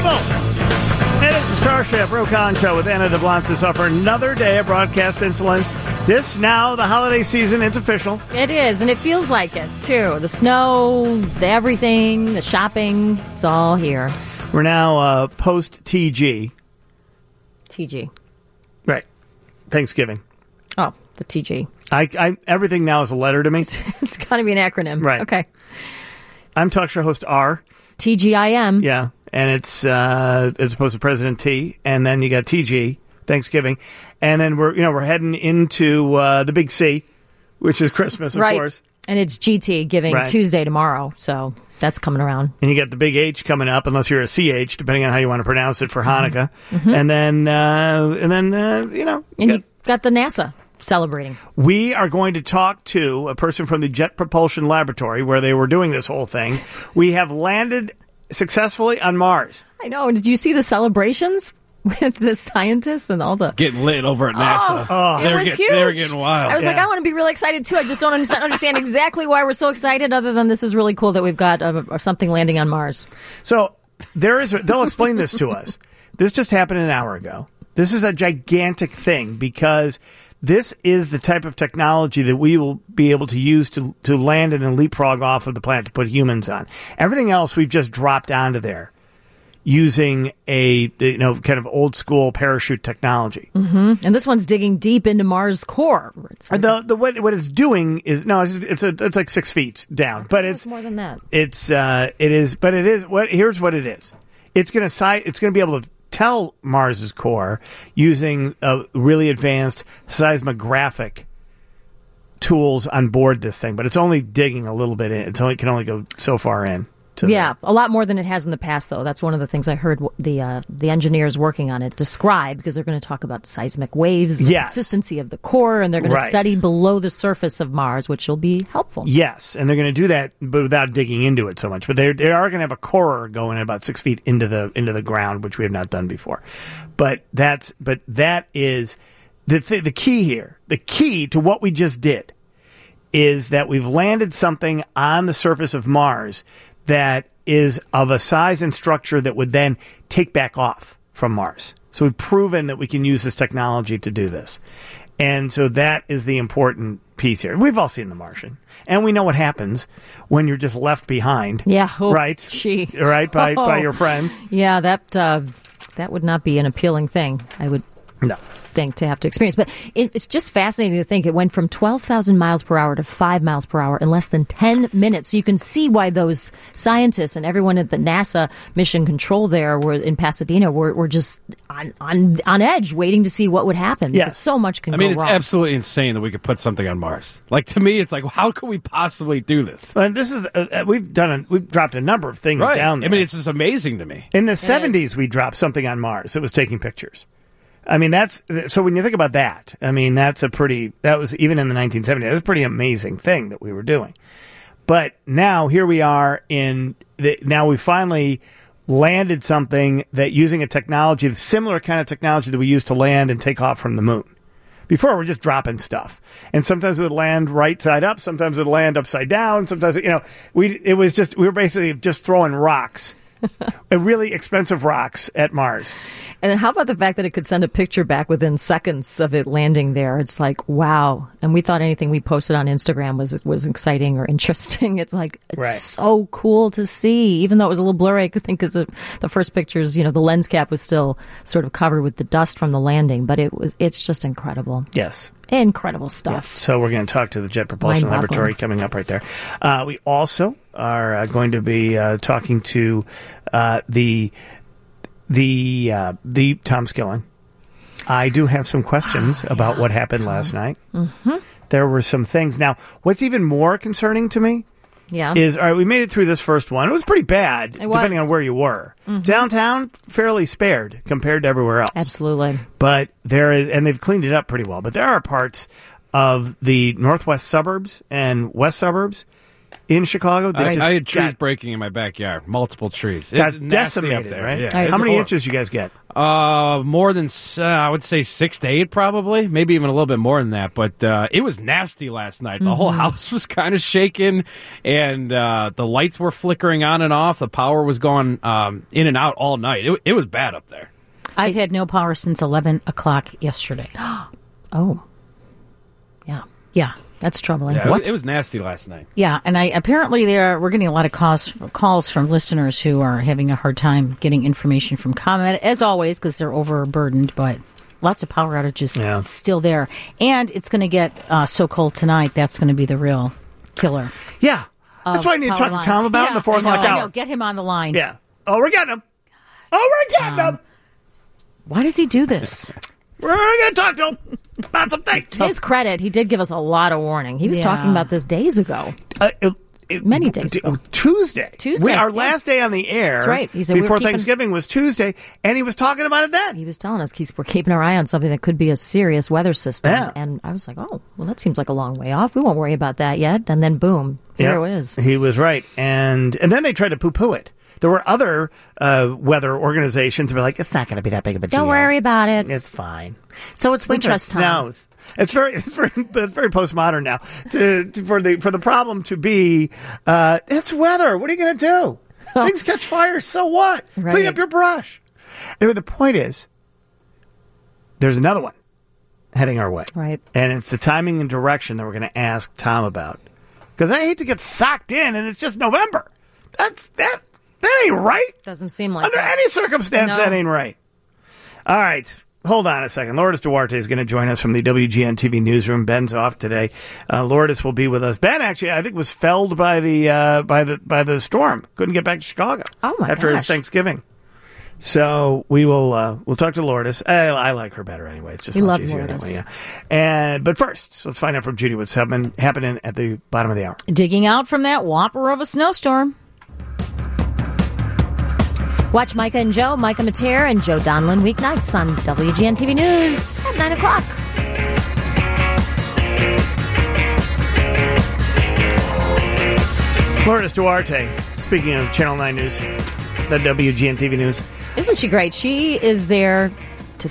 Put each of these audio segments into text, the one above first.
people. It is the Starship Rokon Show with Anna DeBlancis off for another day of broadcast insolence. This now, the holiday season, it's official. It is, and it feels like it, too. The snow, the everything, the shopping, it's all here. We're now post-TG. TG. Right. Thanksgiving. Oh, the TG. Everything now is a letter to me. It's got to be an acronym. Right. Okay. I'm talk show host R. TGIM. Yeah, and it's as opposed to President T, and then you got TG, Thanksgiving, and then we're heading into the big C, which is Christmas, of course. And it's GT giving Tuesday tomorrow, so that's coming around. And you got the big H coming up, unless you're a CH, depending on how you want to pronounce it for Hanukkah, and then you got the NASA celebrating. We are going to talk to a person from the Jet Propulsion Laboratory where they were doing this whole thing. We have landed successfully on Mars. I know. Did you see the celebrations with the scientists and all the getting lit over at NASA? It was huge. They were getting wild. I was like, I want to be really excited too. I just don't understand exactly why we're so excited. Other than this is really cool that we've got something landing on Mars. So they'll explain this to us. This just happened an hour ago. This is a gigantic thing because this is the type of technology that we will be able to use to land and then leapfrog off of the planet to put humans on. Everything else we've just dropped onto there using a kind of old school parachute technology. Mm-hmm. And this one's digging deep into Mars' core. What it's doing is it's like 6 feet down, but it's more than that. Here's what it is. It's going to be able to tell Mars's core using really advanced seismographic tools on board this thing, but it's only digging a little bit in. It can only go so far in. A lot more than it has in the past, though. That's one of the things I heard the engineers working on it describe, because they're going to talk about seismic waves, the consistency of the core, and they're going to study below the surface of Mars, which will be helpful. Yes, and they're going to do that, but without digging into it so much. But they are going to have a core going about 6 feet into the ground, which we have not done before. But that is the key here. The key to what we just did is that we've landed something on the surface of Mars that is of a size and structure that would then take back off from Mars. So we've proven that we can use this technology to do this. And so that is the important piece here. We've all seen The Martian. And we know what happens when you're just left behind. Yeah. Right? Right, by your friends. Yeah, that would not be an appealing thing, I would think, to have to experience. But it's just fascinating to think it went from 12,000 miles per hour to 5 miles per hour in less than 10 minutes. So you can see why those scientists and everyone at the NASA mission control there in Pasadena were just on edge, waiting to see what would happen. Yes. Because so much can go wrong. It's absolutely insane that we could put something on Mars. Like, to me, it's like, how could we possibly do this? And this is we've dropped a number of things down there. I mean, it's just amazing to me. In the 70s, we dropped something on Mars that was taking pictures. I mean, so when you think about that, I mean, that was even in the 1970s, that was a pretty amazing thing that we were doing. But now here we are now we finally landed something that using a technology, the similar kind of technology that we used to land and take off from the moon. Before, we're just dropping stuff. And sometimes it would land right side up, sometimes it would land upside down, sometimes, we were basically just throwing rocks. Really expensive rocks at Mars. And then how about the fact that it could send a picture back within seconds of it landing there? It's like, wow. And we thought anything we posted on Instagram was exciting or interesting. It's like, it's so cool to see. Even though it was a little blurry, I could think because the first pictures, the lens cap was still sort of covered with the dust from the landing. But it's just incredible. Yes. Incredible stuff. Yeah. So we're going to talk to the Jet Propulsion Laboratory coming up right there. We also are going to be talking to the Tom Skilling. I do have some questions about what happened last night. Mm-hmm. There were some things. Now, what's even more concerning to me is, all right, we made it through this first one. It was pretty bad, depending on where you were. Mm-hmm. Downtown, fairly spared compared to everywhere else. Absolutely. But and they've cleaned it up pretty well. But there are parts of the northwest suburbs and west suburbs. in Chicago. I had trees breaking in my backyard, multiple trees. Got It's nasty decimated, up there. right? Yeah, Right. How many horrible. inches you guys get? More than I would say 6 to 8, probably, maybe even a little bit more than that. But it was nasty last night. The whole house was kind of shaking, and the lights were flickering on and off. The power was going in and out all night. It was bad up there. I've had no power since 11 o'clock yesterday. Oh, yeah. Yeah. That's troubling. Yeah, What? it was nasty last night. Yeah, and apparently we're getting a lot of calls from listeners who are having a hard time getting information from ComEd, as always, because they're overburdened, but lots of power outages still there. And it's going to get so cold tonight, that's going to be the real killer. Yeah. That's what I need to talk to Tom about in the 4 o'clock I hour. know. Get him on the line. Yeah. Oh, we're getting him. Why does he do this? We're going to talk to him about some things. To his credit, he did give us a lot of warning. He was talking about this days ago. Many days ago. Tuesday. Our yeah. last day on the air. That's right. He said before we were keeping- Thanksgiving was Tuesday, and he was talking about it then. He was telling us we're keeping our eye on something that could be a serious weather system. Yeah. And I was like, oh, well, that seems like a long way off. We won't worry about that yet. And then, boom, here it is. He was right. And then they tried to poo-poo it. There were other weather organizations that were like, it's not going to be that big of a deal. Don't worry about it. It's fine. So it's We winter. trust It Tom. snows. It's very postmodern now. For the problem to be, it's weather. What are you going to do? Things catch fire. So what? Right. Clean up your brush. Anyway, the point is, there's another one heading our way, Right. And it's the timing and direction that we're going to ask Tom about, because I hate to get socked in, and it's just November. That ain't right. Doesn't seem like Under that. any circumstance, No. that ain't right. All right. Hold on a second. Lourdes Duarte is going to join us from the WGN TV newsroom. Ben's off today. Lourdes will be with us. Ben, actually, I think was felled by the storm. Couldn't get back to Chicago. Oh, my after his gosh. Thanksgiving. So we'll talk to Lourdes. I like her better anyway. It's just We much love easier Lourdes. that way. Yeah. But first, let's find out from Judy what's happening at the bottom of the hour. Digging out from that whopper of a snowstorm. Watch Micah and Joe, Micah Mateer and Joe Donlin weeknights on WGN TV News at 9 o'clock. Lourdes Duarte, speaking of Channel 9 News, the WGN TV News. Isn't she great? She is there to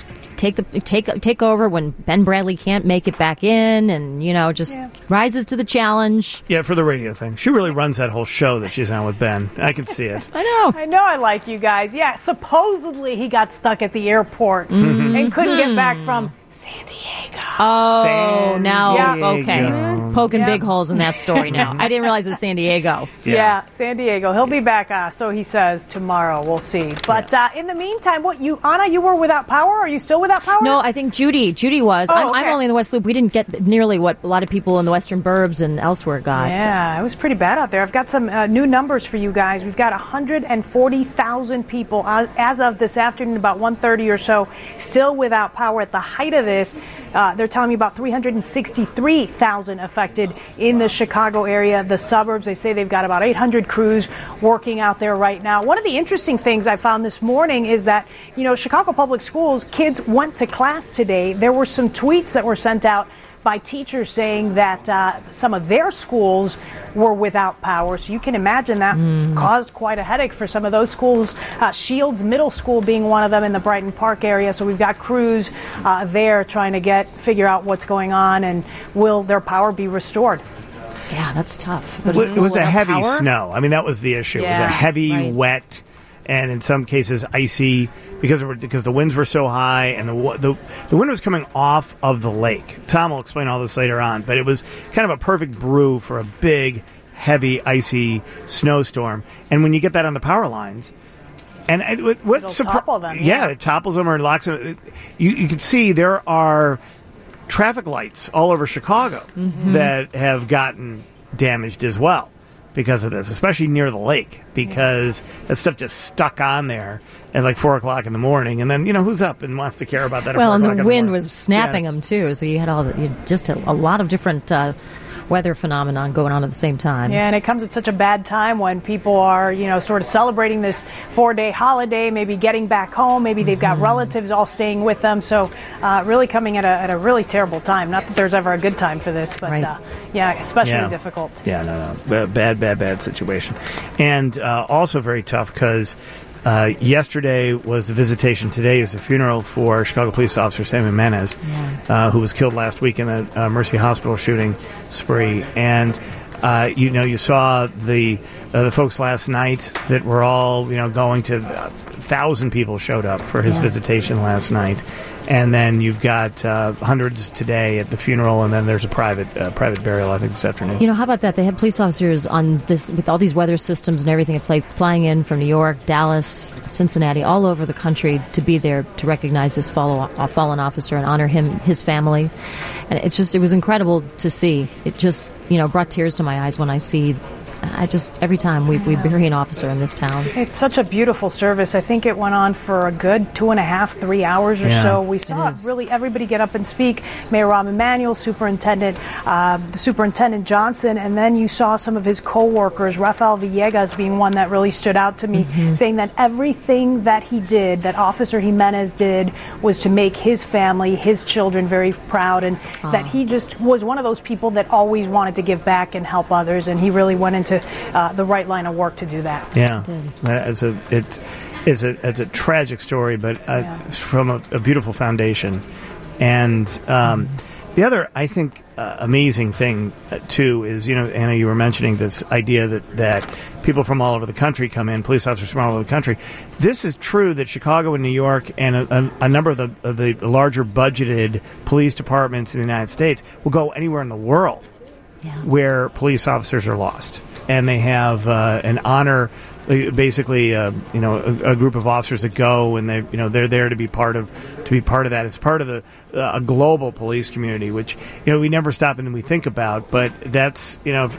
take over when Ben Bradley can't make it back in, and just rises to the challenge. Yeah, for the radio thing. She really runs that whole show that she's on with Ben. I can see it. I know. I know I like you guys. Yeah, supposedly he got stuck at the airport and couldn't get back from San Diego. Oh, San now Diego. okay, poking Yeah. big holes in that story. Now I didn't realize it was San Diego. Yeah, San Diego. He'll be back, so he says, tomorrow. We'll see. But in the meantime, Anna, you were without power? Are you still without power? No, I think Judy was. Oh, I'm okay. only in the West Loop. We didn't get nearly what a lot of people in the Western Burbs and elsewhere got. Yeah, it was pretty bad out there. I've got some new numbers for you guys. We've got 140,000 people as of this afternoon, about 1:30 or so, still without power. At the height of this, they're telling me about 363,000 affected in the Chicago area, the suburbs. They say they've got about 800 crews working out there right now. One of the interesting things I found this morning is that, Chicago Public Schools, kids went to class today. There were some tweets that were sent out by teachers saying that some of their schools were without power. So you can imagine that caused quite a headache for some of those schools. Shields Middle School being one of them in the Brighton Park area. So we've got crews there trying to figure out what's going on and will their power be restored. Yeah, that's tough. It was a Without heavy power? snow. I mean, that was the issue. It was a Yeah, heavy, right. wet, and in some cases icy because the winds were so high and the wind was coming off of the lake. Tom will explain all this later on, but it was kind of a perfect brew for a big, heavy, icy snowstorm. And when you get that on the power lines, and It'll topple them, yeah. it topples them or locks them. You can see there are traffic lights all over Chicago that have gotten damaged as well because of this, especially near the lake, because that stuff just stuck on there at like 4 o'clock in the morning. And then, who's up and wants to care about that? Well, at and 4 o'clock the in wind morning? was snapping Yes. them too, so you had just a lot of different weather phenomenon going on at the same time. Yeah, and it comes at such a bad time when people are, sort of celebrating this 4-day holiday, maybe getting back home, maybe they've got relatives all staying with them. So really coming at a really terrible time. Not that there's ever a good time for this, but especially difficult. Yeah, no. Bad situation. And also very tough because yesterday was the visitation. Today is the funeral for Chicago police officer Sam Jimenez, who was killed last week in a Mercy Hospital shooting spree. And you saw the folks last night that were all going to 1,000 people showed up for his visitation last night, and then you've got hundreds today at the funeral, and then there's a private burial I think this afternoon. How about that? They had police officers on this with all these weather systems and everything, flying in from New York, Dallas, Cincinnati, all over the country to be there to recognize this fallen officer and honor his family. And it was incredible to see. It just brought tears to my eyes when I see. Every time we bury an officer in this town. It's such a beautiful service. I think it went on for a good 2.5, 3 hours or so. We saw really everybody get up and speak. Mayor Rahm Emanuel, Superintendent Johnson, and then you saw some of his co-workers, Rafael Villegas being one that really stood out to me, saying that everything that he did, that Officer Jimenez did, was to make his family, his children very proud, and that he just was one of those people that always wanted to give back and help others, and he really went into the right line of work to do that. Yeah, it's a tragic story, but from a beautiful foundation. And the other, I think, amazing thing too is Anna, you were mentioning this idea that people from all over the country come in, police officers from all over the country. This is true that Chicago and New York and a number of the larger budgeted police departments in the United States will go anywhere in the world where police officers are lost. And they have an honor, basically, a group of officers that go, and they're there to be part of that. It's part of a global police community, which we never stop and we think about. But that's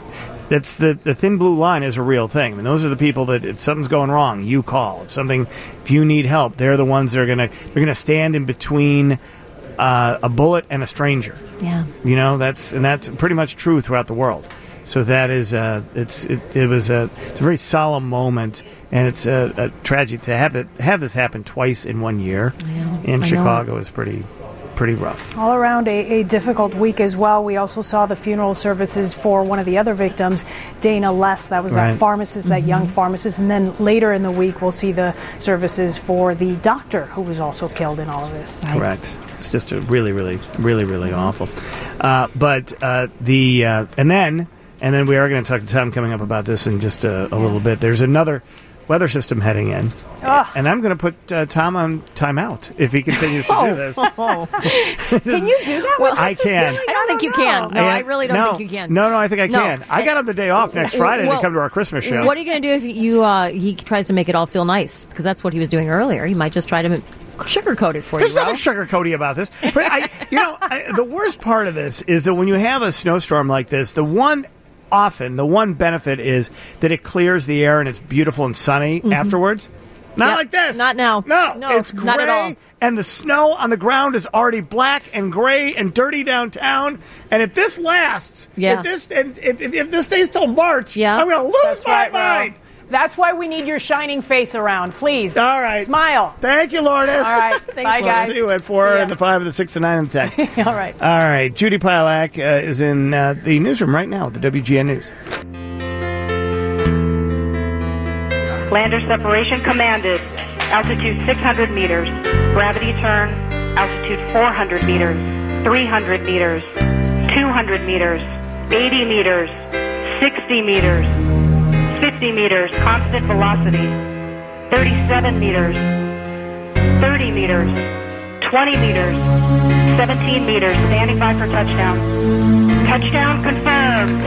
the thin blue line is a real thing. I mean, those are the people that if something's going wrong, you call. If you need help, they're the ones that are gonna stand in between a bullet and a stranger. Yeah, that's pretty much true throughout the world. So that is it's a very solemn moment, and it's a tragedy to have this happen twice in 1 year in Chicago is pretty rough. All around a difficult week as well. We also saw the funeral services for one of the other victims, Dana Less. That was that pharmacist, that young pharmacist. And then later in the week, we'll see the services for the doctor who was also killed in all of this. Right. Correct. It's just a really, really, really, really awful. And then we are going to talk to Tom coming up about this in just a little bit. There's another weather system heading in. And I'm going to put Tom on timeout if he continues to do this. Can you do that? Well, I can. I don't think you can. No, I really don't think you can. No, I think I can. I got him the day off next Friday to come to our Christmas show. What are you going to do if he tries to make it all feel nice? Because that's what he was doing earlier. He might just try to sugarcoat it for There's you. There's nothing sugarcoaty about this. But the worst part of this is that when you have a snowstorm like this, the one benefit is that it clears the air and it's beautiful and sunny afterwards. Not like this. Not now. No, it's gray, not at all. And the snow on the ground is already black and gray and dirty downtown. And if this lasts, if this stays till March, I'm going to lose my mind. That's why we need your shining face around. Please. All right. Smile. Thank you, Lourdes. All right. Bye, guys. See you at 4 and the 5 and the 6 and 9 and 10. All right. All right. Judy Pilak is in the newsroom right now with the WGN News. Lander separation commanded. Altitude 600 meters. Gravity turn. Altitude 400 meters. 300 meters. 200 meters. 80 meters. 60 meters. 50 meters, constant velocity, 37 meters, 30 meters, 20 meters, 17 meters, standing by for touchdown. Touchdown confirmed.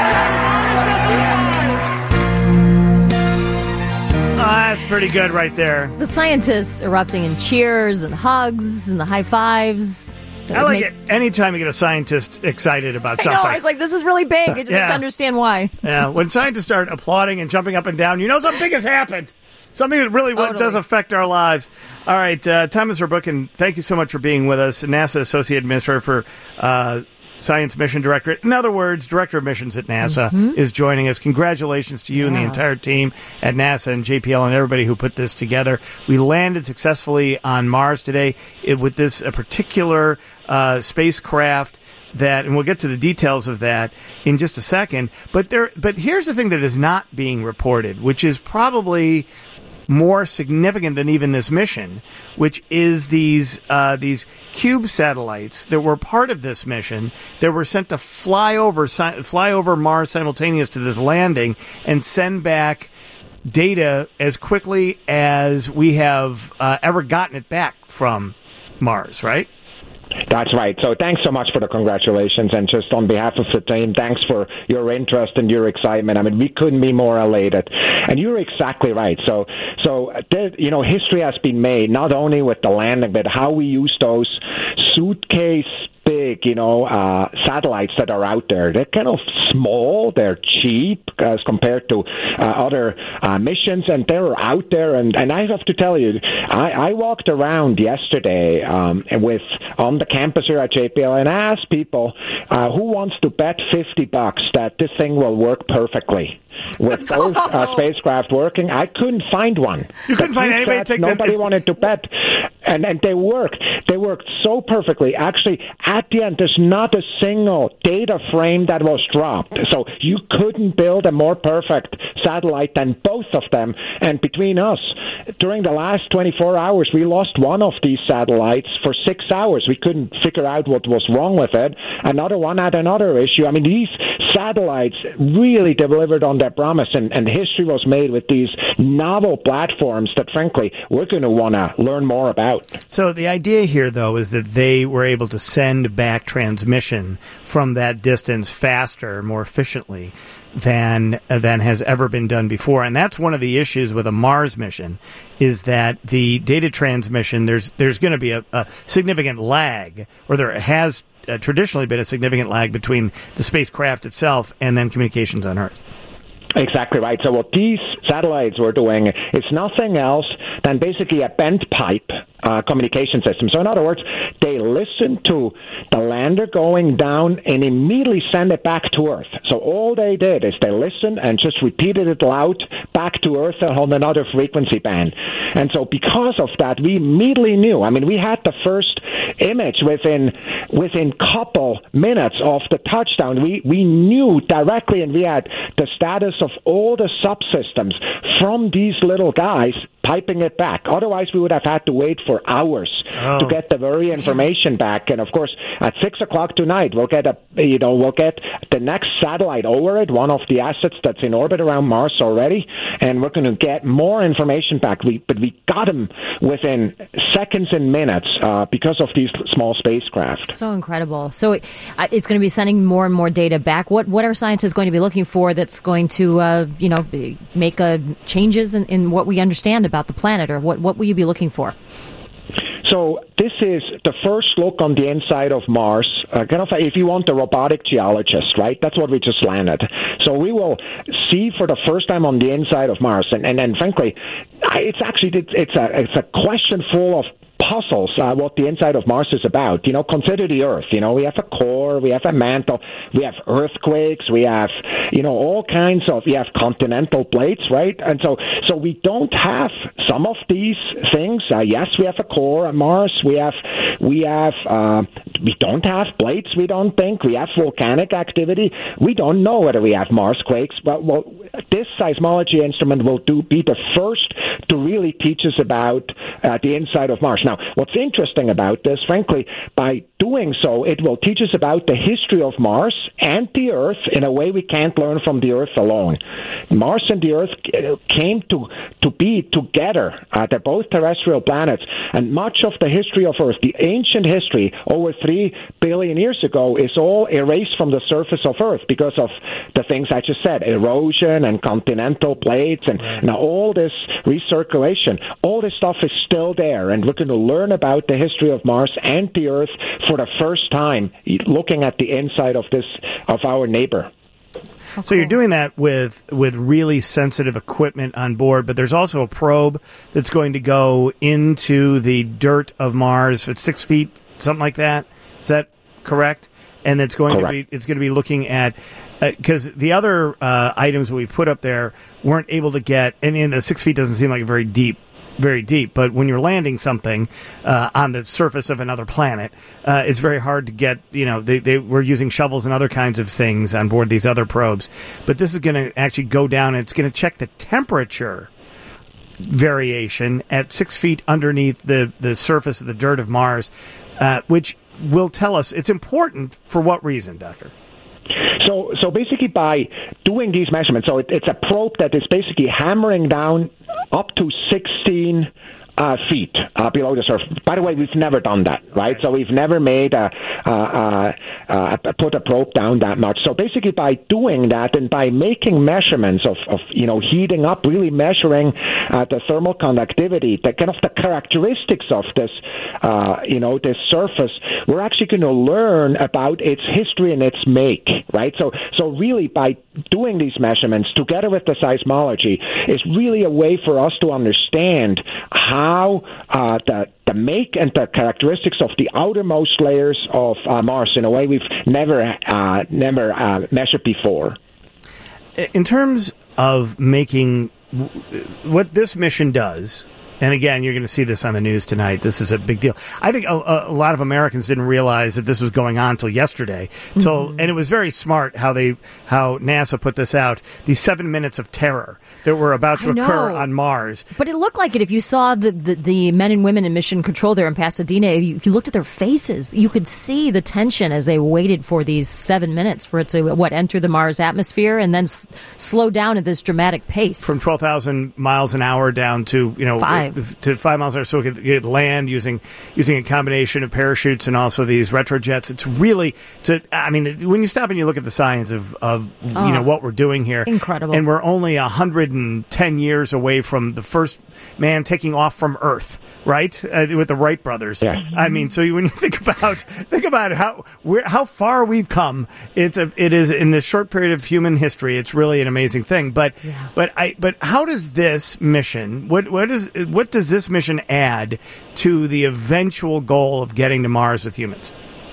That's pretty good right there. The scientists erupting in cheers and hugs and the high fives. I like it anytime you get a scientist excited about something. I was like, this is really big. I just have to understand why. Yeah, when scientists start applauding and jumping up and down, something big has happened. Something that really does affect our lives. All right, Thomas Verboeken, thank you so much for being with us. NASA Associate Administrator for Science Mission Director. In other words, Director of Missions at NASA is joining us. Congratulations to you and the entire team at NASA and JPL and everybody who put this together. We landed successfully on Mars today with this particular spacecraft. And we'll get to the details of that in just a second. But here's the thing that is not being reported, which is probably more significant than even this mission, which is these cube satellites that were part of this mission that were sent to fly over Mars simultaneous to this landing and send back data as quickly as we have ever gotten it back from Mars, right? That's right. So thanks so much for the congratulations. And just on behalf of the team, thanks for your interest and your excitement. I mean, we couldn't be more elated. And you're exactly right. So history has been made not only with the landing, but how we use those suitcase big, satellites that are out there. They're kind of small, they're cheap as compared to other missions, and they're out there. And I have to tell you, I walked around yesterday on the campus here at JPL and asked people who wants to bet $50 that this thing will work perfectly. With both spacecraft working, I couldn't find one. You couldn't find anybody to take that? Nobody wanted to bet. And they worked. They worked so perfectly. Actually, at the end, there's not a single data frame that was dropped. So you couldn't build a more perfect satellite than both of them. And between us, during the last 24 hours, we lost one of these satellites for 6 hours. We couldn't figure out what was wrong with it. Another one had another issue. I mean, these satellites really delivered on their promise, and history was made with these novel platforms that, frankly, we're going to want to learn more about. So the idea here, though, is that they were able to send back transmission from that distance faster, more efficiently than has ever been done before. And that's one of the issues with a Mars mission, is that the data transmission, there's going to be a significant lag, or there has traditionally been a significant lag between the spacecraft itself and then communications on Earth. Exactly right. So what these satellites were doing is nothing else than basically a bent pipe communication system. So in other words, they listen to the lander going down and immediately send it back to Earth. So all they did is they listened and just repeated it loud back to Earth on another frequency band. And so because of that, we immediately knew. I mean, we had the first image within couple minutes of the touchdown. We knew directly, and we had the status of all the subsystems from these little guys piping it back. Otherwise, we would have had to wait for hours to get the very information back. And of course, at 6 o'clock tonight, we'll get the next satellite over it, one of the assets that's in orbit around Mars already, and we're going to get more information back. But we got them within seconds and minutes because of these small spacecraft. So incredible. So it's going to be sending more and more data back. What are scientists going to be looking for that's going to make changes in what we understand about the planet, or what will you be looking for? So this is the first look on the inside of Mars, kind of if you want a robotic geologist, right? That's what we just landed. So we will see for the first time on the inside of Mars, and frankly, it's a question full of puzzles, what the inside of Mars is about. Consider the Earth. We have a core, we have a mantle, we have earthquakes, we have, all kinds of, we have continental plates, right? And so we don't have some of these things. Yes, we have a core on Mars. We don't have plates, we don't think. We have volcanic activity. We don't know whether we have Marsquakes. Well, this seismology instrument will be the first to really teach us about the inside of Mars. Now, what's interesting about this, frankly, by doing so, it will teach us about the history of Mars and the Earth in a way we can't learn from the Earth alone. Mars and the Earth came to be together. They're both terrestrial planets, and much of the history of Earth, the ancient history over 3 billion years ago, is all erased from the surface of Earth because of the things I just said, erosion and continental plates, and now all this recirculation. All this stuff is still there, and we're going to learn about the history of Mars and the Earth for the first time, looking at the inside of our neighbor. So you're doing that with really sensitive equipment on board, but there's also a probe that's going to go into the dirt of Mars. It's 6 feet, something like that. Is that correct? And it's going to be looking at because the other items we put up there weren't able to get, and the 6 feet doesn't seem like very deep, but when you're landing something on the surface of another planet, it's very hard to get, they were using shovels and other kinds of things on board these other probes. But this is going to actually go down, and it's going to check the temperature variation at 6 feet underneath the surface of the dirt of Mars, which will tell us it's important for what reason, Doctor? So basically by doing these measurements, so it's a probe that is basically hammering down up to 16 feet below the surface. By the way, we've never done that, right? So we've never made put a probe down that much. So basically, by doing that and by making measurements of heating up, really measuring the thermal conductivity, the kind of the characteristics of this this surface, we're actually going to learn about its history and its make, right? So really, by doing these measurements together with the seismology, is really a way for us to understand how the make and the characteristics of the outermost layers of Mars in a way we've never measured before. In terms of making what this mission does, and again, you're going to see this on the news tonight. This is a big deal. I think a lot of Americans didn't realize that this was going on till yesterday. And it was very smart how NASA put this out. These 7 minutes of terror that were about to occur on Mars. But it looked like it. If you saw the men and women in mission control there in Pasadena, if you looked at their faces, you could see the tension as they waited for these 7 minutes for it to enter the Mars atmosphere and then slow down at this dramatic pace from 12,000 miles an hour down to 5 miles an hour, so it could land using a combination of parachutes and also these retrojets. It's really when you stop and you look at the science of what we're doing here, incredible. And we're only 110 years away from the first man taking off from Earth, right? With the Wright brothers. Yeah. I mean, so when you think about how far we've come, it is in this short period of human history. It's really an amazing thing. But how does this mission? What does this mission add to the eventual goal of getting to Mars with humans?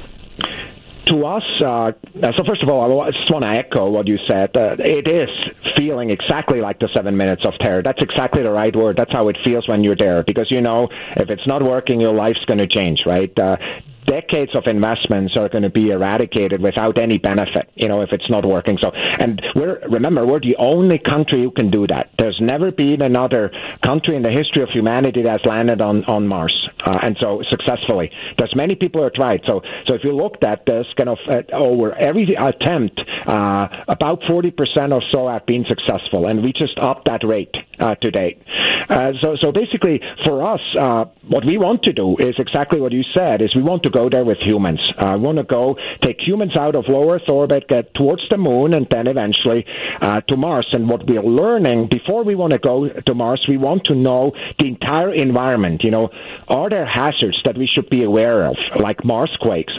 To us, so first of all, I just want to echo what you said. It is feeling exactly like the 7 minutes of terror. That's exactly the right word. That's how it feels when you're there, because if it's not working, your life's going to change, right? Decades of investments are going to be eradicated without any benefit, if it's not working. So, and we're the only country who can do that. There's never been another country in the history of humanity that's landed on Mars, and so successfully. There's many people who have tried. So if you looked at this kind of over every attempt, about 40% or so have been successful, and we just upped that rate to date. So basically, for us, what we want to do is exactly what you said, is we want to go there with humans. We want to go take humans out of low Earth orbit, get towards the moon, and then eventually to Mars. And what we're learning, before we want to go to Mars, we want to know the entire environment. Are there hazards that we should be aware of, like Marsquakes?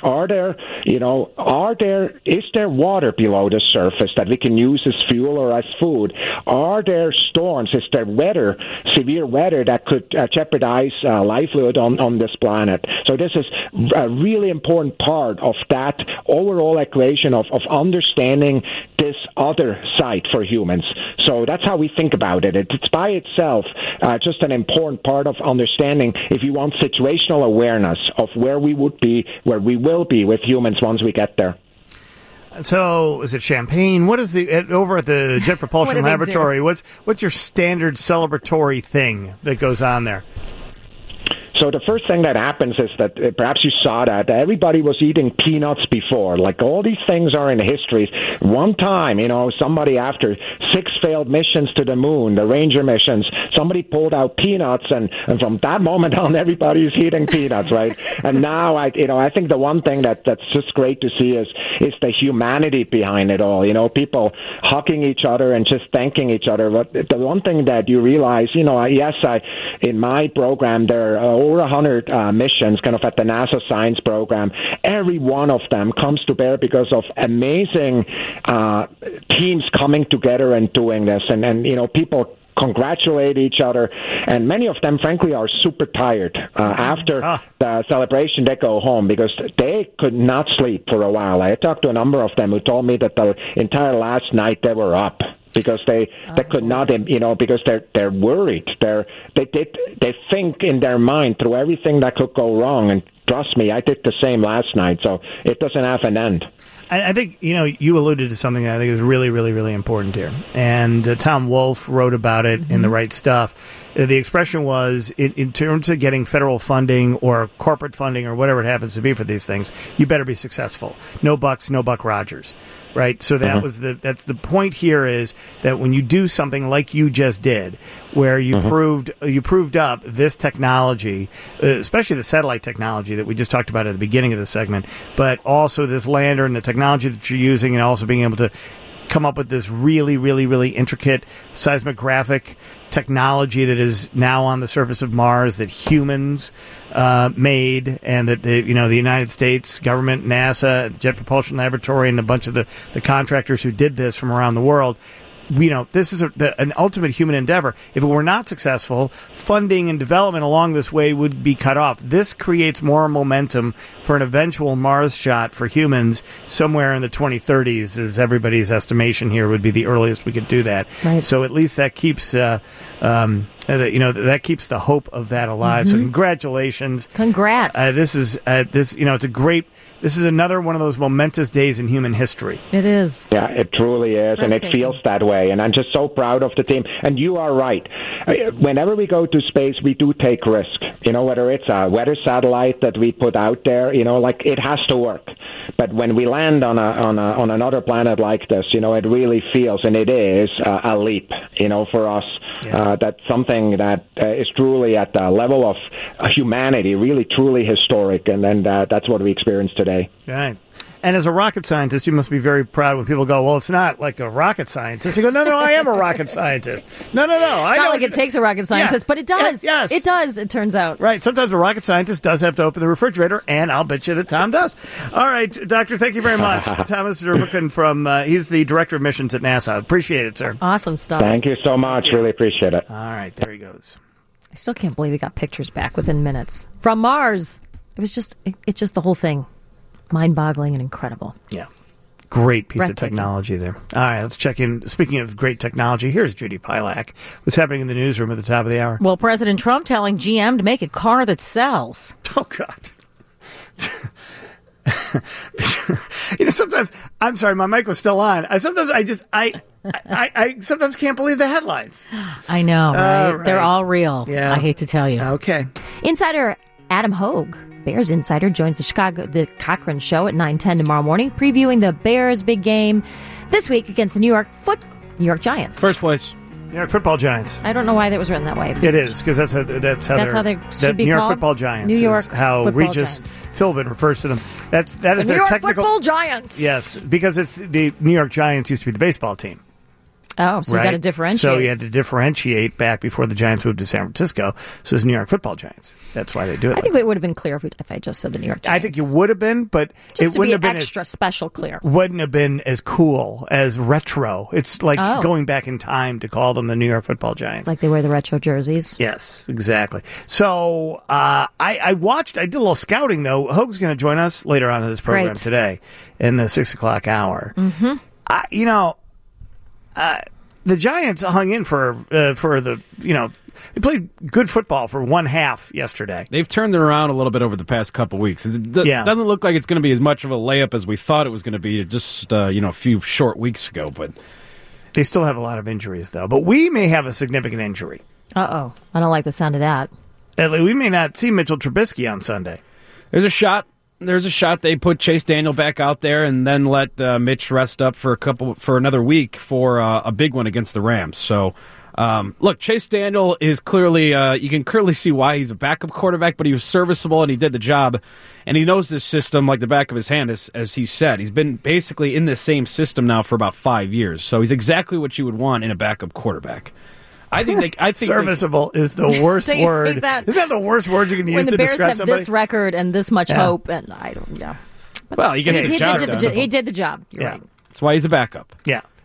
Is there water below the surface that we can use as fuel or as food? Are there storms? Is there severe weather that could jeopardize livelihood on this planet? So this is a really important part of that overall equation of understanding this other side for humans. So that's how we think about it. It's by itself just an important part of understanding, if you want, situational awareness of where we would be, where we will be with humans once we get there. So, is it champagne? What is over at the Jet Propulsion Laboratory? What's your standard celebratory thing that goes on there? So the first thing that happens is that perhaps you saw that everybody was eating peanuts before. Like, all these things are in history. One time, somebody, after 6 failed missions to the moon, the Ranger missions, somebody pulled out peanuts, and from that moment on, everybody is eating peanuts, right? And now, I think the one thing that's just great to see is the humanity behind it all. People hugging each other and just thanking each other. But the one thing that you realize, in my program, there are over 100 missions kind of at the NASA science program. Every one of them comes to bear because of amazing teams coming together and doing this. And people congratulate each other, and many of them, frankly, are super tired after the celebration. They go home because they could not sleep for a while. I talked to a number of them who told me that the entire last night they were up because they could not, because they're worried. They think in their mind through everything that could go wrong, and trust me, I did the same last night, so it doesn't have an end. I think, you alluded to something that I think is really, really, really important here. And Tom Wolfe wrote about it in The Right Stuff. The expression was, in terms of getting federal funding or corporate funding or whatever it happens to be for these things, you better be successful. No Bucks, no Buck Rogers. Right? So that's the point here is that when you do something like you just did, where you proved up this technology, especially the satellite technology that we just talked about at the beginning of the segment, but also this lander and the technology that you're using, and also being able to come up with this really, really, really intricate seismographic technology that is now on the surface of Mars that humans made, and that the United States government, NASA, Jet Propulsion Laboratory, and a bunch of the contractors who did this from around the world. This is an ultimate human endeavor. If it were not successful, funding and development along this way would be cut off. This creates more momentum for an eventual Mars shot for humans somewhere in the 2030s, is everybody's estimation here, would be the earliest we could do that. Right. So at least that keeps that keeps the hope of that alive. So congratulations. Congrats. This is it's a great. This is another one of those momentous days in human history. It is. Yeah, it truly is, and it feels that way. And I'm just so proud of the team. And you are right. Whenever we go to space, we do take risk. Whether it's a weather satellite that we put out there, it has to work. But when we land on another planet like this, it really feels, and it is a leap, for us. Yeah. That's something that is truly at the level of humanity, really, truly historic, and then that's what we experienced today. Right. And as a rocket scientist, you must be very proud when people go, well, it's not like a rocket scientist. You go, no, I am a rocket scientist. No. It's not like it takes a rocket scientist, but it does. Yes. It does, it turns out. Right. Sometimes a rocket scientist does have to open the refrigerator, and I'll bet you that Tom does. All right, Doctor, thank you very much. Thomas Zurbuchen he's the Director of Missions at NASA. Appreciate it, sir. Awesome stuff. Thank you so much. Really appreciate it. All right, there he goes. I still can't believe he got pictures back within minutes. From Mars. It's just the whole thing. Mind-boggling and incredible. Yeah. Great piece of technology there. All right, let's check in. Speaking of great technology, here's Judy Pilak. What's happening in the newsroom at the top of the hour? Well, President Trump telling GM to make a car that sells. Oh, God. Sometimes, I'm sorry, my mic was still on. I sometimes can't believe the headlines. I know, right? They're all real. Yeah. I hate to tell you. Okay. Insider Adam Hogue, Bears insider, joins the Cochran Show at 9:10 tomorrow morning, previewing the Bears' big game this week against the New York Giants. First place. New York Football Giants. I don't know why that was written that way. It is, because that's how they should be New York called? Football Giants. New York is how Regis Philbin refers to them. That is their New York technical Football Giants. Yes, because it's the New York Giants used to be the baseball team. Oh, so you got to differentiate. So you had to differentiate back before the Giants moved to San Francisco. So it's New York Football Giants. That's why they do it. I think it would have been clear if I just said the New York Giants. I think it would have been, but just it wouldn't have been extra special clear. Wouldn't have been as cool as retro. It's like going back in time to call them the New York Football Giants. Like they wear the retro jerseys. Yes, exactly. So I did a little scouting, though. Hogue's going to join us later on in this program today in the 6 o'clock hour. Mm-hmm. The Giants hung in for the they played good football for one half yesterday. They've turned it around a little bit over the past couple weeks. It doesn't look like it's going to be as much of a layup as we thought it was going to be just a few short weeks ago. But they still have a lot of injuries, though. But we may have a significant injury. I don't like the sound of that. We may not see Mitchell Trubisky on Sunday. There's a shot they put Chase Daniel back out there and then let Mitch rest up for another week for a big one against the Rams. So, look, Chase Daniel is clearly you can clearly see why he's a backup quarterback, but he was serviceable and he did the job, and he knows this system like the back of his hand, as he said. He's been basically in this same system now for about 5 years, so he's exactly what you would want in a backup quarterback. I think serviceable is the worst word. Isn't that the worst word you can use to describe somebody? When the Bears have this record and this much hope, and I don't. Yeah. Well, you get the job done. He did the job. You're right. That's why he's a backup. Yeah.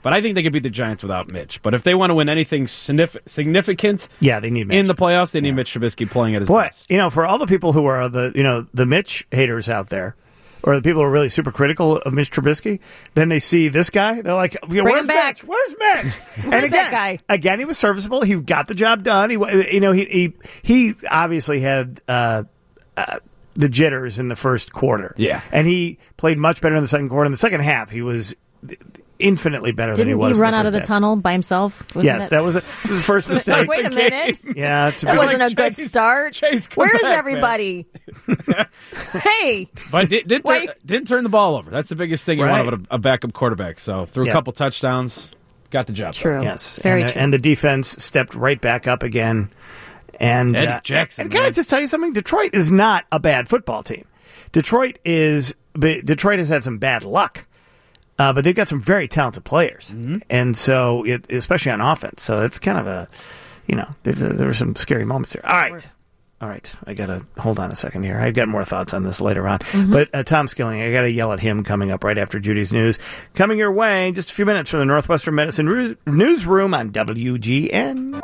But I think they could beat the Giants without Mitch. But if they want to win anything significant, they need Mitch in the playoffs. They need Mitch Trubisky playing at his best. For all the people who are the Mitch haters out there, or the people who are really super critical of Mitch Trubisky, then they see this guy, they're like, "Where's Mitch? Where's Mitch?" And again, that guy? Again, he was serviceable. He got the job done. He obviously had the jitters in the first quarter. Yeah, and he played much better in the second quarter. In the second half, he was infinitely better than he was. Didn't he run out of the half. tunnel by himself? Yes, that was his first mistake. Wait a minute. Yeah, that wasn't a good start. Where is everybody? Hey, but didn't turn the ball over. That's the biggest thing you want of a backup quarterback. So threw a couple touchdowns, got the job. True. done. Yes, very true. And the defense stepped right back up again. And Eddie Jackson. And can I just tell you something? Detroit is not a bad football team. Detroit has had some bad luck. But they've got some very talented players, and so especially on offense. So it's kind of there were some scary moments there. All right. I gotta hold on a second here. I've got more thoughts on this later on. But Tom Skilling, I gotta yell at him coming up right after Judy's news. Coming your way in just a few minutes from the Northwestern Medicine Newsroom on WGN.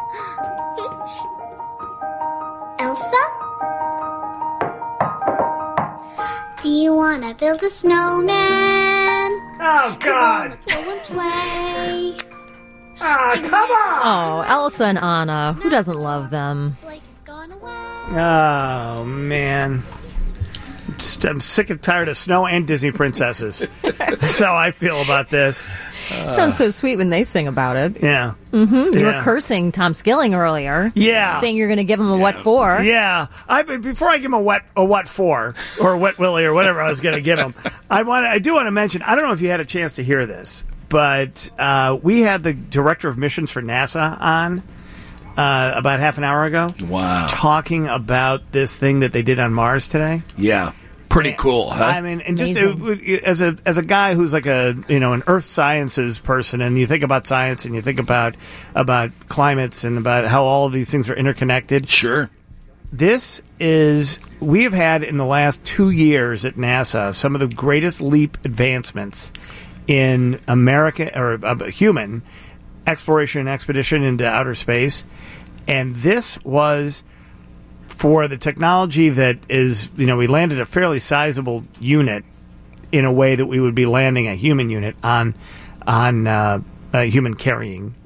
Elsa? Do you want to build a snowman? Oh, God! Let's go and play. Come on! Oh, Elsa and Anna. Who doesn't love them? Like it's gone away. Oh, man. I'm sick and tired of snow and Disney princesses. That's how I feel about this. Sounds so sweet when they sing about it. Yeah. Mm-hmm. You were cursing Tom Skilling earlier. Yeah. Saying you're going to give him a what for. Yeah. Before I give him a what for, or a wet willy, or whatever I was going to give him, I do want to mention, I don't know if you had a chance to hear this, but we had the director of missions for NASA on about half an hour ago. Wow. Talking about this thing that they did on Mars today. Yeah. Pretty cool, huh? I mean, and just as a guy who's like an earth sciences person, and you think about science and you think about climates and about how all of these things are interconnected. Sure. We have had in the last 2 years at NASA some of the greatest leap advancements in America or human exploration and expedition into outer space, and this was for the technology that is, we landed a fairly sizable unit in a way that we would be landing a human unit on a human carrying,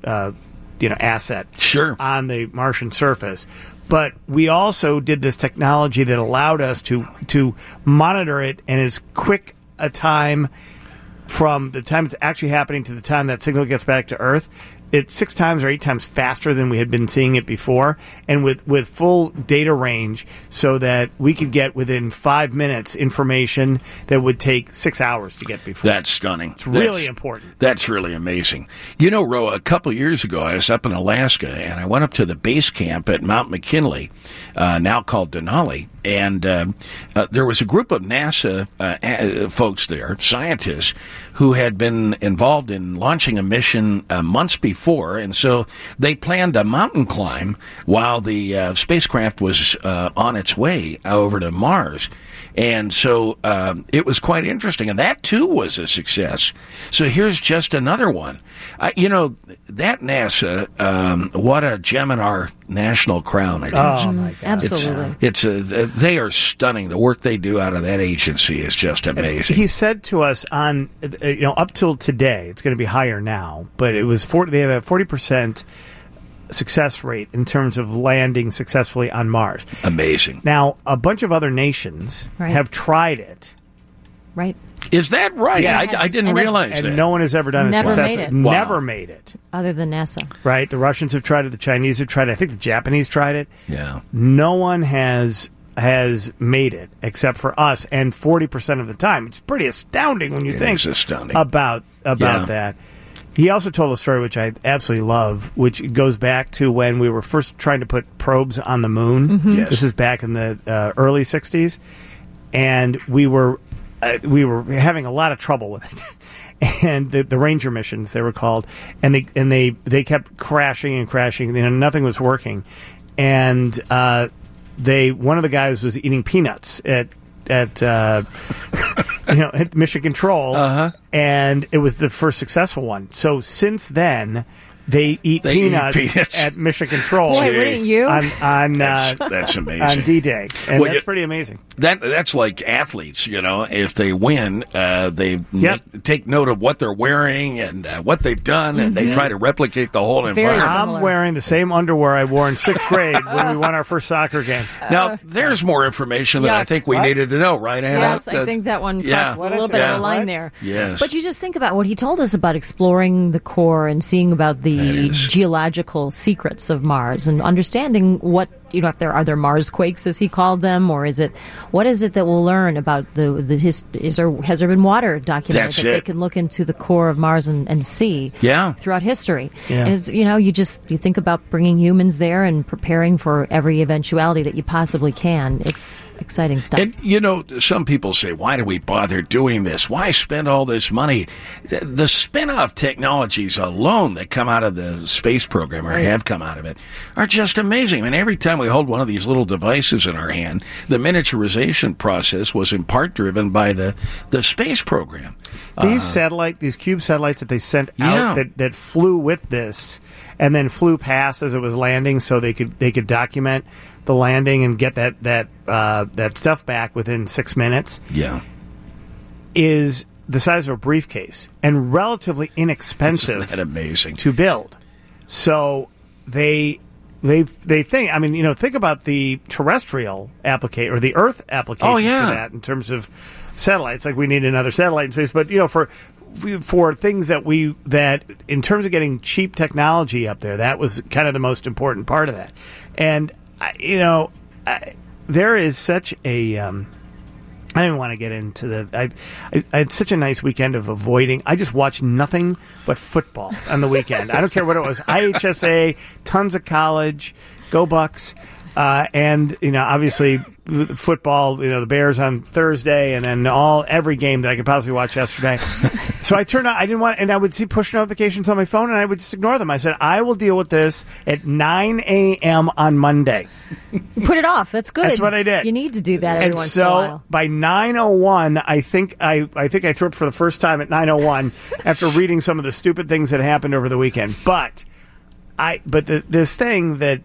asset. Sure. On the Martian surface. But we also did this technology that allowed us to monitor it in as quick a time from the time it's actually happening to the time that signal gets back to Earth. It's 6 times or 8 times faster than we had been seeing it before, and with full data range, so that we could get within 5 minutes information that would take 6 hours to get before. That's stunning. It's really important. That's really amazing. Ro, a couple years ago, I was up in Alaska, and I went up to the base camp at Mount McKinley, now called Denali, and there was a group of NASA folks there, scientists, who had been involved in launching a mission months before, and so they planned a mountain climb while the spacecraft was on its way over to Mars. And so it was quite interesting, and that too was a success. So here's just another one. That NASA, what a gem in our national crown it is. Oh my God! Absolutely, they are stunning. The work they do out of that agency is just amazing. He said to us on, up till today, it's going to be higher now, but it was they have a 40% success rate in terms of landing successfully on Mars. Amazing. Now, a bunch of other nations have tried it. Right. Is that right? Yes. I didn't realize that. And no one has ever done it successfully. Never made it. Other than NASA. Right. The Russians have tried it. The Chinese have tried it. I think the Japanese tried it. Yeah. No one has made it except for us, and 40% of the time. It's pretty astounding when you think about that. He also told a story which I absolutely love, which goes back to when we were first trying to put probes on the moon. Mm-hmm. Yes. This is back in the early 60s, and we were having a lot of trouble with it. And the Ranger missions, they were called, and they kept crashing and crashing. Nothing was working, and one of the guys was eating peanuts at at Mission Control, and it was the first successful one. So since then, they eat peanuts at Mission Control. Boy, wouldn't you? That's amazing. On D-Day. And that's pretty amazing. That's like athletes, if they win, they take note of what they're wearing and what they've done, and they try to replicate the whole environment. I'm wearing the same underwear I wore in 6th grade when we won our first soccer game. Now, there's more information that I think we needed to know, right, Anna? Yes, I think that one crossed a little bit of a line there. Yes. But you just think about what he told us about exploring the core and seeing about the geological secrets of Mars and understanding what, if are there Mars quakes, as he called them, or what is it that we'll learn about has there been water documented that they can look into the core of Mars and see throughout history? Yeah. And you think about bringing humans there and preparing for every eventuality that you possibly can. It's exciting stuff. And, some people say, why do we bother doing this? Why spend all this money? The spin-off technologies alone that come out of the space program or have come out of it are just amazing. I mean, every time we hold one of these little devices in our hand, the miniaturization process was in part driven by the space program. These cube satellites that they sent out that flew with this and then flew past as it was landing, so they could document the landing and get that stuff back within 6 minutes. Yeah, is the size of a briefcase and relatively inexpensive. Isn't that amazing to build? So they think. I mean, think about the terrestrial application or the Earth applications for that in terms of satellites. Like we need another satellite in space, but for things that in terms of getting cheap technology up there, that was kind of the most important part of that. And there is such a. I didn't want to get into I had such a nice weekend of avoiding. I just watched nothing but football on the weekend. I don't care what it was. IHSA, tons of college, go Bucks, and obviously football. The Bears on Thursday, and then every game that I could possibly watch yesterday. So I turned on. I didn't want, and I would see push notifications on my phone, and I would just ignore them. I said, I will deal with this at 9 a.m. on Monday. Put it off. That's good. That's what I did. You need to do that every once in a while. So by 9:01, I think I threw up for the first time at 9:01 after reading some of the stupid things that happened over the weekend. But this thing that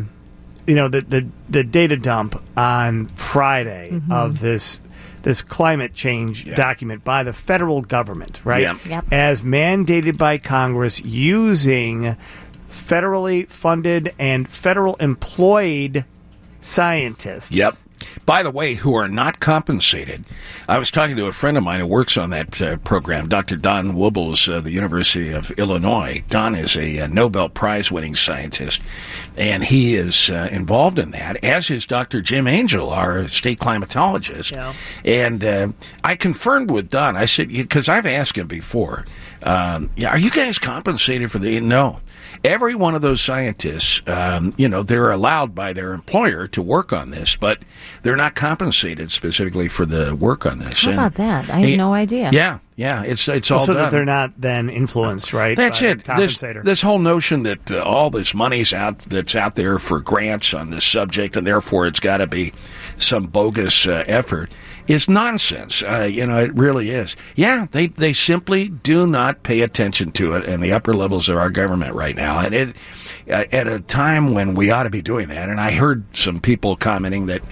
the data dump on Friday of this climate change document by the federal government, right? Yep. As mandated by Congress, using federally funded and federal employed scientists. Yep. By the way, who are not compensated. I was talking to a friend of mine who works on that program, Dr. Don Wubbles of the University of Illinois. Don is a Nobel Prize-winning scientist, and he is involved in that, as is Dr. Jim Angel, our state climatologist. Yeah. And I confirmed with Don. I said, because I've asked him before, are you guys compensated for the... No. Every one of those scientists, they're allowed by their employer to work on this, but they're not compensated specifically for the work on this. How about that? I had no idea. Yeah, it's all so done. That they're not then influenced, right? That's it. Compensator. This whole notion that all this money's that's out there for grants on this subject, and therefore it's got to be some bogus effort, is nonsense. It really is. Yeah, they simply do not pay attention to it in the upper levels of our government right now. And it at a time when we ought to be doing that. And I heard some people commenting that,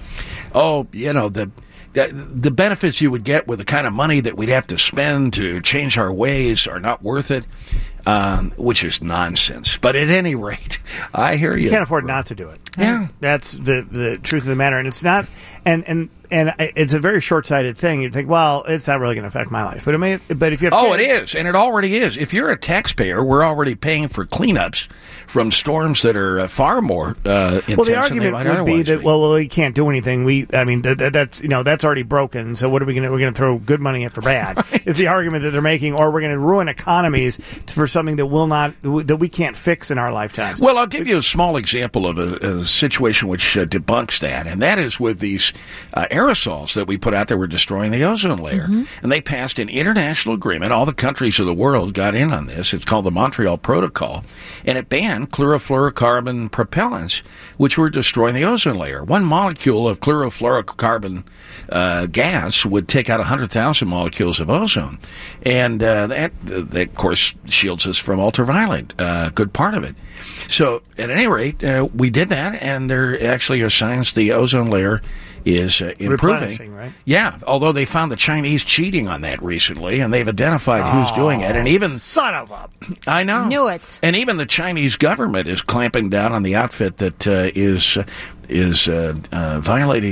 the benefits you would get with the kind of money that we'd have to spend to change our ways are not worth it, which is nonsense. But at any rate, I hear you. You can't afford not to do it. Yeah. That's the truth of the matter. And it's not, and it's a very short-sighted thing. You'd think, well, it's not really going to affect my life. But it may. But if you have kids, it is, and it already is. If you're a taxpayer, we're already paying for cleanups from storms that are far more intense. Well, the argument would be that well, we can't do anything. That's already broken. So what are we going to? We're going to throw good money after bad. Right. Is the argument that they're making, or we're going to ruin economies for something that we can't fix in our lifetimes. Well, I'll give you a small example of situation which debunks that, and that is with these aerosols that we put out that were destroying the ozone layer. Mm-hmm. And they passed an international agreement. All the countries of the world got in on this. It's called the Montreal Protocol, and it banned chlorofluorocarbon propellants, which were destroying the ozone layer. One molecule of chlorofluorocarbon gas would take out 100,000 molecules of ozone, and that, of course, shields us from ultraviolet, good part of it. So, at any rate, we did that, and there actually are signs the ozone layer is improving. Right? Yeah, although they found the Chinese cheating on that recently, and they've identified who's doing it, and even son of a, I know, knew it, and even the Chinese government is clamping down on the outfit that is violating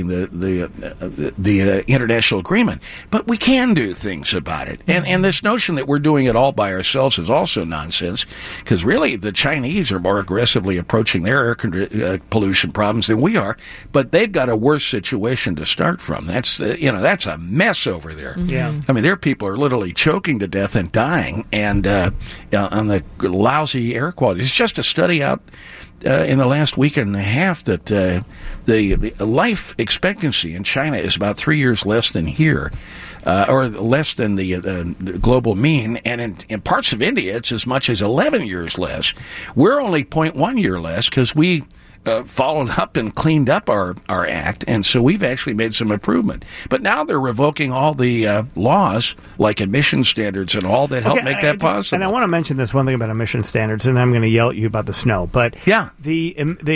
the international agreement. But we can do things about it. And this notion that we're doing it all by ourselves is also nonsense, because really the Chinese are more aggressively approaching their air pollution problems than we are, but they've got a worse situation to start from. That's that's a mess over there. Mm-hmm. Yeah. I mean, their people are literally choking to death and dying, and on the lousy air quality. It's just a study out in the last week and a half that the life expectancy in China is about 3 years less than here, or less than the global mean, and in parts of India it's as much as 11 years less. We're only 0.1 year less because we followed up and cleaned up our act, and so we've actually made some improvement. But now they're revoking all the laws, like emission standards and all, that help make that possible. And I want to mention this one thing about emission standards, and then I'm going to yell at you about the snow. But yeah, the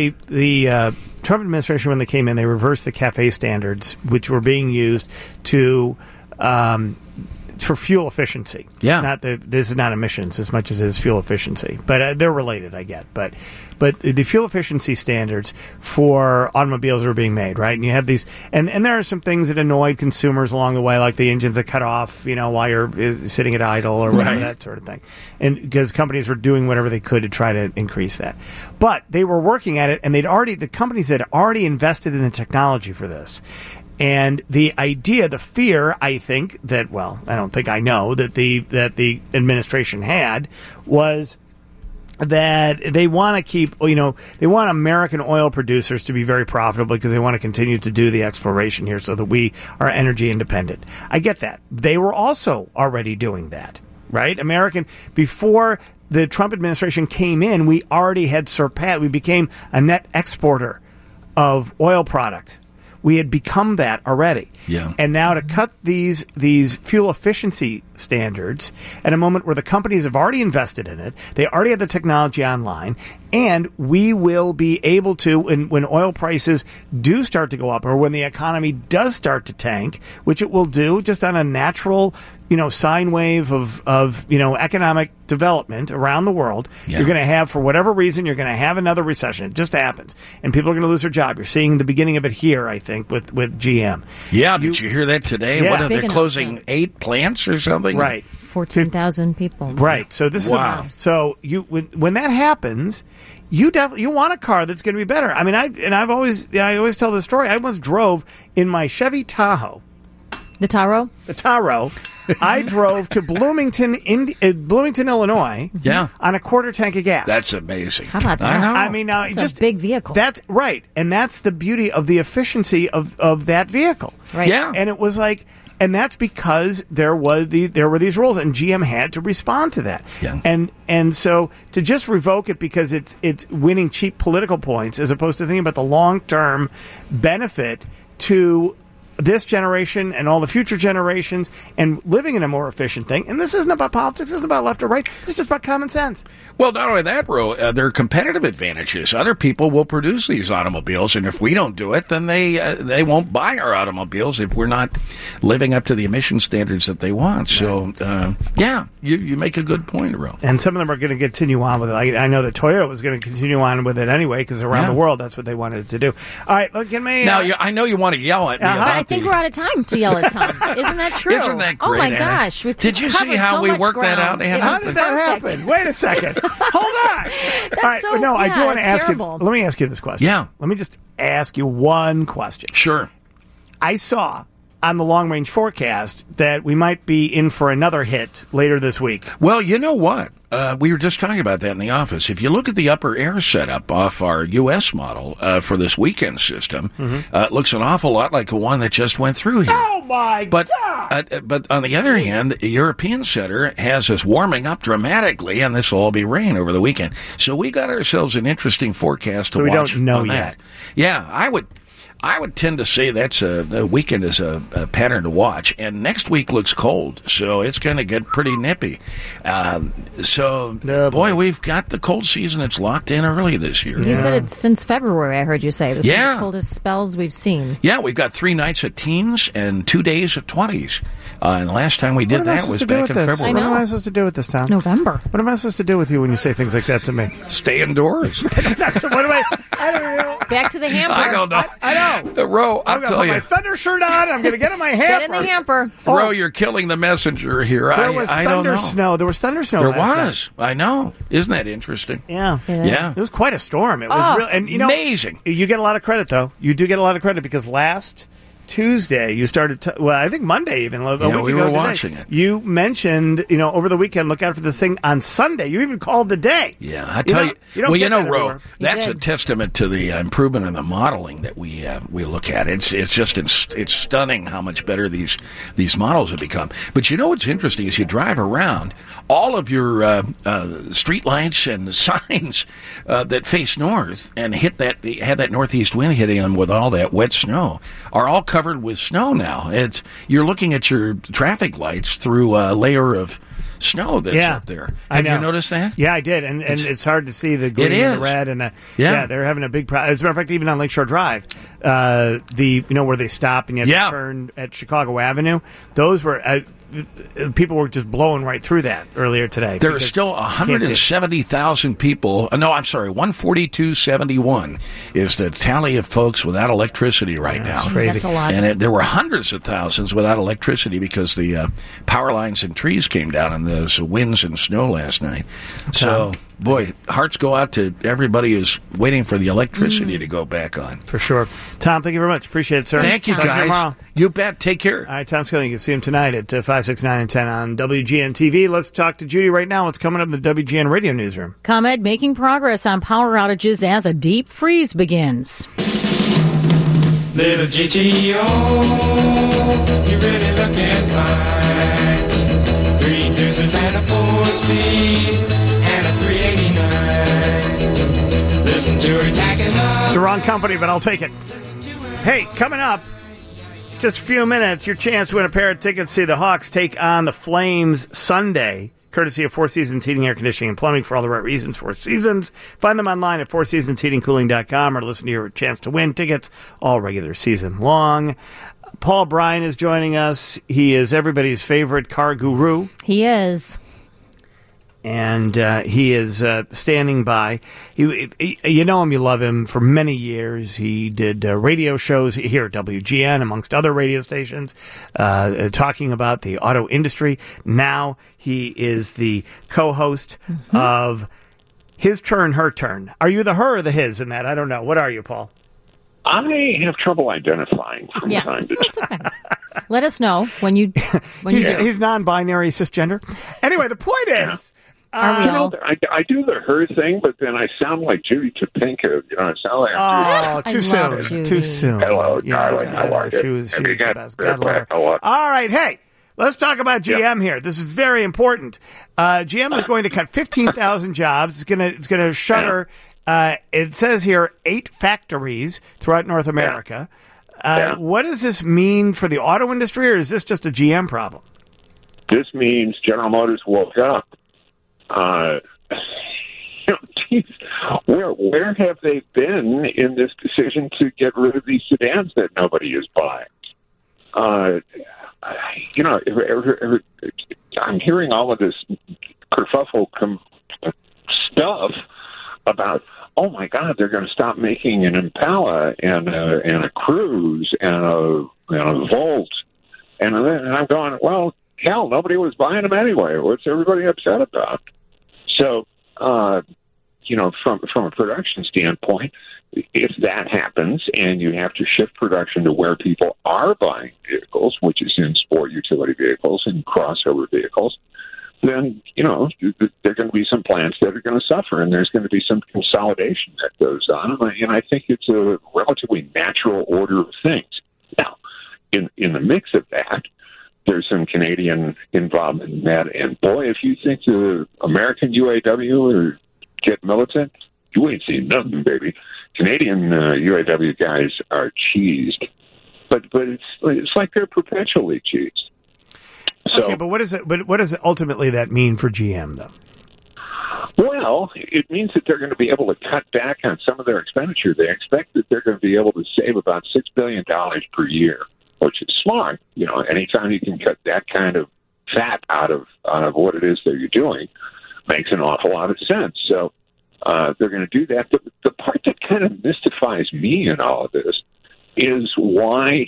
Trump administration, when they came in, they reversed the CAFE standards, which were being used to for fuel efficiency. Yeah. This is not emissions as much as it is fuel efficiency. But they're related, I get. But the fuel efficiency standards for automobiles are being made, right? And you have these, and there are some things that annoyed consumers along the way, like the engines that cut off, while you're sitting at idle or whatever, that sort of thing. And because companies were doing whatever they could to try to increase that. But they were working at it, and the companies had already invested in the technology for this. And the idea, the fear, I think that, well, I don't think I know that the administration had was that they want to keep, they want American oil producers to be very profitable because they want to continue to do the exploration here so that we are energy independent. I get that. They were also already doing that, right? Before the Trump administration came in, we already had we became a net exporter of oil product. We had become that already. Yeah. And now to cut these fuel efficiency standards at a moment where the companies have already invested in it, they already have the technology online, and we will be able to, when oil prices do start to go up, or when the economy does start to tank, which it will do just on a natural, sine wave of economic development around the world, you're going to have, for whatever reason, you're going to have another recession. It just happens. And people are going to lose their job. You're seeing the beginning of it here, I think, with GM. Yeah, did you hear that today? Yeah. What, are they closing 8 plants or something? Right. 14,000 people. Right. So this is so when that happens, you want a car that's going to be better. I mean, I always tell this story. I once drove in my Chevy Tahoe. The Tahoe? The Tahoe. I drove to Bloomington, Illinois, on a quarter tank of gas. That's amazing. How about that? I know. I mean, now it's just a big vehicle. That's right, and that's the beauty of the efficiency of that vehicle. Right. Yeah, and it was like, and that's because there were these rules, and GM had to respond to that. Yeah. And so to just revoke it because it's winning cheap political points, as opposed to thinking about the long term benefit to this generation and all the future generations and living in a more efficient thing. And this isn't about politics. This isn't about left or right. It's just about common sense. Well, not only that, Ro, there are competitive advantages. Other people will produce these automobiles, and if we don't do it, then they won't buy our automobiles if we're not living up to the emission standards that they want. So, you make a good point, Ro. And some of them are going to continue on with it. I know that Toyota was going to continue on with it anyway, because around the world, that's what they wanted to do. All right, look at me. Now, I know you want to yell at me about I think we're out of time to yell at Tom. Isn't that true? Isn't that great, Oh, my Anna? gosh. Did you see how we worked that out, Anna? How did that happen? Wait a second. Hold on. That's All right, so, no, I do want to ask terrible. you. Let me ask you this question. Yeah. Let me just ask you one question. Sure. I saw on the long-range forecast that we might be in for another hit later this week. Well, you know what? we were just talking about that in the office. If you look at the upper air setup off our U.S. model for this weekend system, it looks an awful lot like the one that just went through here. Oh, my God! But on the other hand, the European Center has us warming up dramatically, and this will all be rain over the weekend. So we got ourselves an interesting forecast to watch. We don't know on yet. That. Yeah, I would tend to say the weekend is a pattern to watch, and next week looks cold, so it's going to get pretty nippy. Boy, we've got the cold season. It's locked in early this year. You said it since February, I heard you say. It was one of the Yeah. coldest spells we've seen. Yeah, we've got 3 nights of teens and 2 days of 20s. And the last time we did that was back in February. I know. What am I supposed to do with this, Tom? It's November. What am I supposed to do with you when you say things like that to me? Stay indoors. What am I don't know. Back to the hamper. I don't know. I know. The Ro, I'll I'm tell going to you. put my thunder shirt on. I'm going to get in my hamper. Get in the hamper. Ro, you're killing the messenger here. There was I don't thunder know. snow. There was thunder snow. There last was. I know. Isn't that interesting? night. Yeah. Yeah. It was quite a storm. It was real, and amazing. You get a lot of credit though. You do get a lot of credit because last Tuesday you started. I think Monday even. A week we ago were today, watching it. You mentioned, over the weekend, look out for this thing on Sunday. You even called the day. Yeah, I tell you. don't get that Ro, everywhere. that's a did. testament to the improvement in the modeling that we look at. It's just it's stunning how much better these models have become. But what's interesting is you drive around, all of your street lights and signs that face north and had that northeast wind hitting them with all that wet snow are all covered with snow now. You're looking at your traffic lights through a layer of snow that's up there. Have you noticed that? Yeah, I did, and it's hard to see the green and the red and the they're having a big problem. As a matter of fact, even on Lakeshore Drive, where they stop and you have to turn at Chicago Avenue, those were people were just blowing right through that earlier today. There are still 170,000 people. No, I'm sorry, 142,71 is the tally of folks without electricity right now. That's crazy. That's a lot. And there were hundreds of thousands without electricity because the power lines and trees came down in those winds and snow last night. So, boy, hearts go out to everybody who's waiting for the electricity to go back on. For sure. Tom, thank you very much. Appreciate it, sir. Thank you, Talk to guys. tomorrow. You bet. Take care. All right, Tom Skilling. You can see him tonight at 5, 6, 9, and 10 on WGN TV. Let's talk to Judy right now. What's coming up in the WGN radio newsroom? ComEd making progress on power outages as a deep freeze begins. Little GTO, you really looking fine. 3 deuces and a 4-speed and a 389. Listen to her tacking up. It's the wrong company, but I'll take it. Hey, coming up, just a few minutes, your chance to win a pair of tickets to see the Hawks take on the Flames Sunday, courtesy of Four Seasons Heating, Air Conditioning, and Plumbing. For all the right reasons, Four Seasons. Find them online at fourseasonsheatingcooling.com or listen to your chance to win tickets all regular season long. Paul Bryan is joining us. He is everybody's favorite car guru. He is. And he is standing by. You know him, you love him for many years. He did radio shows here at WGN, amongst other radio stations, talking about the auto industry. Now he is the co-host of His Turn, Her Turn. Are you the her or the his in that? I don't know. What are you, Paul? I have trouble identifying from time to time. That's okay. Let us know when you do. He's non-binary, cisgender. Anyway, the point is... I do the her thing, but then I sound like Judy Topinka. I sound like too soon. Too soon. Hello, darling. How are you? She was the best. God love her. All right, hey, let's talk about GM here. This is very important. GM is going to cut 15,000 jobs. It's going to shutter. It says here 8 factories throughout North America. What does this mean for the auto industry, or is this just a GM problem? This means General Motors woke up. Where have they been in this decision to get rid of these sedans that nobody is buying? I'm hearing all of this kerfuffle stuff about, oh my God, they're going to stop making an Impala and a Cruze and a Volt, and I'm going, well, hell, nobody was buying them anyway. What's everybody upset about? So, from a production standpoint, if that happens and you have to shift production to where people are buying vehicles, which is in sport utility vehicles and crossover vehicles, then, there are going to be some plants that are going to suffer, and there's going to be some consolidation that goes on. And I think it's a relatively natural order of things. Now, in the mix of that, there's some Canadian involvement in that. And, boy, if you think the American UAW or get militant, you ain't seen nothing, baby. Canadian UAW guys are cheesed. But it's like they're perpetually cheesed. So, okay, but what does it ultimately that mean for GM, though? Well, it means that they're going to be able to cut back on some of their expenditure. They expect that they're going to be able to save about $6 billion per year, which is smart. Anytime you can cut that kind of fat out of what it is that you're doing makes an awful lot of sense. So they're going to do that. The part that kind of mystifies me in all of this is why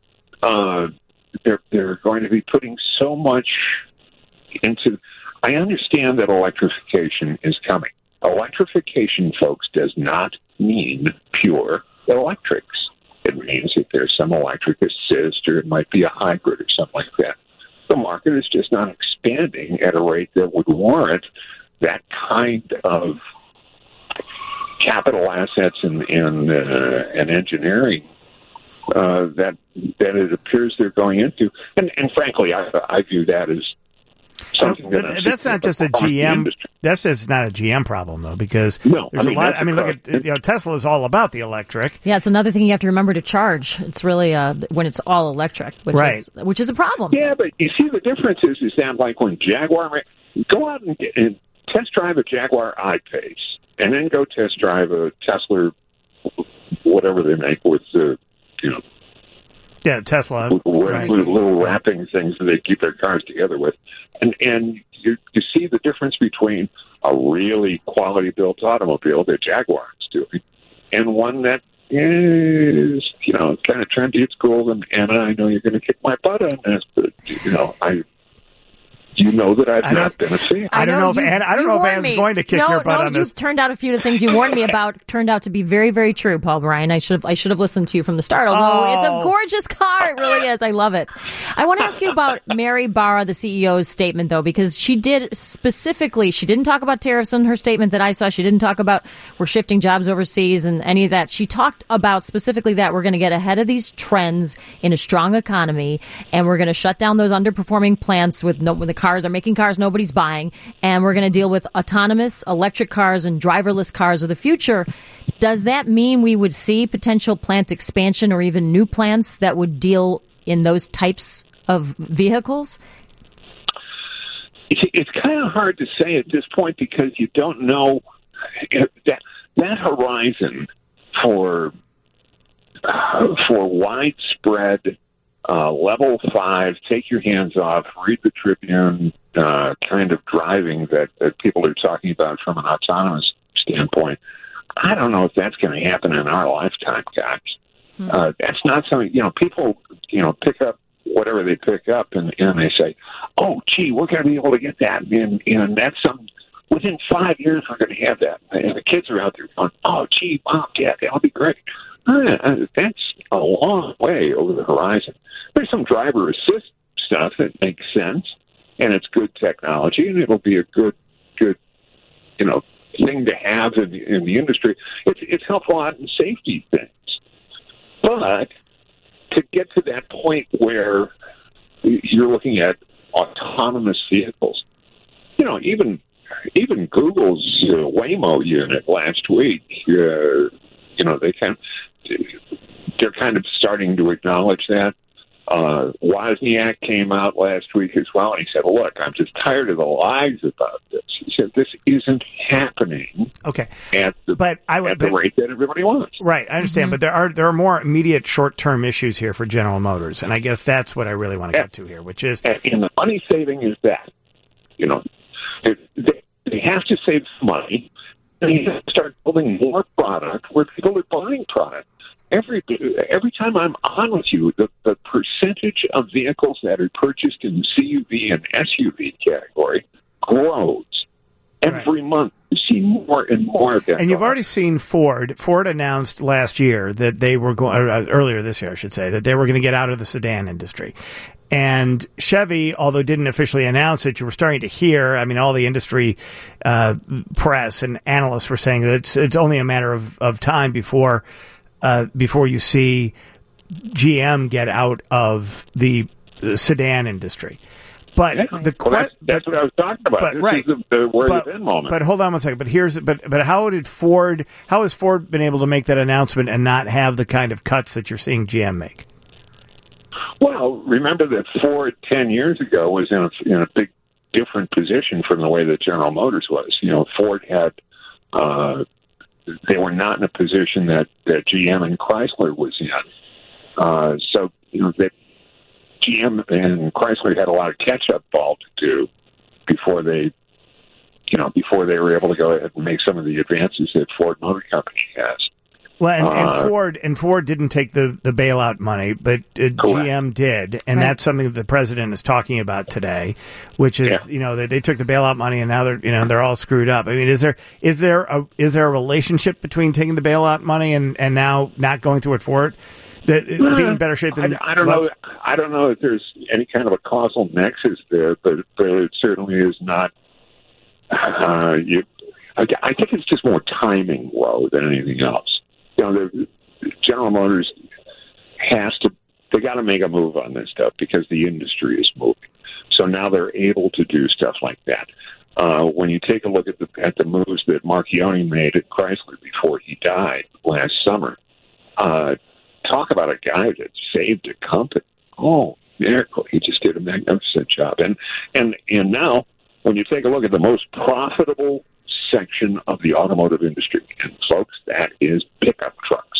they're going to be putting so much into. I understand that electrification is coming. Electrification, folks, does not mean pure electrics. It means that there's some electric assist, or it might be a hybrid or something like that. The market is just not expanding at a rate that would warrant that kind of capital assets and engineering that it appears they're going into. And frankly, I view that as something that's not just a GM. That's just not a GM problem, though, because there's a lot. Look at Tesla is all about the electric. Yeah, it's another thing you have to remember to charge. It's really when it's all electric, which is a problem. Yeah, but you see the difference is that like when Jaguar, go out and test drive a Jaguar I-Pace, and then go test drive a Tesla, whatever they make with Yeah, Tesla. With little wrapping things that they keep their cars together with. And you see the difference between a really quality-built automobile that Jaguar is doing and one that is, kind of trendy, it's cool, and I know you're going to kick my butt on this, but, that I've not been a fan. I don't know if Anne's going to kick your butt on this. You turned out a few of the things you warned me about turned out to be very, very true, Paul Bryan. I should have listened to you from the start, although it's a gorgeous car. It really is. I love it. I want to ask you about Mary Barra, the CEO's statement, though, because she didn't talk about tariffs in her statement that I saw. She didn't talk about we're shifting jobs overseas and any of that. She talked about specifically that we're going to get ahead of these trends in a strong economy, and we're going to shut down those underperforming plants when the cars are making cars nobody's buying, and we're going to deal with autonomous electric cars and driverless cars of the future. Does that mean we would see potential plant expansion or even new plants that would deal in those types of vehicles? It's kind of hard to say at this point because you don't know that horizon for widespread level 5, take your hands off, read the Tribune kind of driving that people are talking about from an autonomous standpoint. I don't know if that's going to happen in our lifetime, guys. That's not something, people, pick up whatever they pick up and they say, oh, gee, we're going to be able to get that. And that's within 5 years, we're going to have that. And the kids are out there going, oh, gee, Mom, Dad, that'll be great. That's a long way over the horizon. There's some driver assist stuff that makes sense, and it's good technology, and it'll be a good thing to have in the industry. It's helpful out in safety things. But to get to that point where you're looking at autonomous vehicles, even Google's Waymo unit last week, they're kind of starting to acknowledge that. Wozniak came out last week as well, and he said, look, I'm just tired of the lies about this. He said, this isn't happening at the rate that everybody wants. Right, I understand, but there are more immediate short-term issues here for General Motors, and I guess that's what I really want to get to here, which is... And the money saving is that. They have to save money, and you have to start building more product where people are buying product. Every time I'm on with you, the percentage of vehicles that are purchased in the CUV and SUV category grows. Every month, you see more and more of that. And you've already seen Ford. Ford announced last year that they were going, earlier this year, I should say, that they were going to get out of the sedan industry. And Chevy, although didn't officially announce it, you were starting to hear, I mean, all the industry press and analysts were saying that it's only a matter of time before you see GM get out of the sedan industry. But that's what I was talking about. But, this right. is the where it's in moment. But hold on one second. But how has Ford been able to make that announcement and not have the kind of cuts that you're seeing GM make? Well, remember that Ford 10 years ago was in a big different position from the way that General Motors was. You know, Ford had they were not in a position that GM and Chrysler was in. So you know that GM and Chrysler had a lot of catch-up ball to do before they were able to go ahead and make some of the advances that Ford Motor Company has. Well, and Ford didn't take the bailout money, but GM did, and that's something that the president is talking about today, which is they took the bailout money and now they're all screwed up. I mean, is there a relationship between taking the bailout money and now not going through it for it? Being in better shape than I don't know. I don't know if there's any kind of a causal nexus there, but it certainly is not. I think it's just more timing, than anything else. You know, General Motors they got to make a move on this stuff because the industry is moving. So now they're able to do stuff like that. When you take a look at the moves that Marchione made at Chrysler before he died last summer, talk about a guy that saved a company. Oh, miracle. He just did a magnificent job. And now, when you take a look at the most profitable section of the automotive industry, and folks, that is pickup trucks.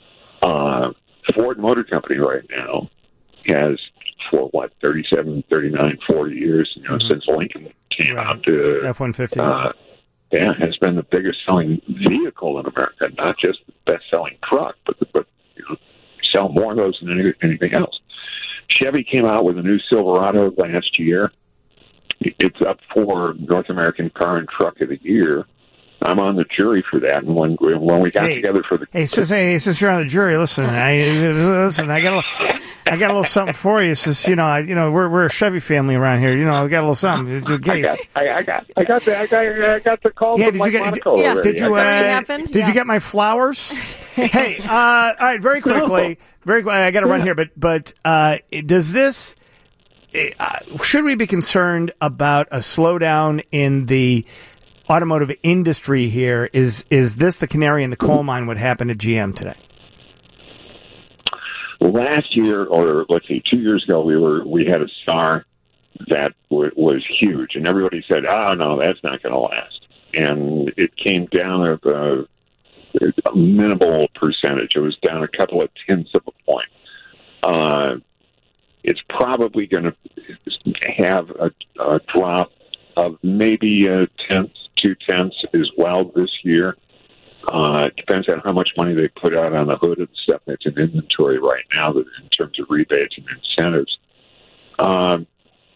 Ford Motor Company right now has, for 37, 39, 40 years, since Lincoln came out, F-150. Has been the biggest selling vehicle in America, not just the best selling truck, but sell more of those than anything else. Chevy came out with a new Silverado last year. It's up for North American Car and Truck of the Year. I'm on the jury for that, and when we got together for the since you're on the jury, listen, I got a little something for you. Since we're a Chevy family around here, I got a little something. It's a case. I got the call. Yeah, from Mike Monaco already. Did you get my flowers? Hey, all right, very quickly, I got to run here, but does this? Should we be concerned about a slowdown in the automotive industry here? Is this the canary in the coal mine? What happened to GM today? Last year, or let's see, 2 years ago, we had a SAR that was huge, and everybody said, "Oh no, that's not going to last." And it came down a minimal percentage. It was down a couple of tenths of a point. It's probably going to have a drop of maybe a tenth, 0.2 as well this year. It depends on how much money they put out on the hood of the stuff that's in inventory right now in terms of rebates and incentives. I'm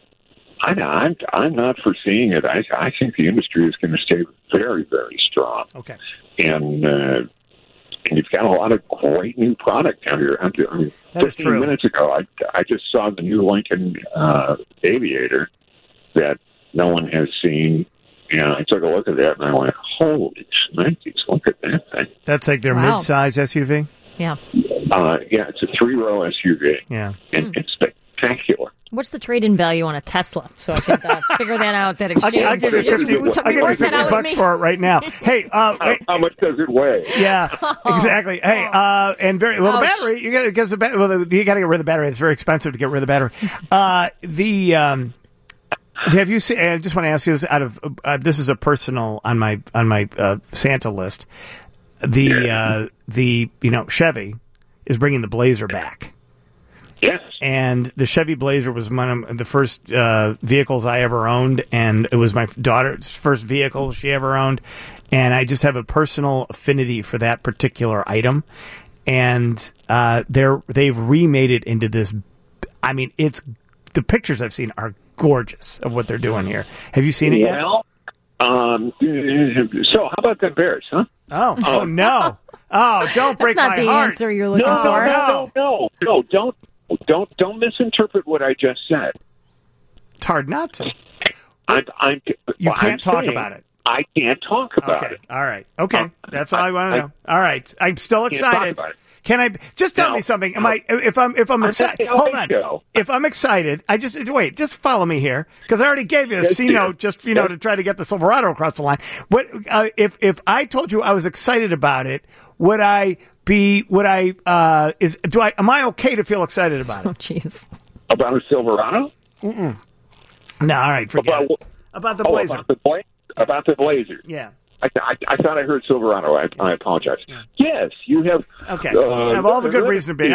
not foreseeing it. I think the industry is going to stay very, very strong. Okay. And you've got a lot of great new product down here. I mean, 15 minutes ago, I just saw the new Lincoln Aviator that no one has seen. And I took a look at that, and I went, holy snikes, look at that thing. That's like their mid-size SUV? Yeah. It's a 3-row SUV. Yeah. And it's spectacular. What's the trade-in value on a Tesla? So I can figure that out, that exchange. I'll give you $50 for it right now. Hey, how much does it weigh? Yeah, exactly. Hey, and the battery, you got to get rid of the battery. It's very expensive to get rid of the battery. Have you seen? I just want to ask you this. This is a personal on my Santa list. The Chevy is bringing the Blazer back. Yes. And the Chevy Blazer was one of the first vehicles I ever owned, and it was my daughter's first vehicle she ever owned, and I just have a personal affinity for that particular item. And they've remade it into this. I mean, the pictures I've seen are gorgeous of what they're doing here. Have you seen it yet? Well, So how about the Bears, huh? Oh no! Oh, don't break That's not my the heart. answer you're looking No, for. don't misinterpret what I just said. It's hard not to. You can't talk about it. I can't talk about Okay. it. All right. Okay. That's all I want to know. All right. I'm still Can't talk excited. about it. Can I just tell me something? If I'm excited? Hold on. Show. If I'm excited, just follow me here because I already gave you a C note just to try to get the Silverado across the line. What if I told you I was excited about it? Am I okay to feel excited about it? Oh, jeez. About a Silverado? No. All right. Forget it. About the Blazer. About the Blazer. Yeah. I thought I heard Silverado. I apologize. Yes, you have. Okay. I have all the good reason to be.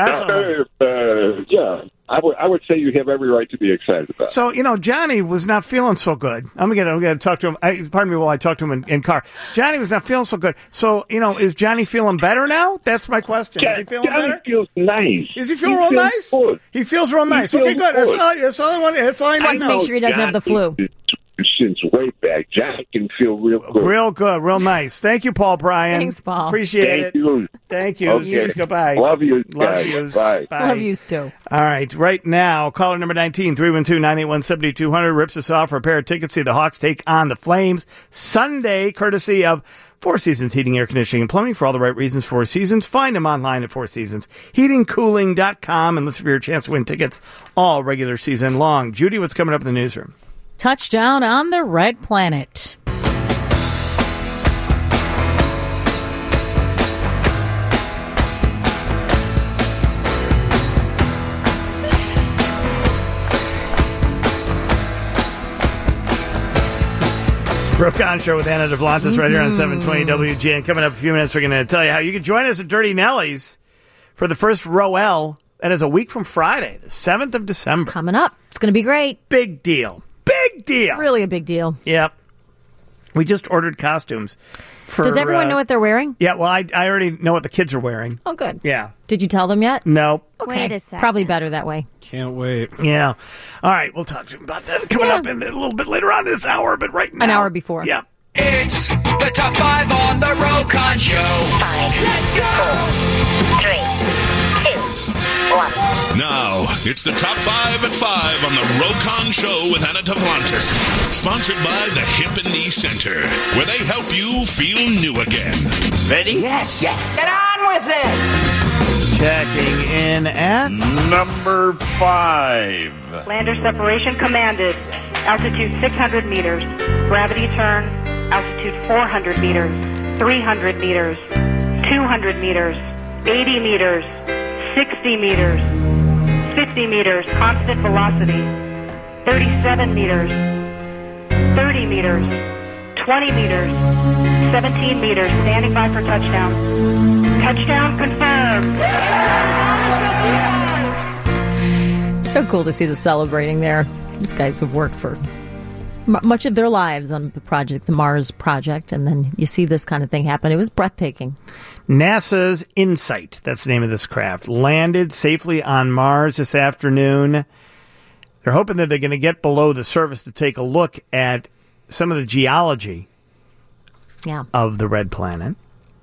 I would say you have every right to be excited about it. So, Johnny was not feeling so good. I'm gonna talk to him. Pardon me while I talk to him in car. Johnny was not feeling so good. So, is Johnny feeling better now? That's my question. Is he feeling Johnny better? feels nice. Is he feeling real nice? Good. He feels real nice. Okay, good. That's all I want. That's all I Just wants to know. make sure he doesn't have the flu. Since way back, Johnny can feel real good. Real good. Real nice. Thank you, Paul Bryan. Thanks, Paul. Appreciate it. Thank you. Okay. Goodbye. Love you, Love guys. you. Bye. Love you, Stu. All right. Right now, caller number 19, 312-981-7200 rips us off for a pair of tickets to see the Hawks take on the Flames Sunday, courtesy of Four Seasons Heating, Air Conditioning, and Plumbing. For all the right reasons, Four Seasons. Find them online at fourseasonsheatingcooling.com and listen for your chance to win tickets all regular season long. Judy, what's coming up in the newsroom? Touchdown on the Red Planet. Brooke On Show with Anna DeVlantis right here on 720 WGN. Coming up in a few minutes, we're going to tell you how you can join us at Dirty Nelly's for the first Roel. That is a week from Friday, the 7th of December. Coming up. It's going to be great. Big deal. Big deal. Really a big deal. Yep. We just ordered costumes. Does everyone know what they're wearing? Yeah, well, I already know what the kids are wearing. Oh, good. Yeah. Did you tell them yet? No. Okay. Wait a second. Probably better that way. Can't wait. Yeah. All right, we'll talk to them about that coming up in a little bit later on this hour, but right now. An hour before. Yep. It's the Top 5 on the Rokon Show. 5, Let's go! 4, 3, 2, 1. Now, it's the Top 5 at 5 on the Rokon Show with Anna DeVlantis. Sponsored by the Hip and Knee Center, where they help you feel new again. Ready? Yes. Get on with it! Checking in at number 5. Lander separation commanded. Altitude 600 meters. Gravity turn. Altitude 400 meters. 300 meters. 200 meters. 80 meters. 60 meters. 50 meters. Constant velocity. 37 meters. 30 meters. 20 meters. 17 meters. Standing by for touchdown. Touchdown confirmed. So cool to see the celebrating there. These guys have worked for much of their lives on the project, the Mars project, and then you see this kind of thing happen. It was breathtaking. NASA's InSight, that's the name of this craft, landed safely on Mars this afternoon. They're hoping that they're going to get below the surface to take a look at some of the geology of the red planet.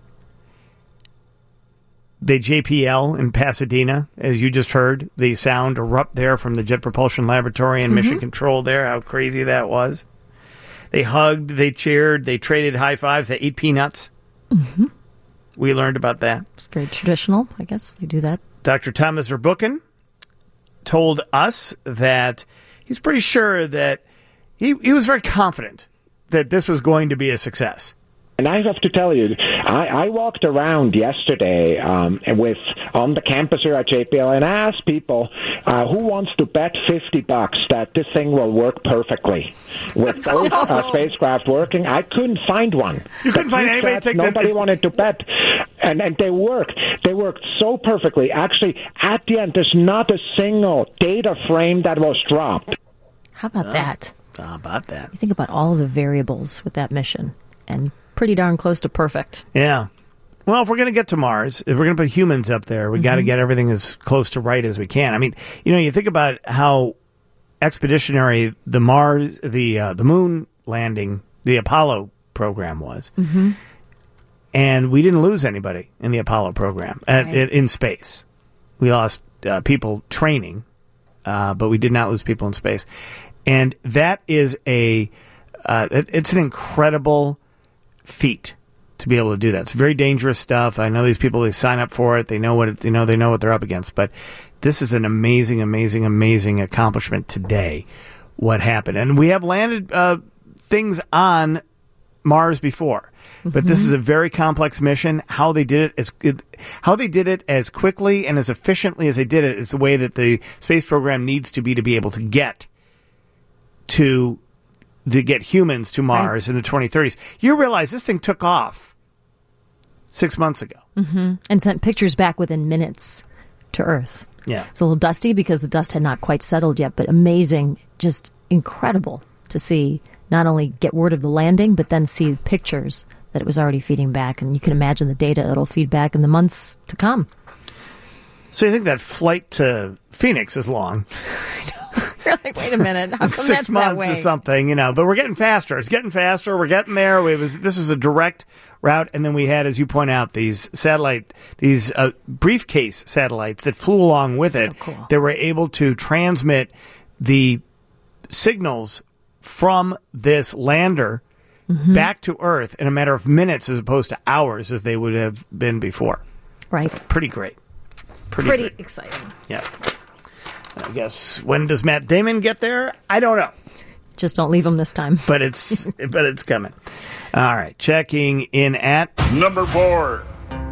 The JPL in Pasadena, as you just heard, the sound erupt there from the Jet Propulsion Laboratory and Mission Control there. How crazy that was. They hugged, they cheered, they traded high fives, they ate peanuts. Mm-hmm. We learned about that. It's very traditional, I guess. They do that. Dr. Thomas Zurbuchen told us that he's pretty sure that he was very confident that this was going to be a success. And I have to tell you, I walked around yesterday on the campus here at JPL and I asked people who wants to bet $50 that this thing will work perfectly. With both spacecraft working, I couldn't find one. You couldn't find anybody to take that? Nobody wanted to bet. And they worked. They worked so perfectly. Actually, at the end, there's not a single data frame that was dropped. How about that? How about that? You think about all of the variables with that mission, and pretty darn close to perfect. Yeah. Well, if we're going to get to Mars, if we're going to put humans up there, we got to get everything as close to right as we can. I mean, you think about how expeditionary the moon landing the Apollo program was. Mm-hmm. And we didn't lose anybody in the Apollo program in space. We lost people training, but we did not lose people in space. And that is it's an incredible feat to be able to do that. It's very dangerous stuff. I know these people, they sign up for it. They know what they know what they're up against. But this is an amazing, amazing, amazing accomplishment today. What happened? And we have landed things on Mars before. But this is a very complex mission. How they did it as quickly and as efficiently as they did it is the way that the space program needs to be able to get humans to Mars in the 2030s. You realize this thing took off 6 months ago. Mm-hmm. And sent pictures back within minutes to Earth. Yeah. It's a little dusty because the dust had not quite settled yet, but amazing, just incredible to see, not only get word of the landing, but then see pictures that it was already feeding back. And you can imagine the data it'll feed back in the months to come. So you think that flight to Phoenix is long? You're like, wait a minute. How come 6 that's months that way? or something, but we're getting faster. It's getting faster. We're getting there. This was a direct route. And then we had, as you point out, these briefcase satellites that flew along with it. Cool. That were able to transmit the signals from this lander back to Earth in a matter of minutes as opposed to hours as they would have been before. Right. So pretty great. Pretty great. Exciting. Yeah. I guess, when does Matt Damon get there? I don't know. Just don't leave him this time. But it's coming. All right. Checking in at number 4.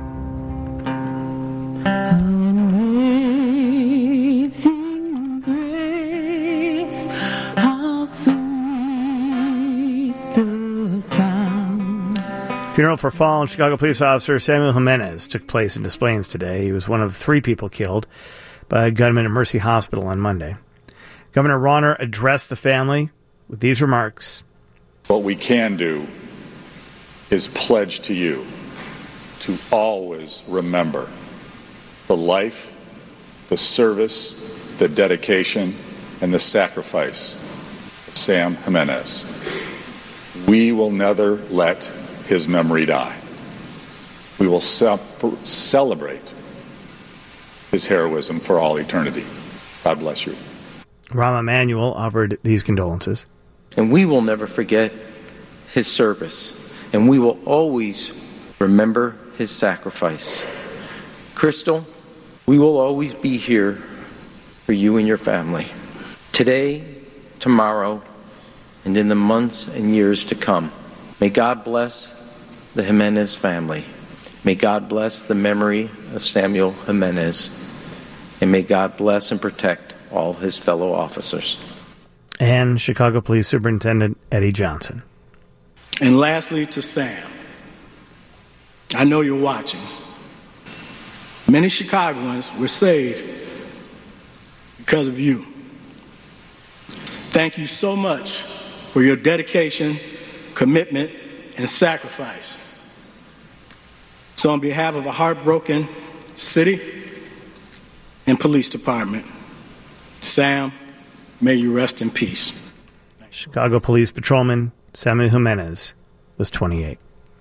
Amazing grace, how sweet the sound. Funeral for fallen Chicago police officer Samuel Jimenez took place in Des Plaines today. He was one of 3 people killed by a gunman at Mercy Hospital on Monday. Governor Rauner addressed the family with these remarks. What we can do is pledge to you to always remember the life, the service, the dedication, and the sacrifice of Sam Jimenez. We will never let his memory die. We will celebrate his heroism for all eternity. God bless you. Rahm Emanuel offered these condolences. And we will never forget his service, and we will always remember his sacrifice. Crystal, we will always be here for you and your family. Today, tomorrow, and in the months and years to come. May God bless the Jimenez family. May God bless the memory of Samuel Jimenez. And may God bless and protect all his fellow officers. And Chicago Police Superintendent Eddie Johnson. And lastly, to Sam, I know you're watching. Many Chicagoans were saved because of you. Thank you so much for your dedication, commitment, and sacrifice. So on behalf of a heartbroken city and police department, Sam, may you rest in peace. Chicago Police Patrolman Samuel Jimenez was 28.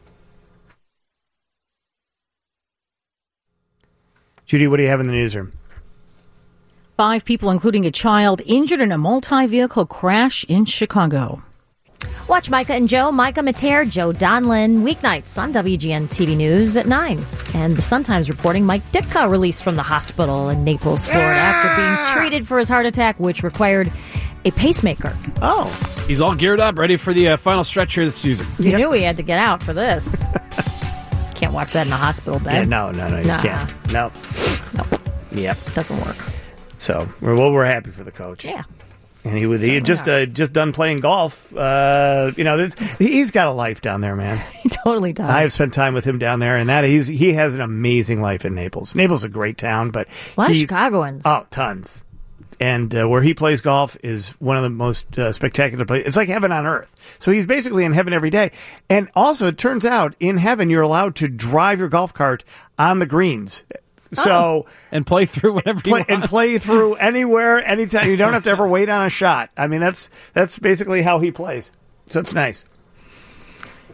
Judy, what do you have in the newsroom? 5 people, including a child, injured in a multi-vehicle crash in Chicago. Watch Micah and Joe, Micah Mater, Joe Donlin, weeknights on WGN TV News at 9. And the Sun-Times reporting Mike Ditka released from the hospital in Naples, Florida, after being treated for his heart attack, which required a pacemaker. Oh. He's all geared up, ready for the final stretch here this season. You knew he had to get out for this. Can't watch that in a hospital bed. Yeah, no, you can't. No. Yep. Doesn't work. So, we're happy for the coach. Yeah. And he had just done playing golf. He's got a life down there, man. He totally does. I've spent time with him down there, and he has an amazing life in Naples. Naples is a great town, but a lot of Chicagoans. Oh, tons. And where he plays golf is one of the most spectacular places. It's like heaven on earth. So he's basically in heaven every day. And also, it turns out, in heaven, you're allowed to drive your golf cart on the greens. So and play through whatever you want. And play through anywhere, anytime. You don't have to ever wait on a shot. I mean, that's basically how he plays. So it's nice.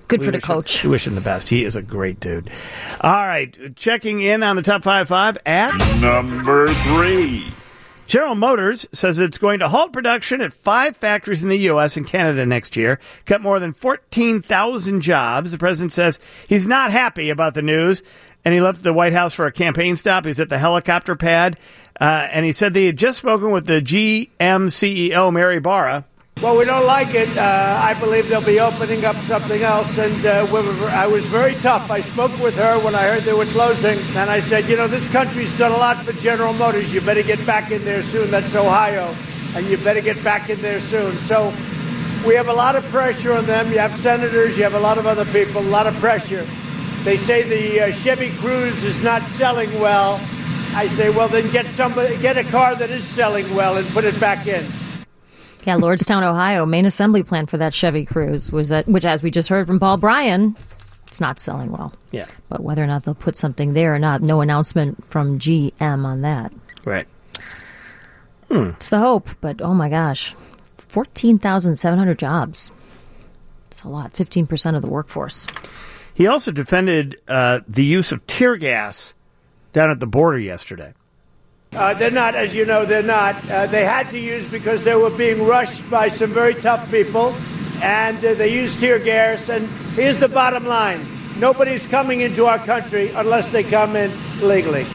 Good for the coach. We wish him the best. He is a great dude. All right, checking in on the top 5 at number 3. General Motors says it's going to halt production at 5 factories in the U.S. and Canada next year, cut more than 14,000 jobs. The president says he's not happy about the news, and he left the White House for a campaign stop. He's at the helicopter pad, and he said they had just spoken with the GM CEO, Mary Barra. Well, we don't like it. I believe they'll be opening up something else, and I was very tough. I spoke with her when I heard they were closing, and I said, this country's done a lot for General Motors. You better get back in there soon. That's Ohio, and you better get back in there soon. So we have a lot of pressure on them. You have senators, you have a lot of other people, a lot of pressure. They say the Chevy Cruze is not selling well. I say, well, then get a car that is selling well and put it back in. Yeah, Lordstown, Ohio, main assembly plant for that Chevy Cruze was that, which, as we just heard from Paul Bryan, it's not selling well. Yeah. But whether or not they'll put something there or not, no announcement from GM on that. Right. It's the hope, but oh my gosh, 14,700 jobs. It's a lot, 15% of the workforce. He also defended the use of tear gas down at the border yesterday. They're not, as you know, they're not. They had to use because they were being rushed by some very tough people, and they used tear gas. And here's the bottom line. Nobody's coming into our country unless they come in legally.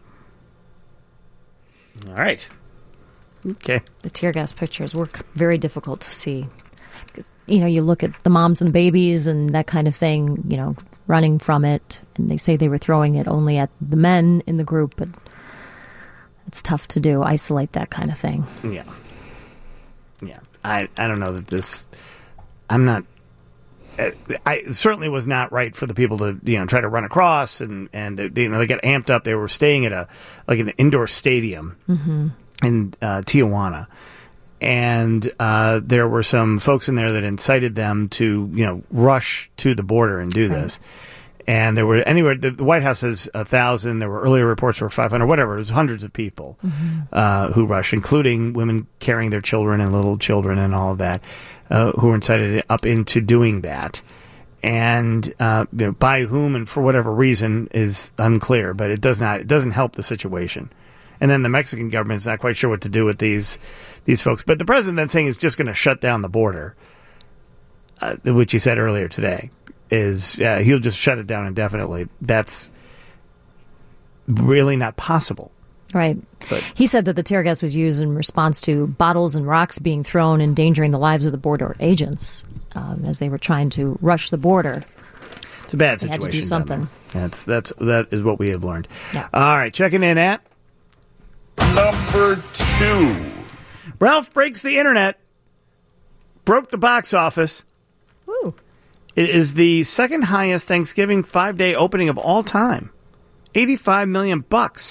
All right. Okay. The tear gas pictures were very difficult to see. Because, you look at the moms and babies and that kind of thing, running from it. And they say they were throwing it only at the men in the group, but it's tough to do, isolate that kind of thing. Yeah. Yeah. I don't know that this... I'm not... I certainly was not right for the people to, try to run across and they got amped up. They were staying at an indoor stadium in Tijuana. And there were some folks in there that incited them to, rush to the border and do this. And there were the White House says 1,000. There were earlier reports were 500, whatever. It was hundreds of people who rushed, including women carrying their children and little children and all of that, who were incited up into doing that. And by whom and for whatever reason is unclear, but it doesn't help the situation. And then the Mexican government is not quite sure what to do with these folks. But the president then saying he's just going to shut down the border, which he said earlier today. He'll just shut it down indefinitely. That's really not possible. Right. But he said that the tear gas was used in response to bottles and rocks being thrown, endangering the lives of the border agents as they were trying to rush the border. It's a bad They situation. had to do something. That is what we have learned. Yeah. All right, checking in at number 2. Ralph Breaks the Internet. Broke the box office. Woo. It is the second highest Thanksgiving 5-day opening of all time. $85 million.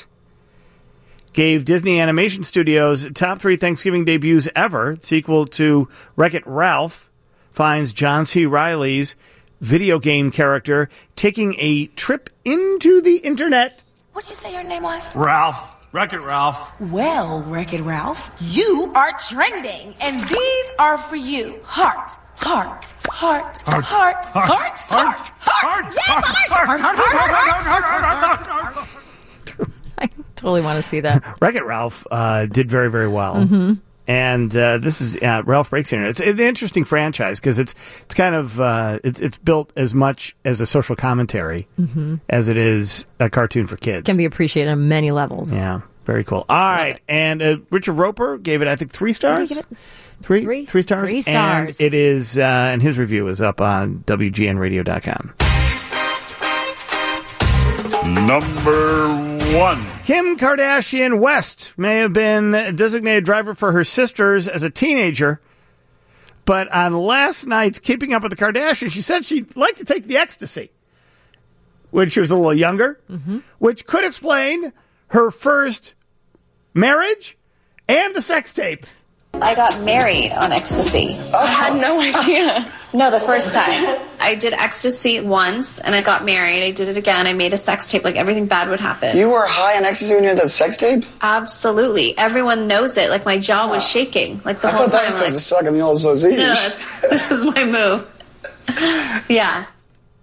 Gave Disney Animation Studios top 3 Thanksgiving debuts ever. Sequel to Wreck-It Ralph finds John C. Reilly's video game character taking a trip into the internet. What did you say your name was? Ralph. Wreck-It Ralph. Well, Wreck-It Ralph, you are trending, and these are for you. Heart. Heart, heart, heart, heart, heart, heart, heart, yes, heart. I totally want to see that. Wreck-It Ralph did very, very well. And this is Ralph Breaks the Internet. It's an interesting franchise because it's kind of it's built as much as a social commentary as it is a cartoon for kids. Can be appreciated on many levels. Yeah, very cool. All right, and Richard Roper gave it, I think, 3 stars. What did he give it? Three stars. 3 stars. And it is, and his review is up on WGNradio.com. Number 1. Kim Kardashian West may have been a designated driver for her sisters as a teenager, but on last night's Keeping Up with the Kardashians, she said she'd like to take the ecstasy when she was a little younger, which could explain her first marriage and the sex tape. I got married on ecstasy. I had no idea. No, the first time. I did ecstasy once, and I got married. I did it again. I made a sex tape. Like, everything bad would happen. You were high on ecstasy when you had that sex tape? Absolutely. Everyone knows it. Like, my jaw was shaking. Like, the I whole thought time. that was because of sucking the old sausage. No, this is my move. Yeah.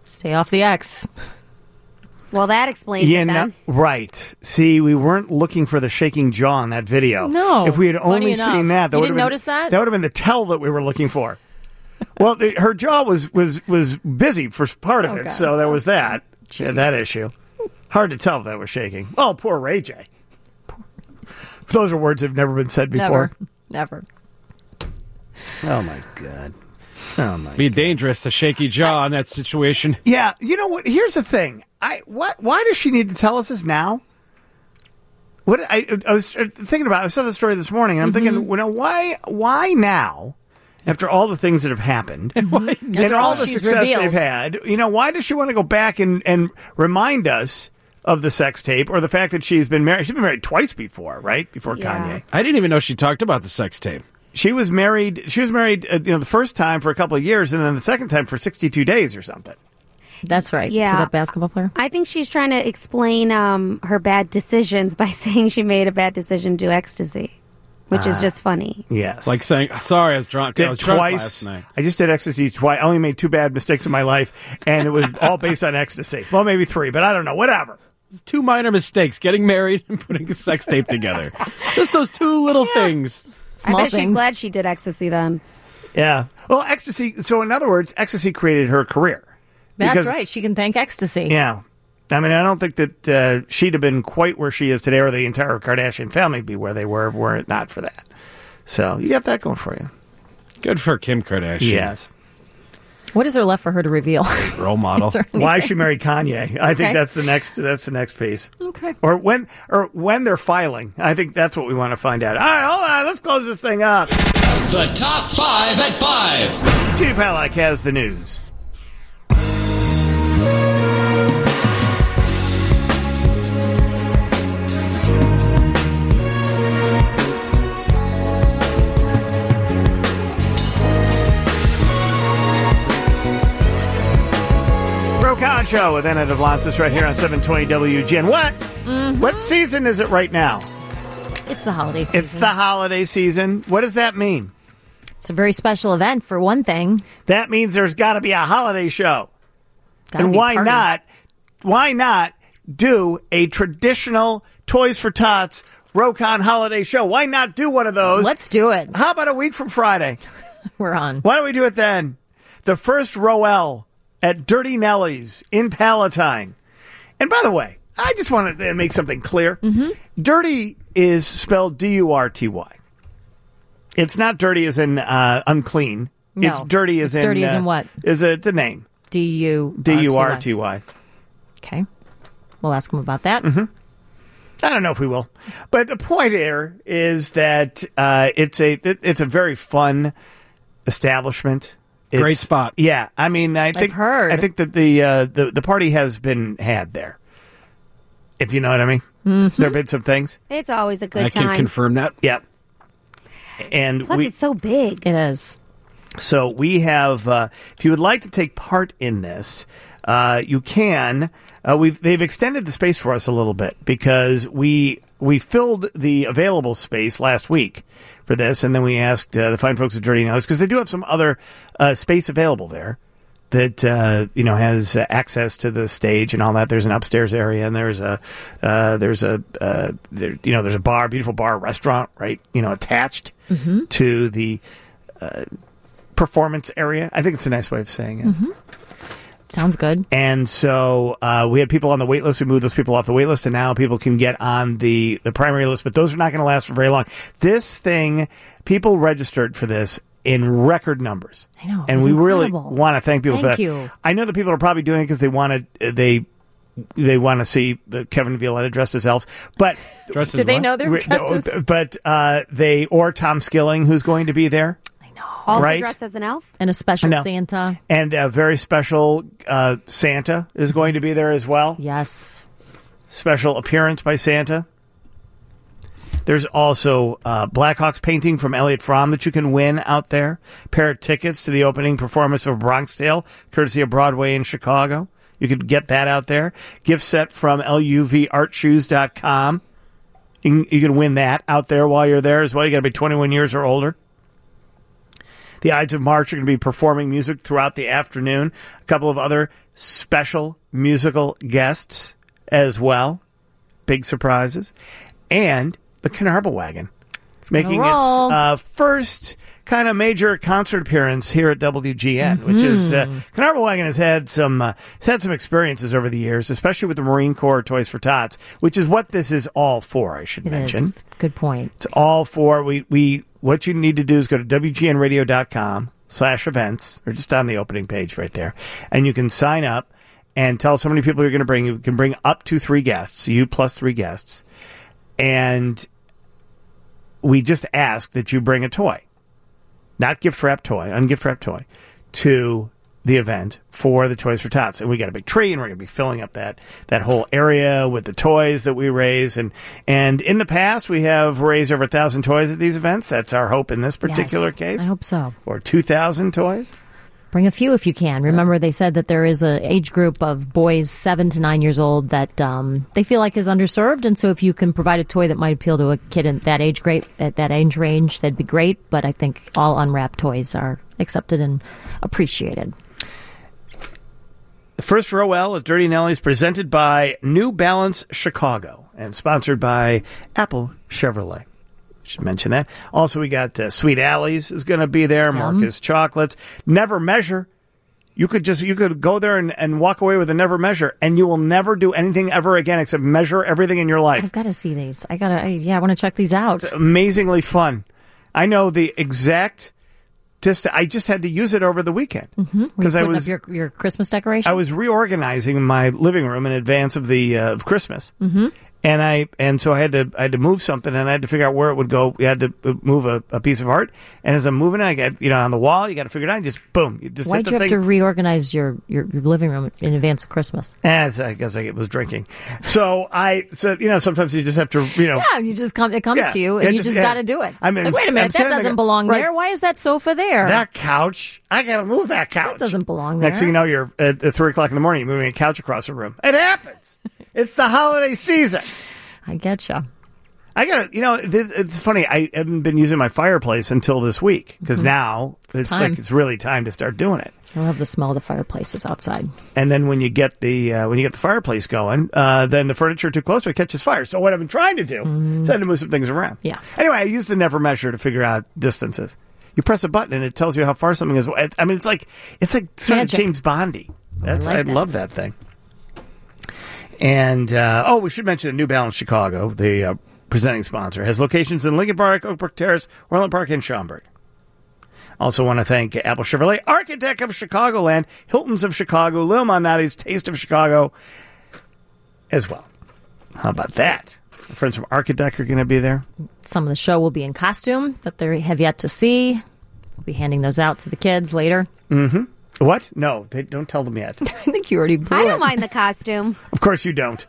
Stay off the X. Well, that explains it then. Right. See, we weren't looking for the shaking jaw in that video. No. If we had only enough. seen that, You didn't notice that? That would have been the tell that we were looking for. Well, her jaw was busy for part of it, Okay. so there was that. She had that issue. Hard to tell if that was shaking. Oh, poor Ray J. Those are words that have never been said before. Never. Oh, my God. Oh, my Be dangerous, a shaky jaw in that situation. Yeah, you know what? Here's the thing. Why does she need to tell us this now? What I was thinking about. I saw the story this morning, and I'm thinking, why now? After all the things that have happened, and all the success they've had, why does she want to go back and remind us of the sex tape or the fact that she's been married? She's been married twice before, right? Before Kanye. I didn't even know she talked about the sex tape. She was married. The first time for a couple of years, and then the second time for 62 days or something. That's right. Yeah. So that basketball player? I think she's trying to explain her bad decisions by saying she made a bad decision to do ecstasy, which is just funny. Yes. Like saying, sorry, I was drunk. I was drunk twice. last night. I just did ecstasy twice. I only made 2 bad mistakes in my life, and it was all based on ecstasy. Well, maybe 3, but I don't know. Whatever. 2 minor mistakes, getting married and putting a sex tape together. Just those 2 little things. I bet she's glad she did ecstasy then. Yeah. Well, ecstasy. So, in other words, ecstasy created her career. That's right. She can thank ecstasy. Yeah. I mean, I don't think that she'd have been quite where she is today, or the entire Kardashian family be where they were it not for that. So, you got that going for you. Good for Kim Kardashian. Yes. What is there left for her to reveal? Role model. Why she married Kanye? I think that's the next piece. Okay. Or when they're filing. I think that's what we want to find out. All right, hold on. Let's close this thing up. The top 5 at 5. Judy Palac has the news. Con Show with Anna Devlantis right here on 720 WGN. What season is it right now? It's the holiday season. It's the holiday season. What does that mean? It's a very special event, for one thing. That means there's got to be a holiday show. And why not do a traditional Toys for Tots Rokon holiday show? Why not do one of those? Let's do it. How about a week from Friday? We're on. Why don't we do it then? The first Roel at Dirty Nelly's in Palatine. And by the way, I just want to make something clear. Dirty is spelled D-U-R-T-Y. It's not dirty as in unclean. No. It's dirty as It's dirty as in what? It's a name. D-U-R-T-Y. Okay. We'll ask him about that. I don't know if we will. But the point here is that it's a very fun establishment. Great spot. Yeah, I mean, I think that the party has been had there. If you know what I mean, there have been some things. It's always a good I time. can confirm that. Yep. And Plus, it's so big. It is. So we have. If you would like to take part in this, you can. They've extended the space for us a little bit because we filled the available space last week for this, and then we asked the fine folks at Dirty Nelly's because they do have some other space available there that has access to the stage and all that. There's an upstairs area, and there's a bar, beautiful bar, restaurant, right? Attached to the performance area. I think it's a nice way of saying it. Sounds good. And so we had people on the wait list. We moved those people off the wait list, and now people can get on the primary list, but those are not going to last for very long. This thing, people registered for this in record numbers. I know. And we really want to thank people for that. Thank you. I know that people are probably doing it because they want to see Kevin and Violetta dressed as elves. But do they know they're dressed as? But or Tom Skilling, who's going to be there. Also right? dressed as an elf? And a special Santa. And a very special Santa is going to be there as well. Yes. Special appearance by Santa. There's also Blackhawks painting from Elliot Fromm that you can win out there. Pair of tickets to the opening performance of Bronx Tale, courtesy of Broadway in Chicago. You could get that out there. Gift set from LUVArtshoes.com. You can win that out there while you're there as well. You got to be 21 years or older. The Ides of March are going to be performing music throughout the afternoon. A couple of other special musical guests as well. Big surprises. And the Knaarble Wagon making its first kind of major concert appearance here at WGN, which is Knaarble Wagon has had some experiences over the years, especially with the Marine Corps Toys for Tots, which is what this is all for. I should mention. Good point. It's all for what you need to do is go to WGNradio.com/events, or just on the opening page right there, and you can sign up and tell us how many people you're going to bring. You can bring up to 3 guests, you plus 3 guests, and we just ask that you bring a toy, not gift wrap toy, ungift wrap toy, to the event for the Toys for Tots. And we got a big tree, and we're going to be filling up that whole area with the toys that we raise. And in the past, we have raised over 1,000 toys at these events. That's our hope in this particular case. I hope so. Or 2,000 toys. Bring a few if you can. Remember, they said that there is an age group of boys 7 to 9 years old that they feel like is underserved, and so if you can provide a toy that might appeal to a kid in that age range, that'd be great. But I think all unwrapped toys are accepted and appreciated. The first Row L of Dirty Nellies, presented by New Balance Chicago and sponsored by Apple Chevrolet. Should mention that. Also, we got Sweet Alley's is going to be there. Marcus Chocolates. Never Measure. You could go there and walk away with a Never Measure, and you will never do anything ever again except measure everything in your life. I've got to see these. I want to check these out. It's amazingly fun. I know the exact distance. I just had to use it over the weekend because I was up your Christmas decoration. I was reorganizing my living room in advance of the of Christmas. And so I had to move something, and I had to figure out where it would go. You had to move a piece of art, and as I'm moving it, I get on the wall. You got to figure it out. And just boom, you just Why'd hit the you have thing. to reorganize your living room in advance of Christmas? As I guess I was drinking, so sometimes you just have to you just it comes to you, and you just got to do it. I mean, wait a minute, that doesn't belong there. Why is that sofa there? That couch, I got to move that couch. That doesn't belong there. Next thing you know, you're at 3:00 in the morning, you're moving a couch across the room. It happens. It's the holiday season. I getcha. I got it's funny. I haven't been using my fireplace until this week because now it's really time to start doing it. I love the smell of the fireplaces outside. And then when you get the fireplace going, then the furniture too close to it catches fire. So what I've been trying to do is I had to move some things around. Yeah. Anyway, I used the Never Measure to figure out distances. You press a button and it tells you how far something is. I mean, it's like sort of James Bondy. I love that thing. And, we should mention the New Balance Chicago, the presenting sponsor, has locations in Lincoln Park, Oak Brook Terrace, Orland Park, and Schaumburg. Also want to thank Apple Chevrolet, Architect of Chicagoland, Hilton's of Chicago, Lil Malnati's Taste of Chicago as well. How about that? Our friends from Architect are going to be there. Some of the show will be in costume that they have yet to see. We'll be handing those out to the kids later. Mm-hmm. What? No, they don't tell them yet. I think you already blew I don't mind the costume. Of course you don't.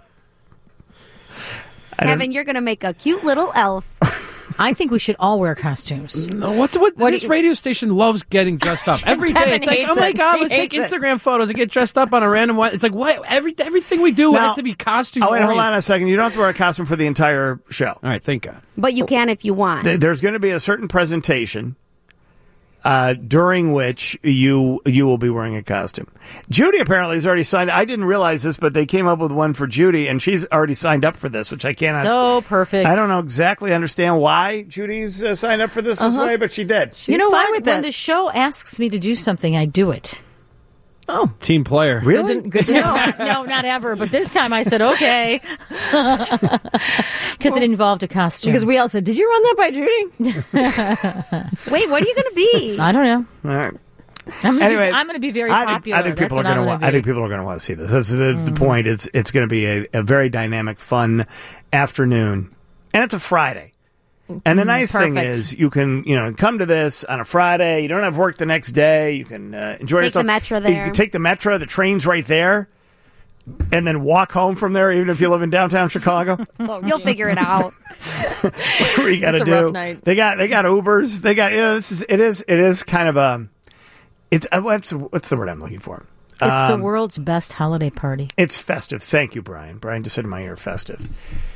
Kevin, you're going to make a cute little elf. I think we should all wear costumes. No, this radio station loves getting dressed up every day. It's like, oh my God, let's take Instagram photos and get dressed up on a random one. It's like, what? Everything we do has to be costume. Oh, wait, hold on a second. You don't have to wear a costume for the entire show. All right, thank God. But you can if you want. There's going to be a certain presentation during which you will be wearing a costume. Judy apparently has already signed. I didn't realize this, but they came up with one for Judy, and she's already signed up for this, which I cannot. So perfect. I don't know exactly understand why Judy's signed up for this way, but she did. You know what? When the show asks me to do something, I do it. Oh, team player. Really? Good to know. No, not ever. But this time I said, okay. Because it involved a costume. Because we all said, did you run that by Judy? Wait, what are you going to be? I don't know. All right. I'm going to be very popular. I think people are going to. I think people are going to want to see this. That's the point. It's going to be a very dynamic, fun afternoon, and it's a Friday. And the nice thing is, you can come to this on a Friday. You don't have work the next day. You can enjoy yourself. Take the Metro there. You can take the Metro. The train's right there, and then walk home from there. Even if you live in downtown Chicago, you'll figure it out. What you got to do? Rough night. They got Ubers. They got it is kind of a. It's what's the word I'm looking for? It's the world's best holiday party. It's festive. Thank you, Brian. Brian just said in my ear, festive.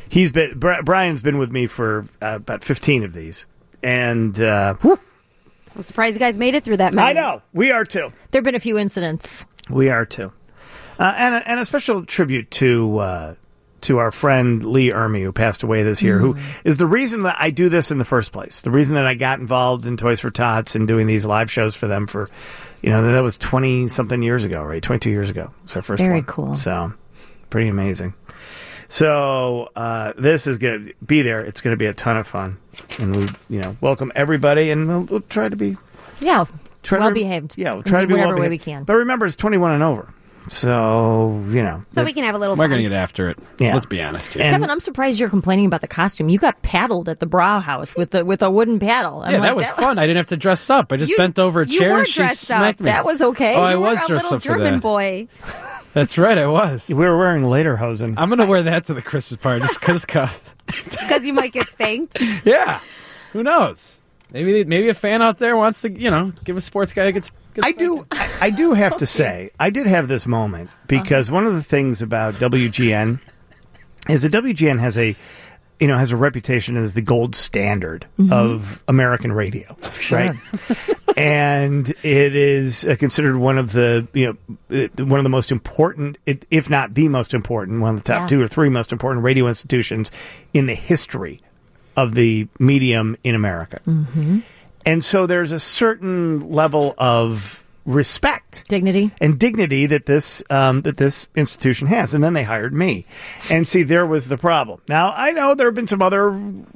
Brian's been with me for about 15 of these, and I'm surprised you guys made it through that many. I know. We are too. There have been a few incidents. We are too. And a special tribute to our friend Lee Ermey, who passed away this year, who is the reason that I do this in the first place. The reason that I got involved in Toys for Tots and doing these live shows for them for, that was 20-something years ago, right? 22 years ago. It was our first one. Very cool. So, pretty amazing. So, this is going to be there. It's going to be a ton of fun. And we, welcome everybody, and we'll try to be... Yeah, well-behaved. Yeah, we'll try to be whatever well-behaved. way we can. But remember, it's 21 and over. So, So we can have a little We're fun. going to get after it. Yeah. Let's be honest here. Kevin, I'm surprised you're complaining about the costume. You got paddled at the Brow House with a wooden paddle. I'm Yeah, like, that was fun. I didn't have to dress up. I just bent over a You chair were and she dressed up. smacked me. That was okay. Oh, I You was were a dressed little up for German that. boy. That's right, I was. We were wearing lederhosen. I'm going to wear that to the Christmas party just because. Because you might get spanked. Yeah. Who knows? Maybe a fan out there wants to, give a sports guy a good I do have to say, I did have this moment because one of the things about WGN is that WGN has a reputation as the gold standard of American radio, right? And it is considered one of the most important, if not the most important, one of the top 2 or 3 most important radio institutions in the history of the medium in America. And so there's a certain level of respect, dignity that this institution has. And then they hired me. And see, there was the problem. Now, I know there have been some other,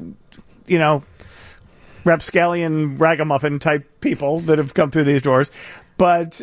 rapscallion ragamuffin type people that have come through these doors. But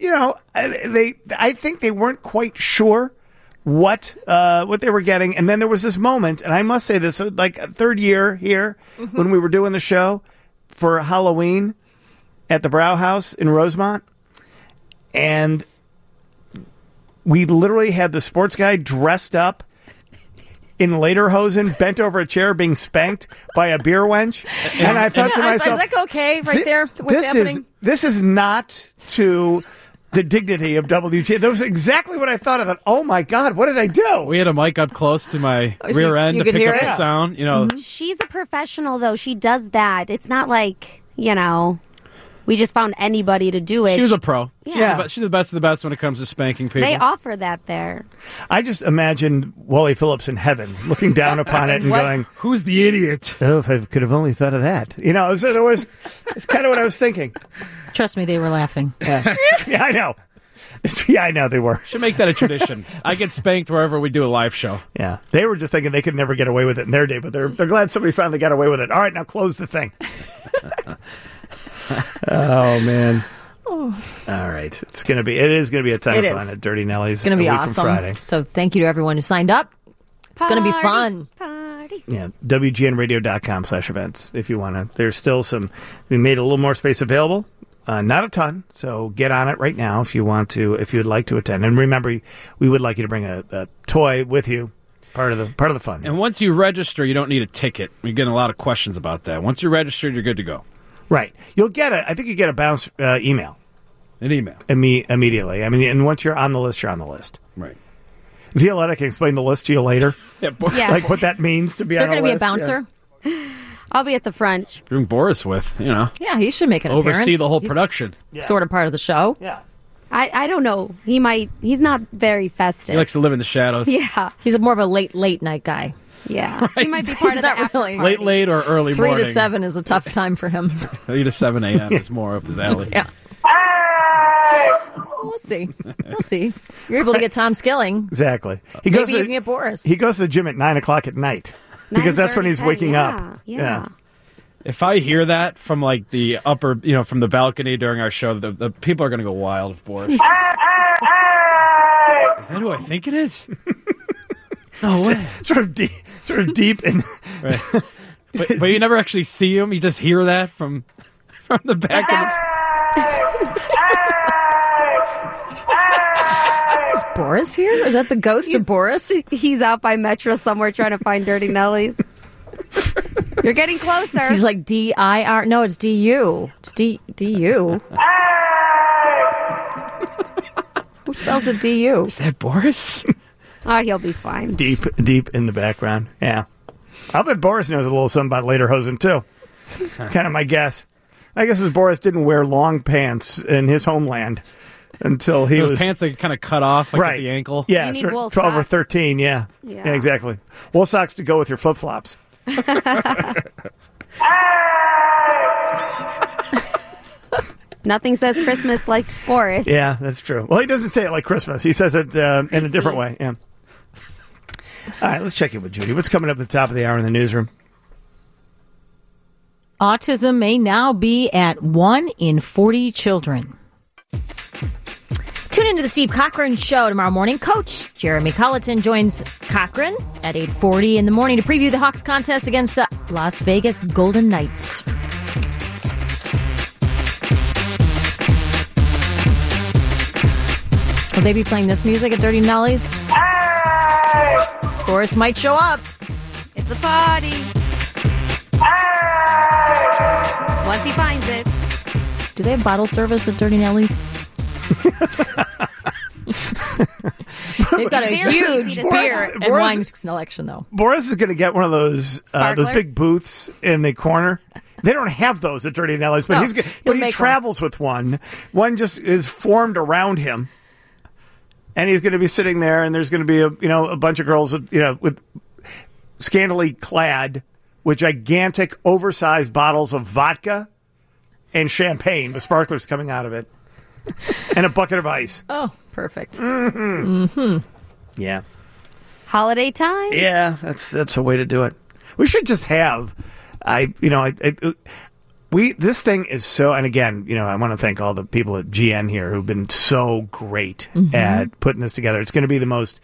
I think they weren't quite sure what they were getting. And then there was this moment, and I must say this, like a third year here when we were doing the show for Halloween at the Brow House in Rosemont, and we literally had the sports guy dressed up in lederhosen, bent over a chair, being spanked by a beer wench. And I thought to myself, is that okay right there? What's happening? This is not to the dignity of WGN. That was exactly what I thought. I thought, oh my God, what did I do? We had a mic up close to my rear end to pick up the sound. She's a professional, though. She does that. It's not like, we just found anybody to do it. She was a pro. Yeah. She's the best of the best when it comes to spanking people. They offer that there. I just imagined Wally Phillips in heaven looking down upon it and going, who's the idiot? Oh, if I could have only thought of that. It's kind of what I was thinking. Trust me, they were laughing. Yeah, I know. Yeah, I know they were. Should make that a tradition. I get spanked wherever we do a live show. Yeah. They were just thinking they could never get away with it in their day, but they're glad somebody finally got away with it. All right, now close the thing. Oh, man. All right. It is going to be a ton of fun at Dirty Nelly's. It's going to be awesome. Friday. So thank you to everyone who signed up. It's going to be fun. Yeah, WGNradio.com/events if you want to. There's still we made a little more space available. Not a ton, so get on it right now if you want to, if you would like to attend. And remember, we would like you to bring a toy with you. Part of the fun. And once you register, you don't need a ticket. We're getting a lot of questions about that. Once you're registered, you're good to go. Right. I think you get a bounce email. An email. Immediately. I mean, and once you're on the list, you're on the list. Right. Violetta can explain the list to you later. Yeah. Like what that means to be on a list. Is there going to be a bouncer? Yeah. I'll be at the front. Bring Boris with, Yeah, he should make an appearance. Oversee the whole production. He's sort of part of the show. Yeah. I don't know. He's not very festive. He likes to live in the shadows. Yeah. He's more of a late night guy. Yeah. Right. He might be part of the after party. Late or early 3 morning. to 7 is a tough time for him. 3 to 7 a.m. is more up his alley. Yeah. We'll see. You're able to get Tom Skilling. Exactly. Maybe you can get Boris. He goes to the gym at 9 o'clock at night because that's when he's waking up. Yeah. If I hear that from like the upper, from the balcony during our show, the people are going to go wild if Boris. Is that who I think it is? No way. Sort of deep in. Right. But you never actually see him. You just hear that from the back of Is Boris here? Is that the ghost of Boris? He's out by Metro somewhere trying to find Dirty Nellies. You're getting closer. He's like D-I-R. No, it's D-U. It's D-U. Who spells it D-U? Is that Boris? Oh, he'll be fine. Deep in the background. Yeah. I'll bet Boris knows a little something about lederhosen, too. Kind of my guess. I guess his Boris didn't wear long pants in his homeland until he Those was pants that kind of cut off like right at the ankle. Yeah, You need sort of wool 12 or socks. 13. Yeah. Yeah. Exactly. Wool socks to go with your flip flops. Nothing says Christmas like Boris. Yeah, that's true. Well, he doesn't say it like Christmas. He says it in a different way. Yeah. All right, let's check in with Judy. What's coming up at the top of the hour in the newsroom? Autism may now be at 1 in 40 children. Tune into the Steve Cochran Show tomorrow morning. Coach Jeremy Colleton joins Cochran at 8:40 in the morning to preview the Hawks contest against the Las Vegas Golden Knights. Will they be playing this music at Dirty Nollies? Boris might show up. It's a party. Once he finds it. Do they have bottle service at Dirty Nellies? They've got a Very huge easy to beer serve. and wine selection, though. Boris is going to get one of those Sparklers? big booths in the corner. They don't have those at Dirty Nellies, but No, he he'll make travels with one. One just is formed around him, and he's going to be sitting there, and there's going to be a bunch of girls with scantily clad with gigantic, oversized bottles of vodka and champagne with sparklers coming out of it, and a bucket of ice. Oh, perfect. Yeah. Holiday time? Yeah, that's a way to do it. We should just have, this thing is so, and again, I want to thank all the people at GN here who've been so great at putting this together. It's going to be the most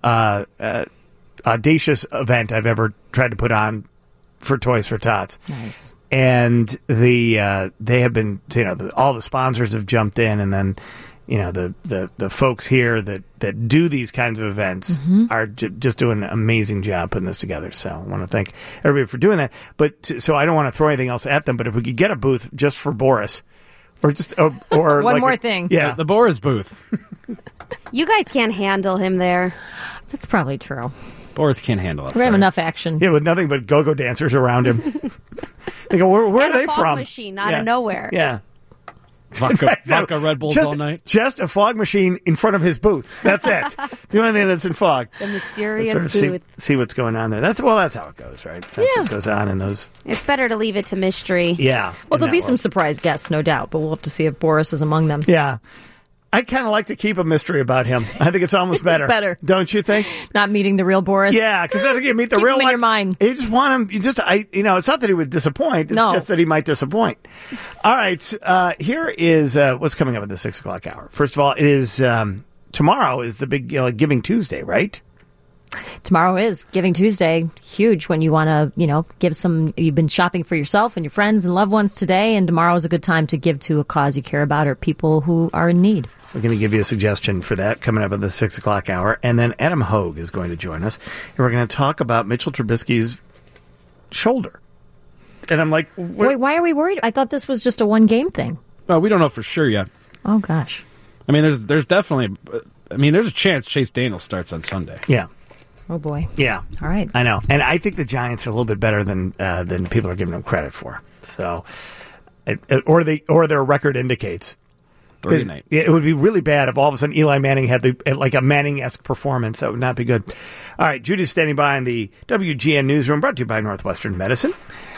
audacious event I've ever tried to put on for Toys for Tots. Nice. And they have been, all the sponsors have jumped in, and then, the folks here that do these kinds of events are just doing an amazing job putting this together. So I want to thank everybody for doing that. But so I don't want to throw anything else at them. But if we could get a booth just for Boris, or just or One like more thing. Yeah, The Boris booth. You guys can't handle him there. That's probably true. Boris can't handle us. We have enough action. yeah, with nothing but go-go dancers around him. They go, where are And they a fog from? machine out Yeah. of nowhere. Yeah. Vodka Red Bulls just, all night. Just a fog machine in front of his booth. That's it. The only thing that's in fog. The mysterious Sort of booth. see what's going on there. That's how it goes, right? That's what goes on in those. It's better to leave it to mystery. Yeah. Well, in there'll that be some world. surprise guests, no doubt, but we'll have to see if Boris is among them. Yeah. I kind of like to keep a mystery about him. I think it's almost better. better. Don't you think? Not meeting the real Boris. Yeah, because I think you meet the Keep real him in one. your mind. You just want him. It's not that he would disappoint. It's No. just that he might disappoint. All right. Here is what's coming up at the 6 o'clock hour. First of all, it is tomorrow is the big Giving Tuesday, right? Tomorrow is Giving Tuesday. Huge when you want to, give some. You've been shopping for yourself and your friends and loved ones today, and tomorrow is a good time to give to a cause you care about or people who are in need. We're going to give you a suggestion for that coming up at the 6 o'clock hour. And then Adam Hogue is going to join us. And we're going to talk about Mitchell Trubisky's shoulder. And I'm like, Wait, why are we worried? I thought this was just a one-game thing. Well, we don't know for sure yet. Oh, gosh. I mean, there's definitely. There's a chance Chase Daniels starts on Sunday. Yeah. Oh, boy. Yeah. All right. I know. And I think the Giants are a little bit better than people are giving them credit for. So, or their record indicates. 39. It would be really bad if all of a sudden Eli Manning had like a Manning-esque performance. That would not be good. All right, Judy's standing by in the WGN Newsroom, brought to you by Northwestern Medicine.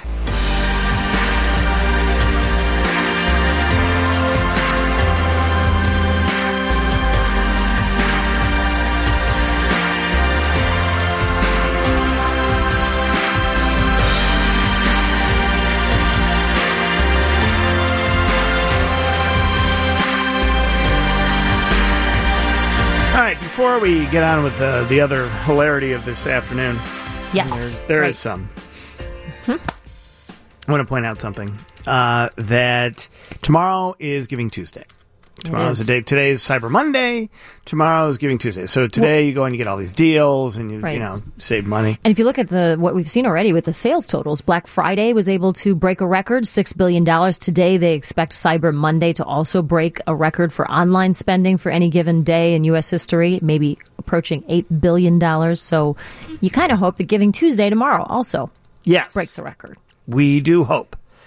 All right, before we get on with the other hilarity of this afternoon, Yes. there is some. I want to point out something that tomorrow is Giving Tuesday. Tomorrow's the day. Today is Cyber Monday. Tomorrow is Giving Tuesday. So today you go and you get all these deals and you save money. And if you look at what we've seen already with the sales totals, Black Friday was able to break a record, $6 billion. Today they expect Cyber Monday to also break a record for online spending for any given day in U.S. history, maybe approaching $8 billion. So you kind of hope that Giving Tuesday tomorrow also breaks a record. We do hope.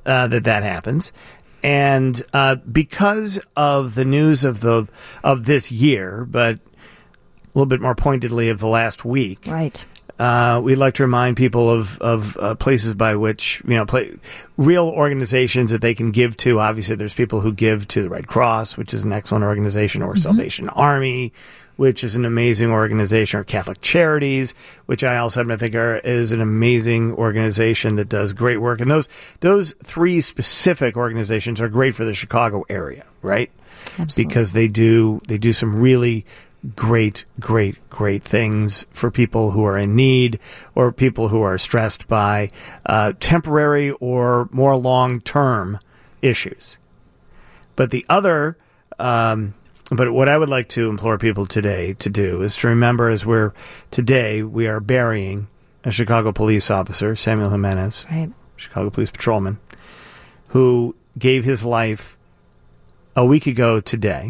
that happens. And because of the news of this year, but a little bit more pointedly of the last week, right? We'd like to remind people of places by which real organizations that they can give to. Obviously, there's people who give to the Red Cross, which is an excellent organization, or Salvation Army, which is an amazing organization, or Catholic Charities, which I also happen to think is an amazing organization that does great work. And those three specific organizations are great for the Chicago area, right? Absolutely. Because they do some really great things for people who are in need or people who are stressed by temporary or more long-term issues. But the other... But what I would like to implore people today to do is to remember, as we are burying a Chicago police officer, Samuel Jimenez, right. Chicago police patrolman, who gave his life a week ago today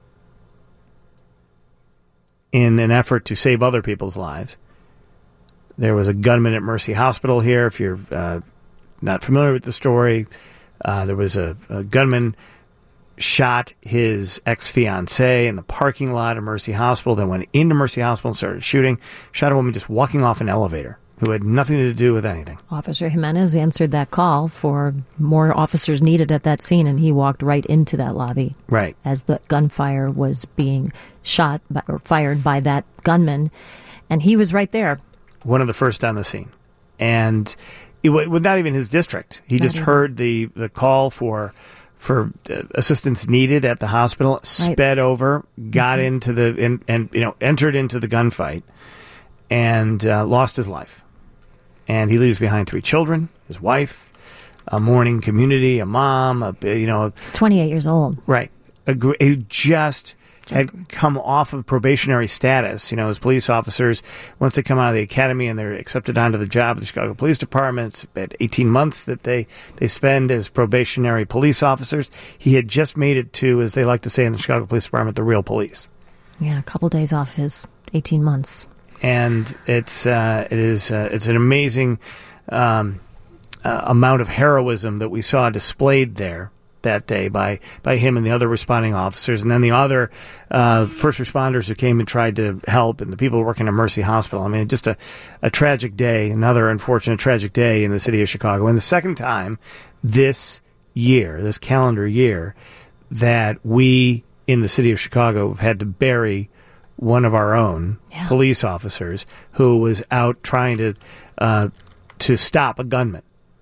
in an effort to save other people's lives. There was a gunman at Mercy Hospital here. If you're not familiar with the story, there was a gunman shot his ex-fiancée in the parking lot of Mercy Hospital, then went into Mercy Hospital and started shooting. Shot a woman just walking off an elevator who had nothing to do with anything. Officer Jimenez answered that call for more officers needed at that scene, and he walked right into that lobby. Right. As the gunfire was being fired by that gunman, and he was right there. One of the first on the scene. And it was not even his district. He just heard the call for assistance needed at the hospital, sped over, got into the entered into the gunfight, and lost his life. And he leaves behind 3 children, his wife, a mourning community, a mom. He's 28 years old, right? He just had come off of probationary status. As police officers, once they come out of the academy and they're accepted onto the job at the Chicago Police Department, it's about 18 months that they spend as probationary police officers. He had just made it to, as they like to say in the Chicago Police Department, the real police. Yeah, a couple days off his 18 months. And it's an amazing amount of heroism that we saw displayed there that day by him and the other responding officers, and then the other first responders who came and tried to help, and the people working at Mercy Hospital. I mean, just a tragic day, another unfortunate tragic day in the city of Chicago. And the second time this calendar year, that we in the city of Chicago have had to bury one of our own police officers who was out trying to stop a gunman.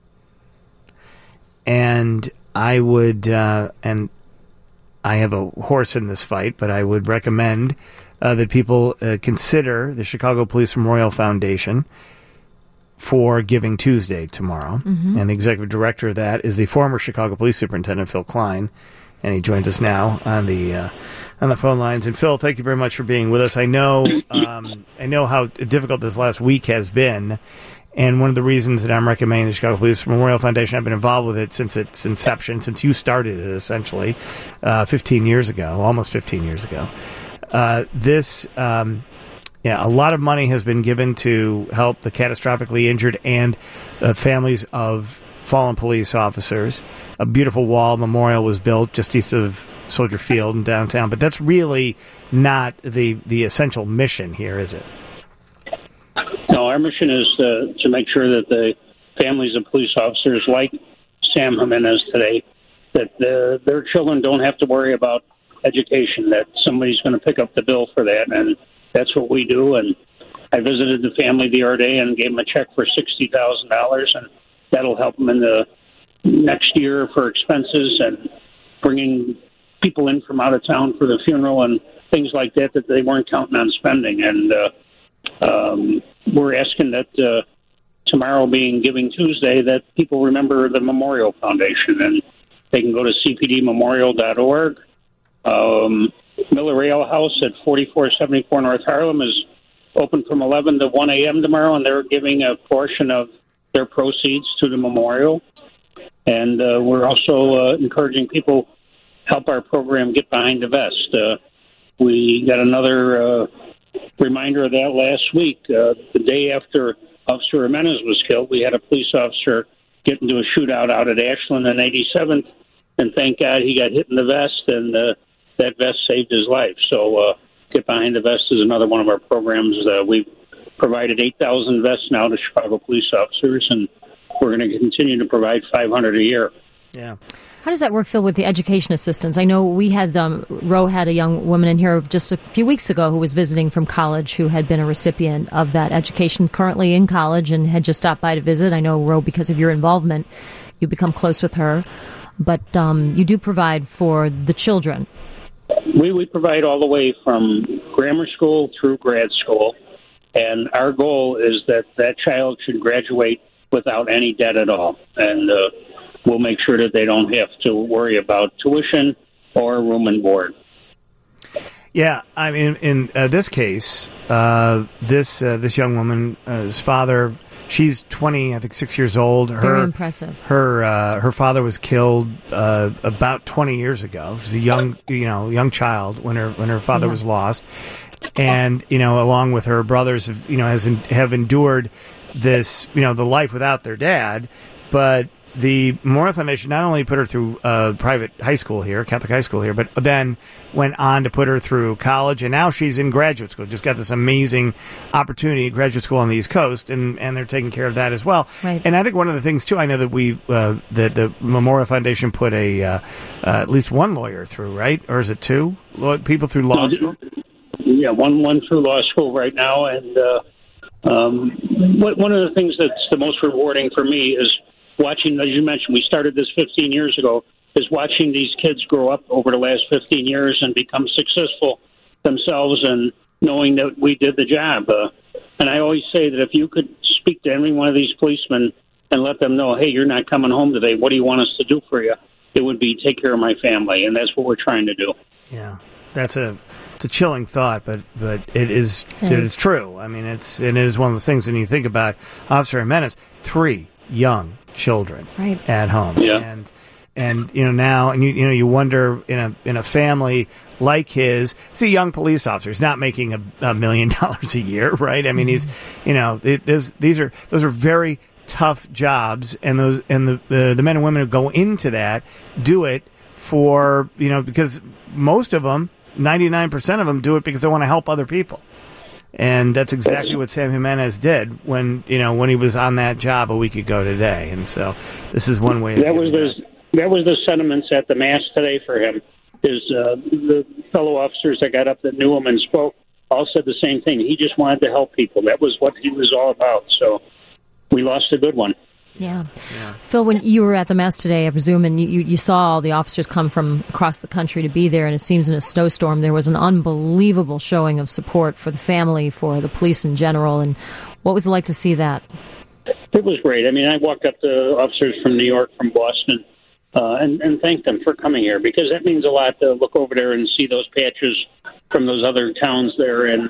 And I would, and I have a horse in this fight, but I would recommend that people consider the Chicago Police Memorial Foundation for Giving Tuesday tomorrow. Mm-hmm. And the executive director of that is the former Chicago Police Superintendent, Phil Klein, and he joins us now on the phone lines. And Phil, thank you very much for being with us. I know how difficult this last week has been. And one of the reasons that I'm recommending the Chicago Police Memorial Foundation, I've been involved with it since its inception, since you started it, essentially, 15 years ago, almost 15 years ago. A lot of money has been given to help the catastrophically injured and families of fallen police officers. A beautiful wall memorial was built just east of Soldier Field in downtown, but that's really not the essential mission here, is it? No, our mission is to make sure that the families of police officers like Sam Jimenez today, that their children don't have to worry about education, that somebody's going to pick up the bill for that, and that's what we do. And I visited the family the other day and gave them a check for $60,000, and that'll help them in the next year for expenses and bringing people in from out of town for the funeral and things like that they weren't counting on spending. And we're asking that tomorrow being Giving Tuesday, that people remember the Memorial Foundation, and they can go to cpdmemorial.org. Miller Ale House at 4474 North Harlem is open from 11 to 1 a.m. tomorrow, and they're giving a portion of their proceeds to the memorial. And we're also encouraging people help our program Get Behind the Vest. We got another reminder of that last week. The day after Officer Jimenez was killed, we had a police officer get into a shootout out at Ashland and 87th, and thank God he got hit in the vest, and that vest saved his life. So Get Behind the Vest is another one of our programs. We've provided 8,000 vests now to Chicago police officers, and we're going to continue to provide 500 a year. Yeah. How does that work, Phil, with the education assistants? I know we had Roe had a young woman in here just a few weeks ago who was visiting from college who had been a recipient of that education, currently in college, and had just stopped by to visit. I know, Roe, because of your involvement, you become close with her. But you do provide for the children. We provide all the way from grammar school through grad school, and our goal is that child should graduate without any debt at all. And we'll make sure that they don't have to worry about tuition or room and board. Yeah, I mean, in this case, this young woman's father, she's 20, I think 6 years old. Very impressive. Her father was killed about 20 years ago. She's a young child when her father was lost, and along with her brothers, have endured this, the life without their dad, but. The Memorial Foundation not only put her through private high school here, Catholic high school here, but then went on to put her through college, and now she's in graduate school. Just got this amazing opportunity at graduate school on the East Coast, and they're taking care of that as well. Right. And I think one of the things, too, I know that that the Memorial Foundation put at least one lawyer through, right? Or is it two people through law school? Yeah, one through law school right now, and one of the things that's the most rewarding for me is watching, as you mentioned, we started this 15 years ago, is watching these kids grow up over the last 15 years and become successful themselves and knowing that we did the job. And I always say that if you could speak to any one of these policemen and let them know, hey, you're not coming home today, what do you want us to do for you? It would be take care of my family, and that's what we're trying to do. Yeah. It's a chilling thought, but it is true. I mean, it is one of those things when you think about Officer Jimenez, 3 young children at home, and now, and you wonder in a family like his, he's a young police officer. He's not making $1 million a year, right? I mean, he's those are very tough jobs, and the men and women who go into that do it for because most of them, 99% of them, do it because they want to help other people. And that's exactly what Sam Jimenez did when he was on that job a week ago today. And so this is one way. That was the sentiments at the Mass today for him. The fellow officers that got up that knew him and spoke all said the same thing. He just wanted to help people. That was what he was all about. So we lost a good one. Yeah. Phil, when you were at the Mass today, I presume, and you saw all the officers come from across the country to be there, and it seems in a snowstorm there was an unbelievable showing of support for the family, for the police in general, and what was it like to see that? It was great. I mean, I walked up to officers from New York, from Boston, and thanked them for coming here, because that means a lot to look over there and see those patches from those other towns there, and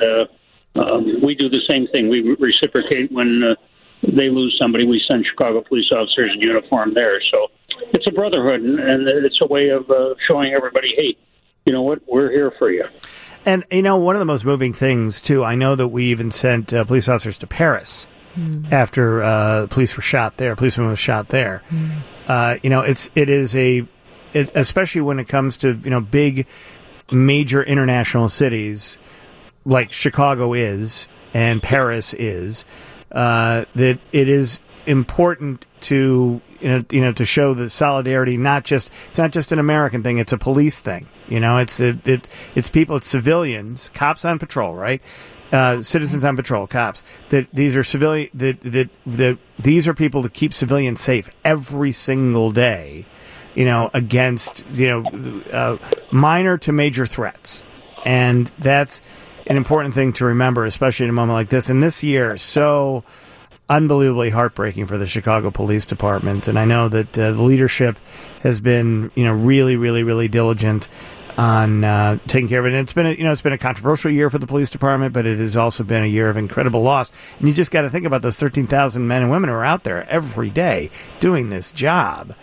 we do the same thing. We reciprocate when they lose somebody. We send Chicago police officers in uniform there. So it's a brotherhood, and it's a way of showing everybody, hey, you know what, we're here for you. And, one of the most moving things, too, I know that we even sent police officers to Paris after policeman was shot there. Especially when it comes to, big, major international cities like Chicago is and Paris is, that it is important to to show the solidarity. It's not just an American thing; it's a police thing. It's people, it's civilians, cops on patrol, right? Citizens on patrol, cops. That these are civilian. That these are people that keep civilians safe every single day. Against minor to major threats, and that's an important thing to remember, especially in a moment like this. And this year, so unbelievably heartbreaking for the Chicago Police Department. And I know that the leadership has been, really, really, really diligent on taking care of it. And it's been a controversial year for the police department, but it has also been a year of incredible loss. And you just got to think about those 13,000 men and women who are out there every day doing this job.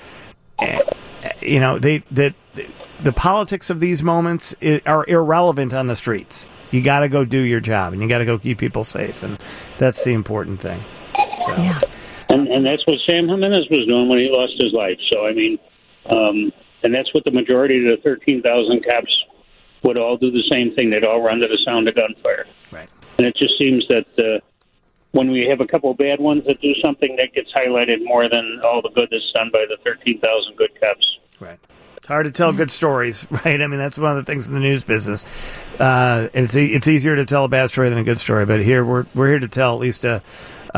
The politics of these moments are irrelevant on the streets. You got to go do your job, and you got to go keep people safe, and that's the important thing. So, And that's what Sam Jimenez was doing when he lost his life. So, I mean, and that's what the majority of the 13,000 cops would all do the same thing. They'd all run to the sound of gunfire. Right. And it just seems that when we have a couple of bad ones that do something, that gets highlighted more than all the good that's done by the 13,000 good cops. Right. It's hard to tell good stories, right? I mean, that's one of the things in the news business. And it's easier to tell a bad story than a good story. But here we're here to tell at least a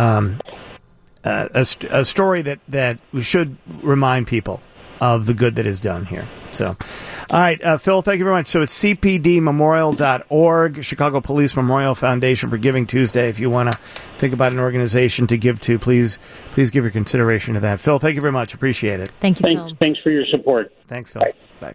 story that we should remind people of the good that is done here. So, all right, Phil, thank you very much. So it's cpdmemorial.org, Chicago Police Memorial Foundation for Giving Tuesday. If you want to think about an organization to give to, please give your consideration to that. Phil, thank you very much. Appreciate it. Thank you, Phil. Thanks for your support. Thanks, Phil. Bye.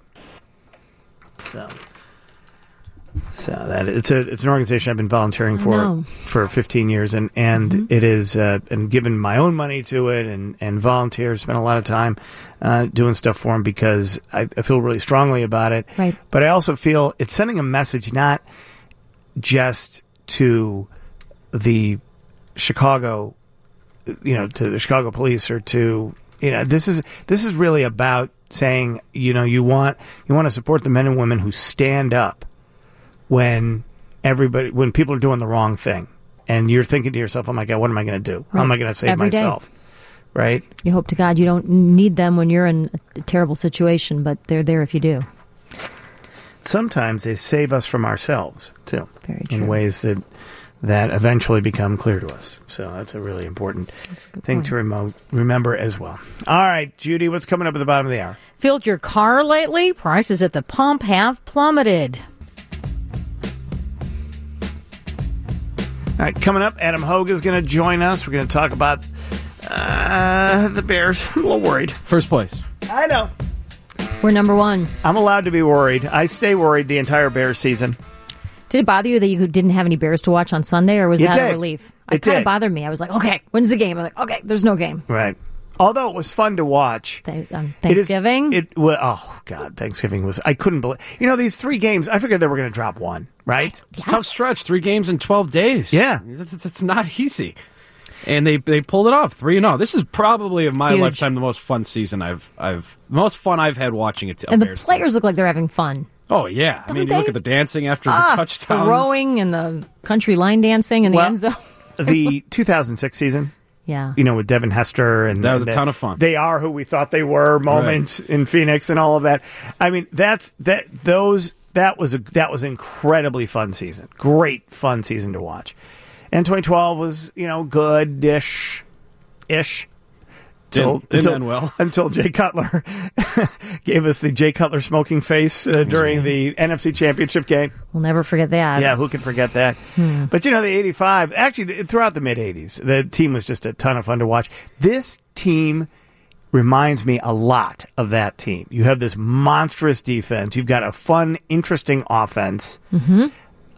So that it's an organization I've been volunteering for 15 years, and it is and given my own money to it and volunteers, spent a lot of time doing stuff for them because I feel really strongly about it. Right. But I also feel it's sending a message not just to the Chicago, to the Chicago police or to this is really about saying you want to support the men and women who stand up when people are doing the wrong thing, and you're thinking to yourself, "Oh my God, what am I going to do? How am I going to save Every myself?" Day. Right? You hope to God you don't need them when you're in a terrible situation, but they're there if you do. Sometimes they save us from ourselves too, Very true. in ways that eventually become clear to us. So that's a really important thing to remember as well. All right, Judy, what's coming up at the bottom of the hour? Filled your car lately? Prices at the pump have plummeted. All right, coming up, Adam Hogue is going to join us. We're going to talk about the Bears. I'm a little worried. First place. I know. We're number one. I'm allowed to be worried. I stay worried the entire Bears season. Did it bother you that you didn't have any Bears to watch on Sunday, or was that a relief? It kind of bothered me. I was like, okay, when's the game? I'm like, okay, there's no game. Right. Although it was fun to watch. Thanksgiving? Oh, God, Thanksgiving was... I couldn't believe... these 3 games, I figured they were going to drop one, right? It's a tough stretch. 3 games in 12 days. Yeah. It's not easy. And they pulled it off 3-0. This is probably, of my lifetime, the most fun season I've most fun I've had watching it. And the players look like they're having fun. Oh, yeah. I mean, you look at the dancing after the touchdowns. The rowing and the country line dancing in the end zone. The 2006 season... Yeah. With Devin Hester. And that was a ton of fun. They are who we thought they were moment in Phoenix and all of that. I mean, that was an incredibly fun season. Great fun season to watch. And 2012 was, good-ish. Didn't end well. Until Jay Cutler gave us the Jay Cutler smoking face during the NFC Championship game. We'll never forget that. Yeah, who can forget that? But, the 85, actually, throughout the mid-80s, the team was just a ton of fun to watch. This team reminds me a lot of that team. You have this monstrous defense. You've got a fun, interesting offense. Mm-hmm.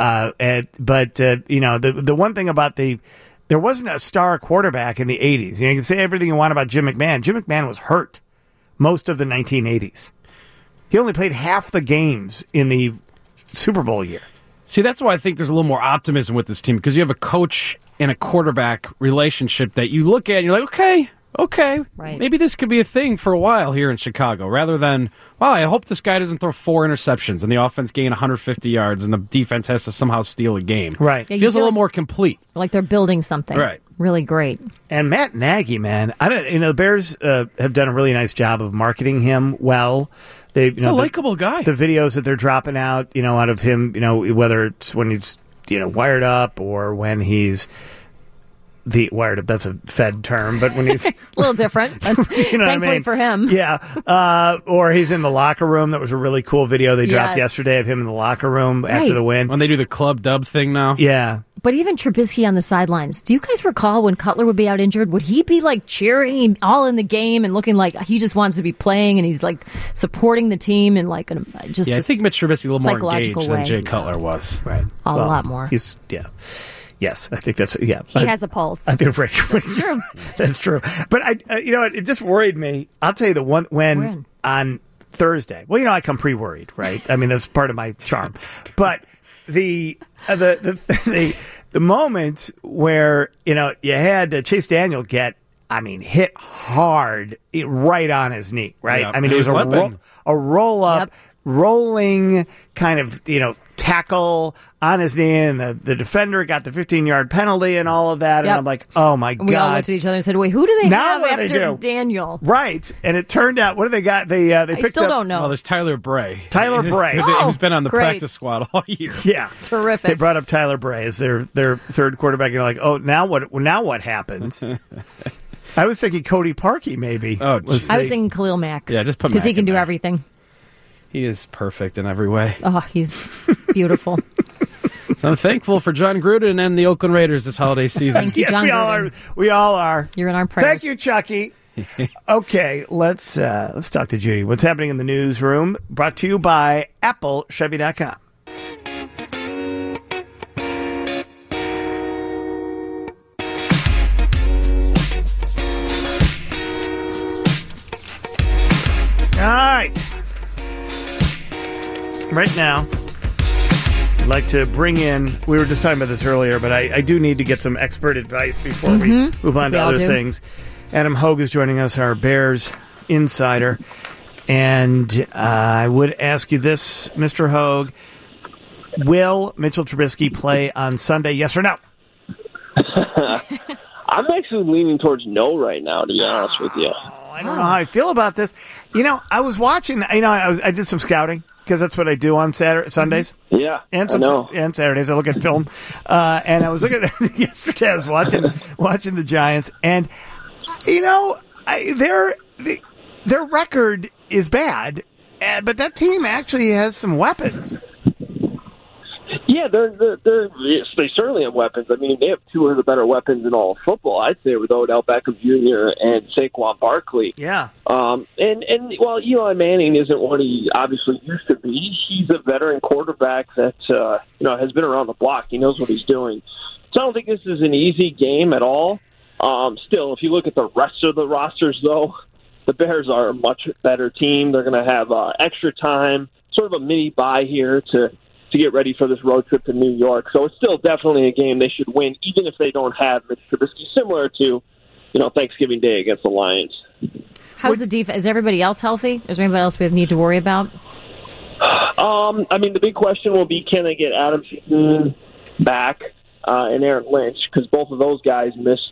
The one thing about there wasn't a star quarterback in the 80s. You can say everything you want about Jim McMahon. Jim McMahon was hurt most of the 1980s. He only played half the games in the Super Bowl year. See, that's why I think there's a little more optimism with this team, because you have a coach and a quarterback relationship that you look at and you're like, okay, maybe this could be a thing for a while here in Chicago, rather than, wow, I hope this guy doesn't throw 4 interceptions and the offense gain 150 yards and the defense has to somehow steal a game. Right. Yeah, feels a little more complete. Like they're building something. Right. Really great. And Matt Nagy, man, the Bears have done a really nice job of marketing him well. He's a likable guy. The videos that they're dropping out, out of him, whether it's when he's, wired up or when he's wired up, that's a Fed term, but when he's a little different, thankfully for him. Yeah. Or he's in the locker room. That was a really cool video they dropped yesterday of him in the locker room after the win. When they do the club dub thing now. Yeah. But even Trubisky on the sidelines, do you guys recall when Cutler would be out injured, would he be like cheering all in the game and looking like he just wants to be playing and he's like supporting the team and like just I think Mitch Trubisky a little more engaged than Jay Cutler was. Right. A lot more. Yes, I think that's He has a pulse. I think that's true. That's true. But it just worried me. I'll tell you the one when on Thursday. Well, I come pre-worried, right? I mean, that's part of my charm. But the moment where you had Chase Daniel get I mean, hit hard right on his knee, right? Yep. I mean, it was a roll up, rolling kind of, tackle on his knee, and the defender got the 15-yard penalty and all of that. And I'm like, oh my God. We all looked at each other and said, wait, who do they Now have what do they after do? Daniel? Right. And it turned out, what do they got? They picked still up, don't know. Well, there's Tyler Bray. Bray. Who's been on the great. practice squad all year. Yeah. Terrific. They brought up Tyler Bray as their third quarterback. And you're like, oh, now what happens? I was thinking Cody Parkey, maybe. I was thinking Khalil Mack. Yeah, just put because he Mack can in do there. everything. He is perfect in every way. Oh, he's beautiful. So I'm thankful for John Gruden and the Oakland Raiders this holiday season. Thank you, Yes, John we all are. You're in our prayers. Thank you, Chucky. Okay, let's talk to Judy. What's happening in the newsroom? Brought to you by AppleChevy.com. All right. Right now, I'd like to bring in, we were just talking about this earlier, but I do need to get some expert advice before we move on to other things. Adam Hogue is joining us, our Bears insider. And I would ask you this, Mr. Hogue. Will Mitchell Trubisky play on Sunday, yes or no? I'm actually leaning towards no right now, to be honest with you. I don't know how I feel about this. I was watching, I did some scouting because that's what I do on Sundays. Yeah, and I know. And Saturdays I look at film. And I was looking at yesterday. I was watching the Giants, and their record is bad, but that team actually has some weapons. Yeah, they certainly have weapons. I mean, they have two of the better weapons in all of football, I'd say, with Odell Beckham Jr. and Saquon Barkley. Yeah. And while Eli Manning isn't what he obviously used to be, he's a veteran quarterback that has been around the block. He knows what he's doing. So I don't think this is an easy game at all. Still, if you look at the rest of the rosters, though, the Bears are a much better team. They're going to have extra time, sort of a mini bye here to get ready for this road trip to New York. So it's still definitely a game they should win, even if they don't have Mitch Trubisky, similar to, Thanksgiving Day against the Lions. How's the defense? Is everybody else healthy? Is there anybody else we need to worry about? The big question will be, can they get Adam Shaheen back and Aaron Lynch? Because both of those guys missed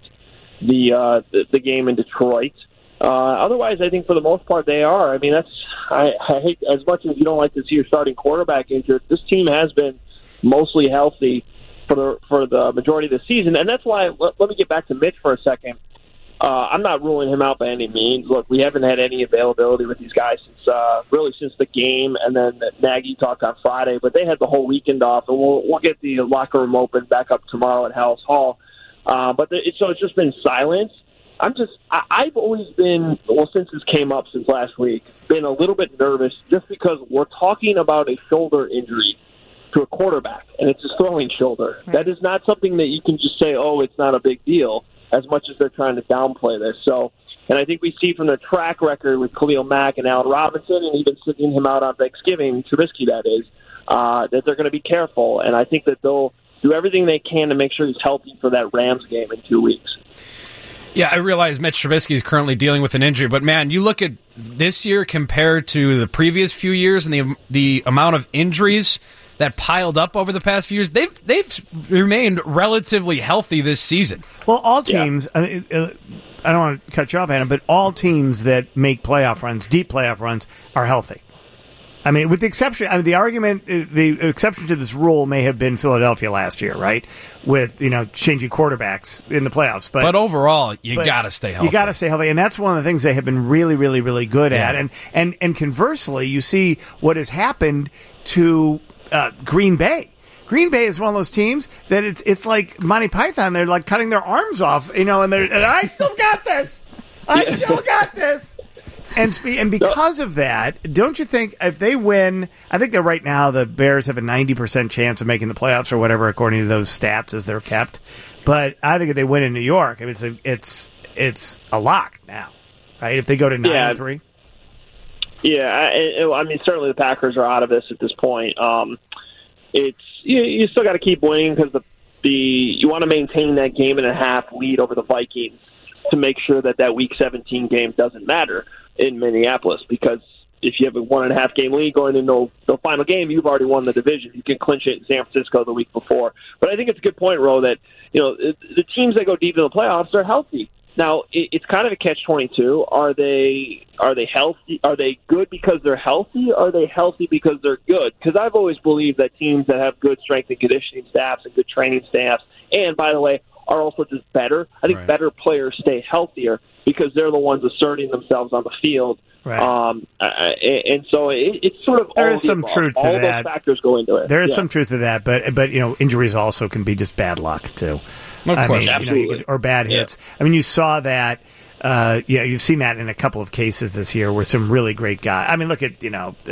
the game in Detroit. Otherwise, I think for the most part they are. I mean, I hate, as much as you don't like to see your starting quarterback injured, this team has been mostly healthy for the majority of the season, and that's why. Let me get back to Mitch for a second. I'm not ruling him out by any means. Look, we haven't had any availability with these guys since the game, and then Nagy talked on Friday. But they had the whole weekend off, and we'll get the locker room open back up tomorrow at Hallis Hall. So it's just been silence. I've always been, since this came up since last week, been a little bit nervous just because we're talking about a shoulder injury to a quarterback, and it's a throwing shoulder. Right. That is not something that you can just say, oh, it's not a big deal, as much as they're trying to downplay this. So, and I think we see from the track record with Khalil Mack and Allen Robinson, and even sending him out on Thanksgiving, Trubisky that is, that they're going to be careful, and I think that they'll do everything they can to make sure he's healthy for that Rams game in 2 weeks. Yeah, I realize Mitch Trubisky is currently dealing with an injury, but man, you look at this year compared to the previous few years and the amount of injuries that piled up over the past few years, they've remained relatively healthy this season. Well, all teams, I don't want to cut you off, Adam, but all teams that make playoff runs, deep playoff runs, are healthy. I mean, with the exception, the argument, the exception to this rule may have been Philadelphia last year, right? With, changing quarterbacks in the playoffs. But overall, you got to stay healthy. You got to stay healthy. And that's one of the things they have been really, really, really good at. And conversely, you see what has happened to Green Bay. Green Bay is one of those teams that it's like Monty Python. They're like cutting their arms off, and I still got this. I still got this. And because of that, don't you think if they win, I think that right now the Bears have a 90% chance of making the playoffs or whatever, according to those stats as they're kept. But I think if they win in New York, I mean, it's a lock now, right? If they go to 9-3. Yeah, certainly the Packers are out of this at this point. You still got to keep winning because you want to maintain that game and a half lead over the Vikings. to make sure that Week 17 game doesn't matter in Minneapolis, because if you have a 1.5 game lead going into the final game, you've already won the division. You can clinch it in San Francisco the week before. But I think it's a good point, Ro, that the teams that go deep in the playoffs are healthy. Now, it's kind of a catch-22. Are they healthy? Are they good because they're healthy? Or are they healthy because they're good? Because I've always believed that teams that have good strength and conditioning staffs and good training staffs, and, by the way, are also just better. I think better players stay healthier because they're the ones asserting themselves on the field. Right. And so it's sort of there is some truth to all that. Those factors go into it. There is some truth to that, but injuries also can be just bad luck too. Of course. Or bad hits. I mean, you saw that. You've seen that in a couple of cases this year where some really great guys. I mean, look at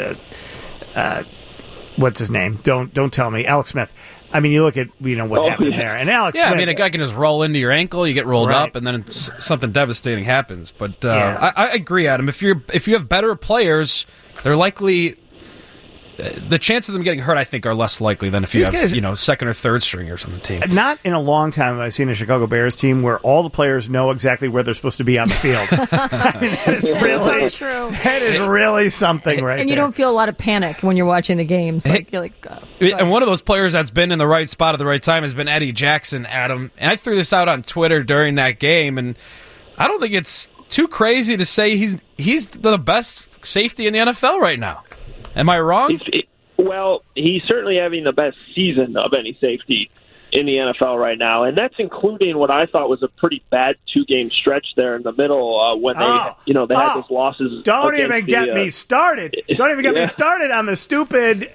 what's his name? Don't tell me, Alex Smith. I mean, you look at what happened there, and Alex. Yeah, Smith, I mean, a guy can just roll into your ankle, you get rolled up, and then something devastating happens. But I agree, Adam. If you have better players, they're likely. The chance of them getting hurt, I think, are less likely than if you have second or third stringers on the team. Not in a long time have I seen a Chicago Bears team where all the players know exactly where they're supposed to be on the field. I mean, that is really so true. That is really something right And you don't feel a lot of panic when you're watching the games. You're like, and one of those players that's been in the right spot at the right time has been Eddie Jackson, Adam. And I threw this out on Twitter during that game, and I don't think it's too crazy to say he's the best safety in the NFL right now. Am I wrong? He's certainly having the best season of any safety in the NFL right now, and that's including what I thought was a pretty bad 2-game stretch there in the middle when they had those losses. Don't even get me started. Don't even get me started on the stupid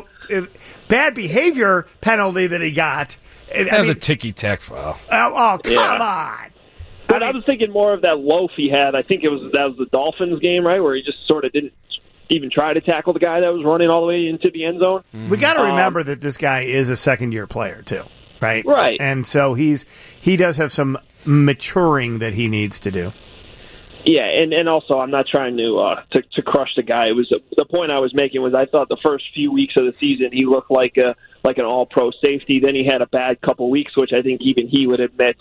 bad behavior penalty that he got. That was a ticky-tack foul. Oh, come on. But I was thinking more of that loaf he had. I think that was the Dolphins game, right, where he just sort of didn't even try to tackle the guy that was running all the way into the end zone. We got to remember that this guy is a second-year player too, right? Right. And so he does have some maturing that he needs to do. Yeah, and also I'm not trying to crush the guy. It was the point I was making was I thought the first few weeks of the season he looked like an all-pro safety. Then he had a bad couple weeks, which I think even he would admit.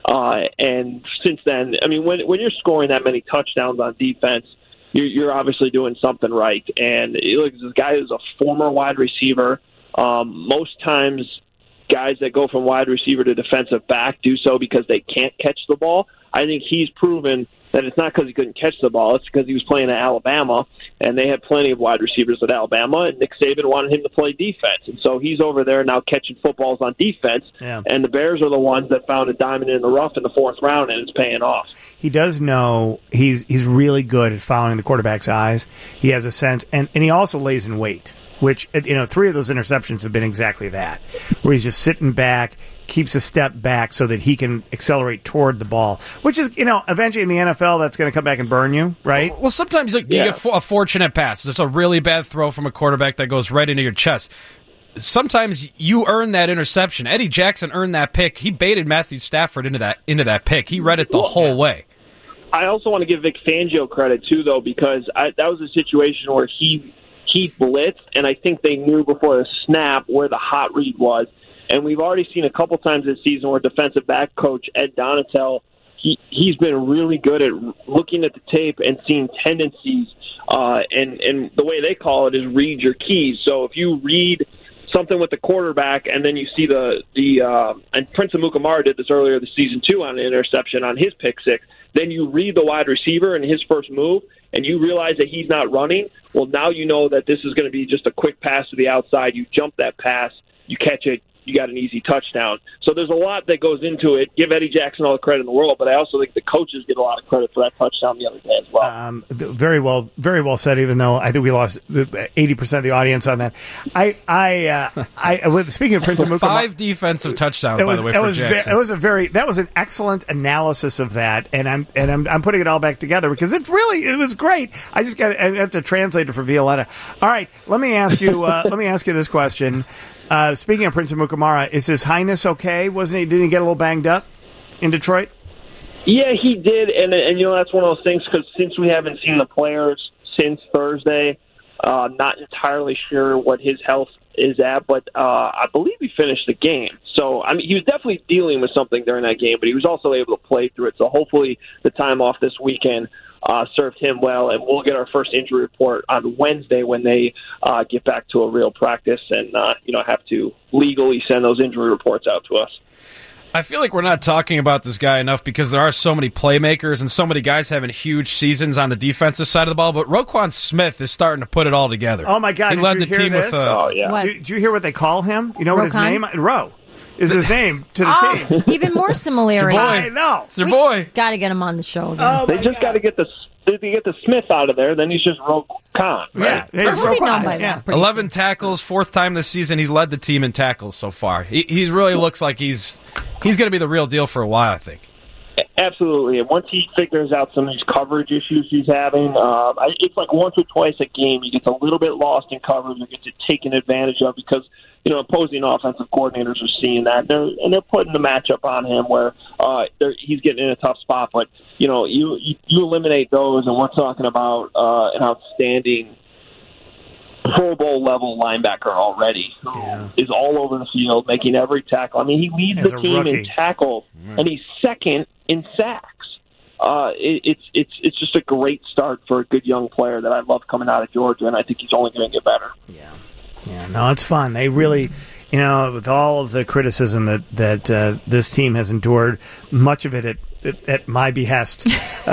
And since then, I mean, when you're scoring that many touchdowns on defense, you're obviously doing something right. And look, this guy is a former wide receiver. Most times, guys that go from wide receiver to defensive back do so because they can't catch the ball. I think he's proven that it's not because he couldn't catch the ball. It's because he was playing at Alabama, and they had plenty of wide receivers at Alabama, and Nick Saban wanted him to play defense. And so he's over there now catching footballs on defense, and the Bears are the ones that found a diamond in the rough in the 4th round, and it's paying off. He does know he's really good at following the quarterback's eyes. He has a sense, and he also lays in wait, which, 3 of those interceptions have been exactly that, where he's just sitting back, keeps a step back so that he can accelerate toward the ball, which is, eventually in the NFL, that's going to come back and burn you, right? Well, sometimes you get a fortunate pass. It's a really bad throw from a quarterback that goes right into your chest. Sometimes you earn that interception. Eddie Jackson earned that pick. He baited Matthew Stafford into that pick. He read it the whole way. I also want to give Vic Fangio credit, too, though, because that was a situation where he blitzed, and I think they knew before the snap where the hot read was. And we've already seen a couple times this season where defensive back coach Ed Donatel, he's been really good at looking at the tape and seeing tendencies. And the way they call it is read your keys. So if you read something with the quarterback and then you see and Prince Amukamara did this earlier this season too on an interception on his pick six, then you read the wide receiver and his first move and you realize that he's not running. Well, now you know that this is going to be just a quick pass to the outside. You jump that pass, you catch it, you got an easy touchdown. So there's a lot that goes into it. Give Eddie Jackson all the credit in the world, but I also think the coaches get a lot of credit for that touchdown the other day as well. Very well said, even though I think we lost 80% of the audience on that. Speaking of Prince Amukamara, 5 defensive touchdowns, by the way, for Jackson. That was an excellent analysis of that, and I'm putting it all back together because it was great. I have to translate it for Violetta. All right, let me ask you this question. Speaking of Prince Amukamara, is His Highness okay? Didn't he get a little banged up in Detroit? Yeah, he did, and that's one of those things because since we haven't seen the players since Thursday, Not entirely sure what his health is at, but I believe he finished the game. So, I mean, he was definitely dealing with something during that game, but he was also able to play through it. So hopefully the time off this weekend served him well, and we'll get our first injury report on Wednesday when they get back to a real practice and have to legally send those injury reports out to us. I feel like we're not talking about this guy enough because there are so many playmakers and so many guys having huge seasons on the defensive side of the ball. But Roquan Smith is starting to put it all together. Oh my God! He led the team with. Did you hear what they call him? You know what his name? Roe is his name to the team. Even more similarities. I know. It's your boy. Got to get him on the show again. They just got to get the Smith out of there. Then he's just Roquan. Right? Yeah, He'll be known by that. 11 tackles, fourth time this season. He's led the team in tackles so far. He really looks like he's going to be the real deal for a while, I think. Absolutely. And once he figures out some of these coverage issues he's having, it's like once or twice a game he gets a little bit lost in coverage and gets it taken advantage of because, opposing offensive coordinators are seeing that. They're putting the matchup on him where he's getting in a tough spot. But, you eliminate those, and we're talking about an outstanding Pro Bowl level linebacker already who is all over the field, making every tackle. I mean, he leads the team in tackles, and he's second in sacks. It's just a great start for a good young player that I love coming out of Georgia, and I think he's only going to get better. Yeah, no, it's fun. They really, with all of the criticism that this team has endured, much of it at my behest.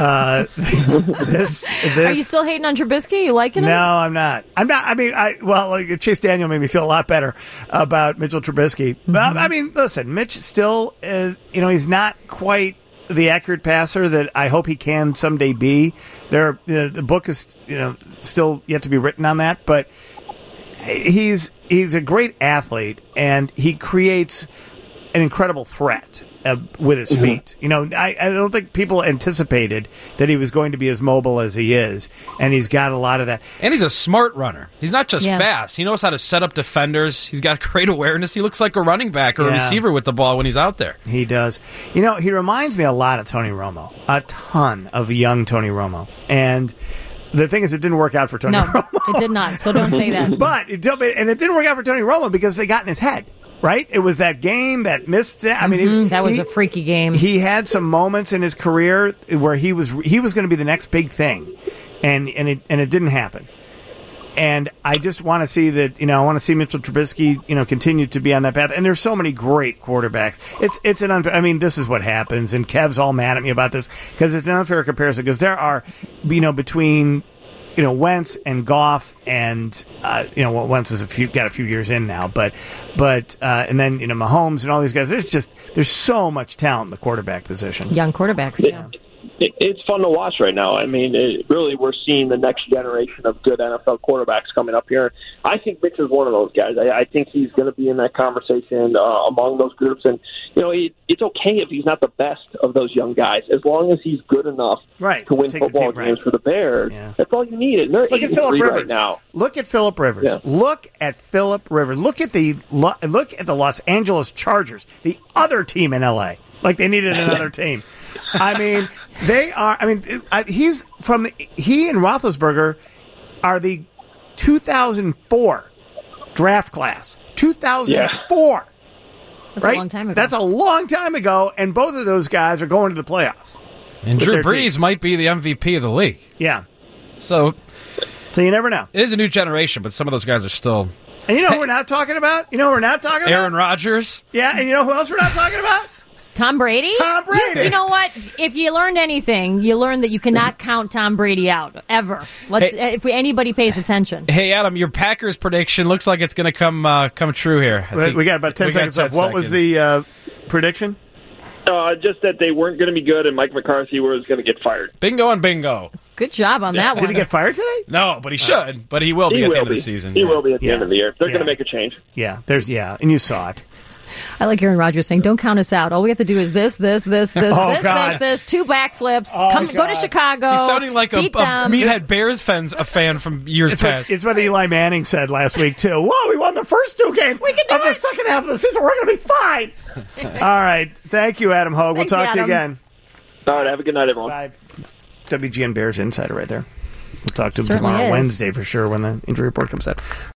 This. Are you still hating on Trubisky? You liking him? No, I'm not. I mean, Chase Daniel made me feel a lot better about Mitchell Trubisky. Mm-hmm. I mean, listen, Mitch still, he's not quite the accurate passer that I hope he can someday be. The book is, still yet to be written on that, but he's a great athlete and he creates an incredible threat with his feet. I don't think people anticipated that he was going to be as mobile as he is, and he's got a lot of that. And he's a smart runner. He's not just fast. He knows how to set up defenders. He's got great awareness. He looks like a running back or a receiver with the ball when he's out there. He does. He reminds me a lot of Tony Romo, a ton of young Tony Romo. And the thing is, it didn't work out for Tony Romo. It did not, so don't say that. But it didn't work out for Tony Romo because they got in his head. Right? It was that game that missed it. I mean, that was a freaky game. He had some moments in his career where he was going to be the next big thing, and it didn't happen. And I just want to see that. I want to see Mitchell Trubisky, continue to be on that path. And there's so many great quarterbacks. It's an unfair. I mean, this is what happens, and Kev's all mad at me about this because it's an unfair comparison. Because there are, between Wentz and Goff, and Wentz is got a few years in now, but and then Mahomes and all these guys. There's so much talent in the quarterback position. Young quarterbacks. It's fun to watch right now. I mean, really, we're seeing the next generation of good NFL quarterbacks coming up here. I think Mitch is one of those guys. I think he's going to be in that conversation among those groups. And, it's okay if he's not the best of those young guys, as long as he's good enough to win football games for the Bears. Yeah. That's all you need. And they're 8-3 right now. Look at Phillip Rivers. Yeah. Look at Phillip Rivers. Look at the Los Angeles Chargers, the other team in L.A., like they needed another team. I mean, they are. I mean, he and Roethlisberger are the 2004 draft class. 2004. That's right? a long time ago. That's a long time ago, and both of those guys are going to the playoffs. And Drew Brees might be the MVP of the league. Yeah. So you never know. It is a new generation, but some of those guys are still. And who we're not talking about? Aaron Rodgers. Yeah, and you know who else we're not talking about? Tom Brady? Tom Brady. You know what? If you learned anything, you learned that you cannot count Tom Brady out, ever. If anybody pays attention. Hey, Adam, your Packers prediction looks like it's going to come true here. We got about 10 seconds left. What was the prediction? Just that they weren't going to be good and Mike McCarthy was going to get fired. Bingo and bingo. Good job on that one. Did he get fired today? No, but he should. But he will be at the end of the season. He will be at the end of the year. They're going to make a change. Yeah, and you saw it. I like Aaron Rodgers saying, "Don't count us out. All we have to do is this, 2 backflips. Go to Chicago." He's sounding like a Meathead Bears fan from years past. It's what Eli Manning said last week too. Whoa, we won the first 2 games of the second half of the season. We're going to be fine. All right, thank you, Adam Hogue. We'll talk to you again. All right, have a good night, everyone. Bye. WGN Bears insider right there. We'll talk to him Certainly tomorrow, is. Wednesday for sure, when the injury report comes out.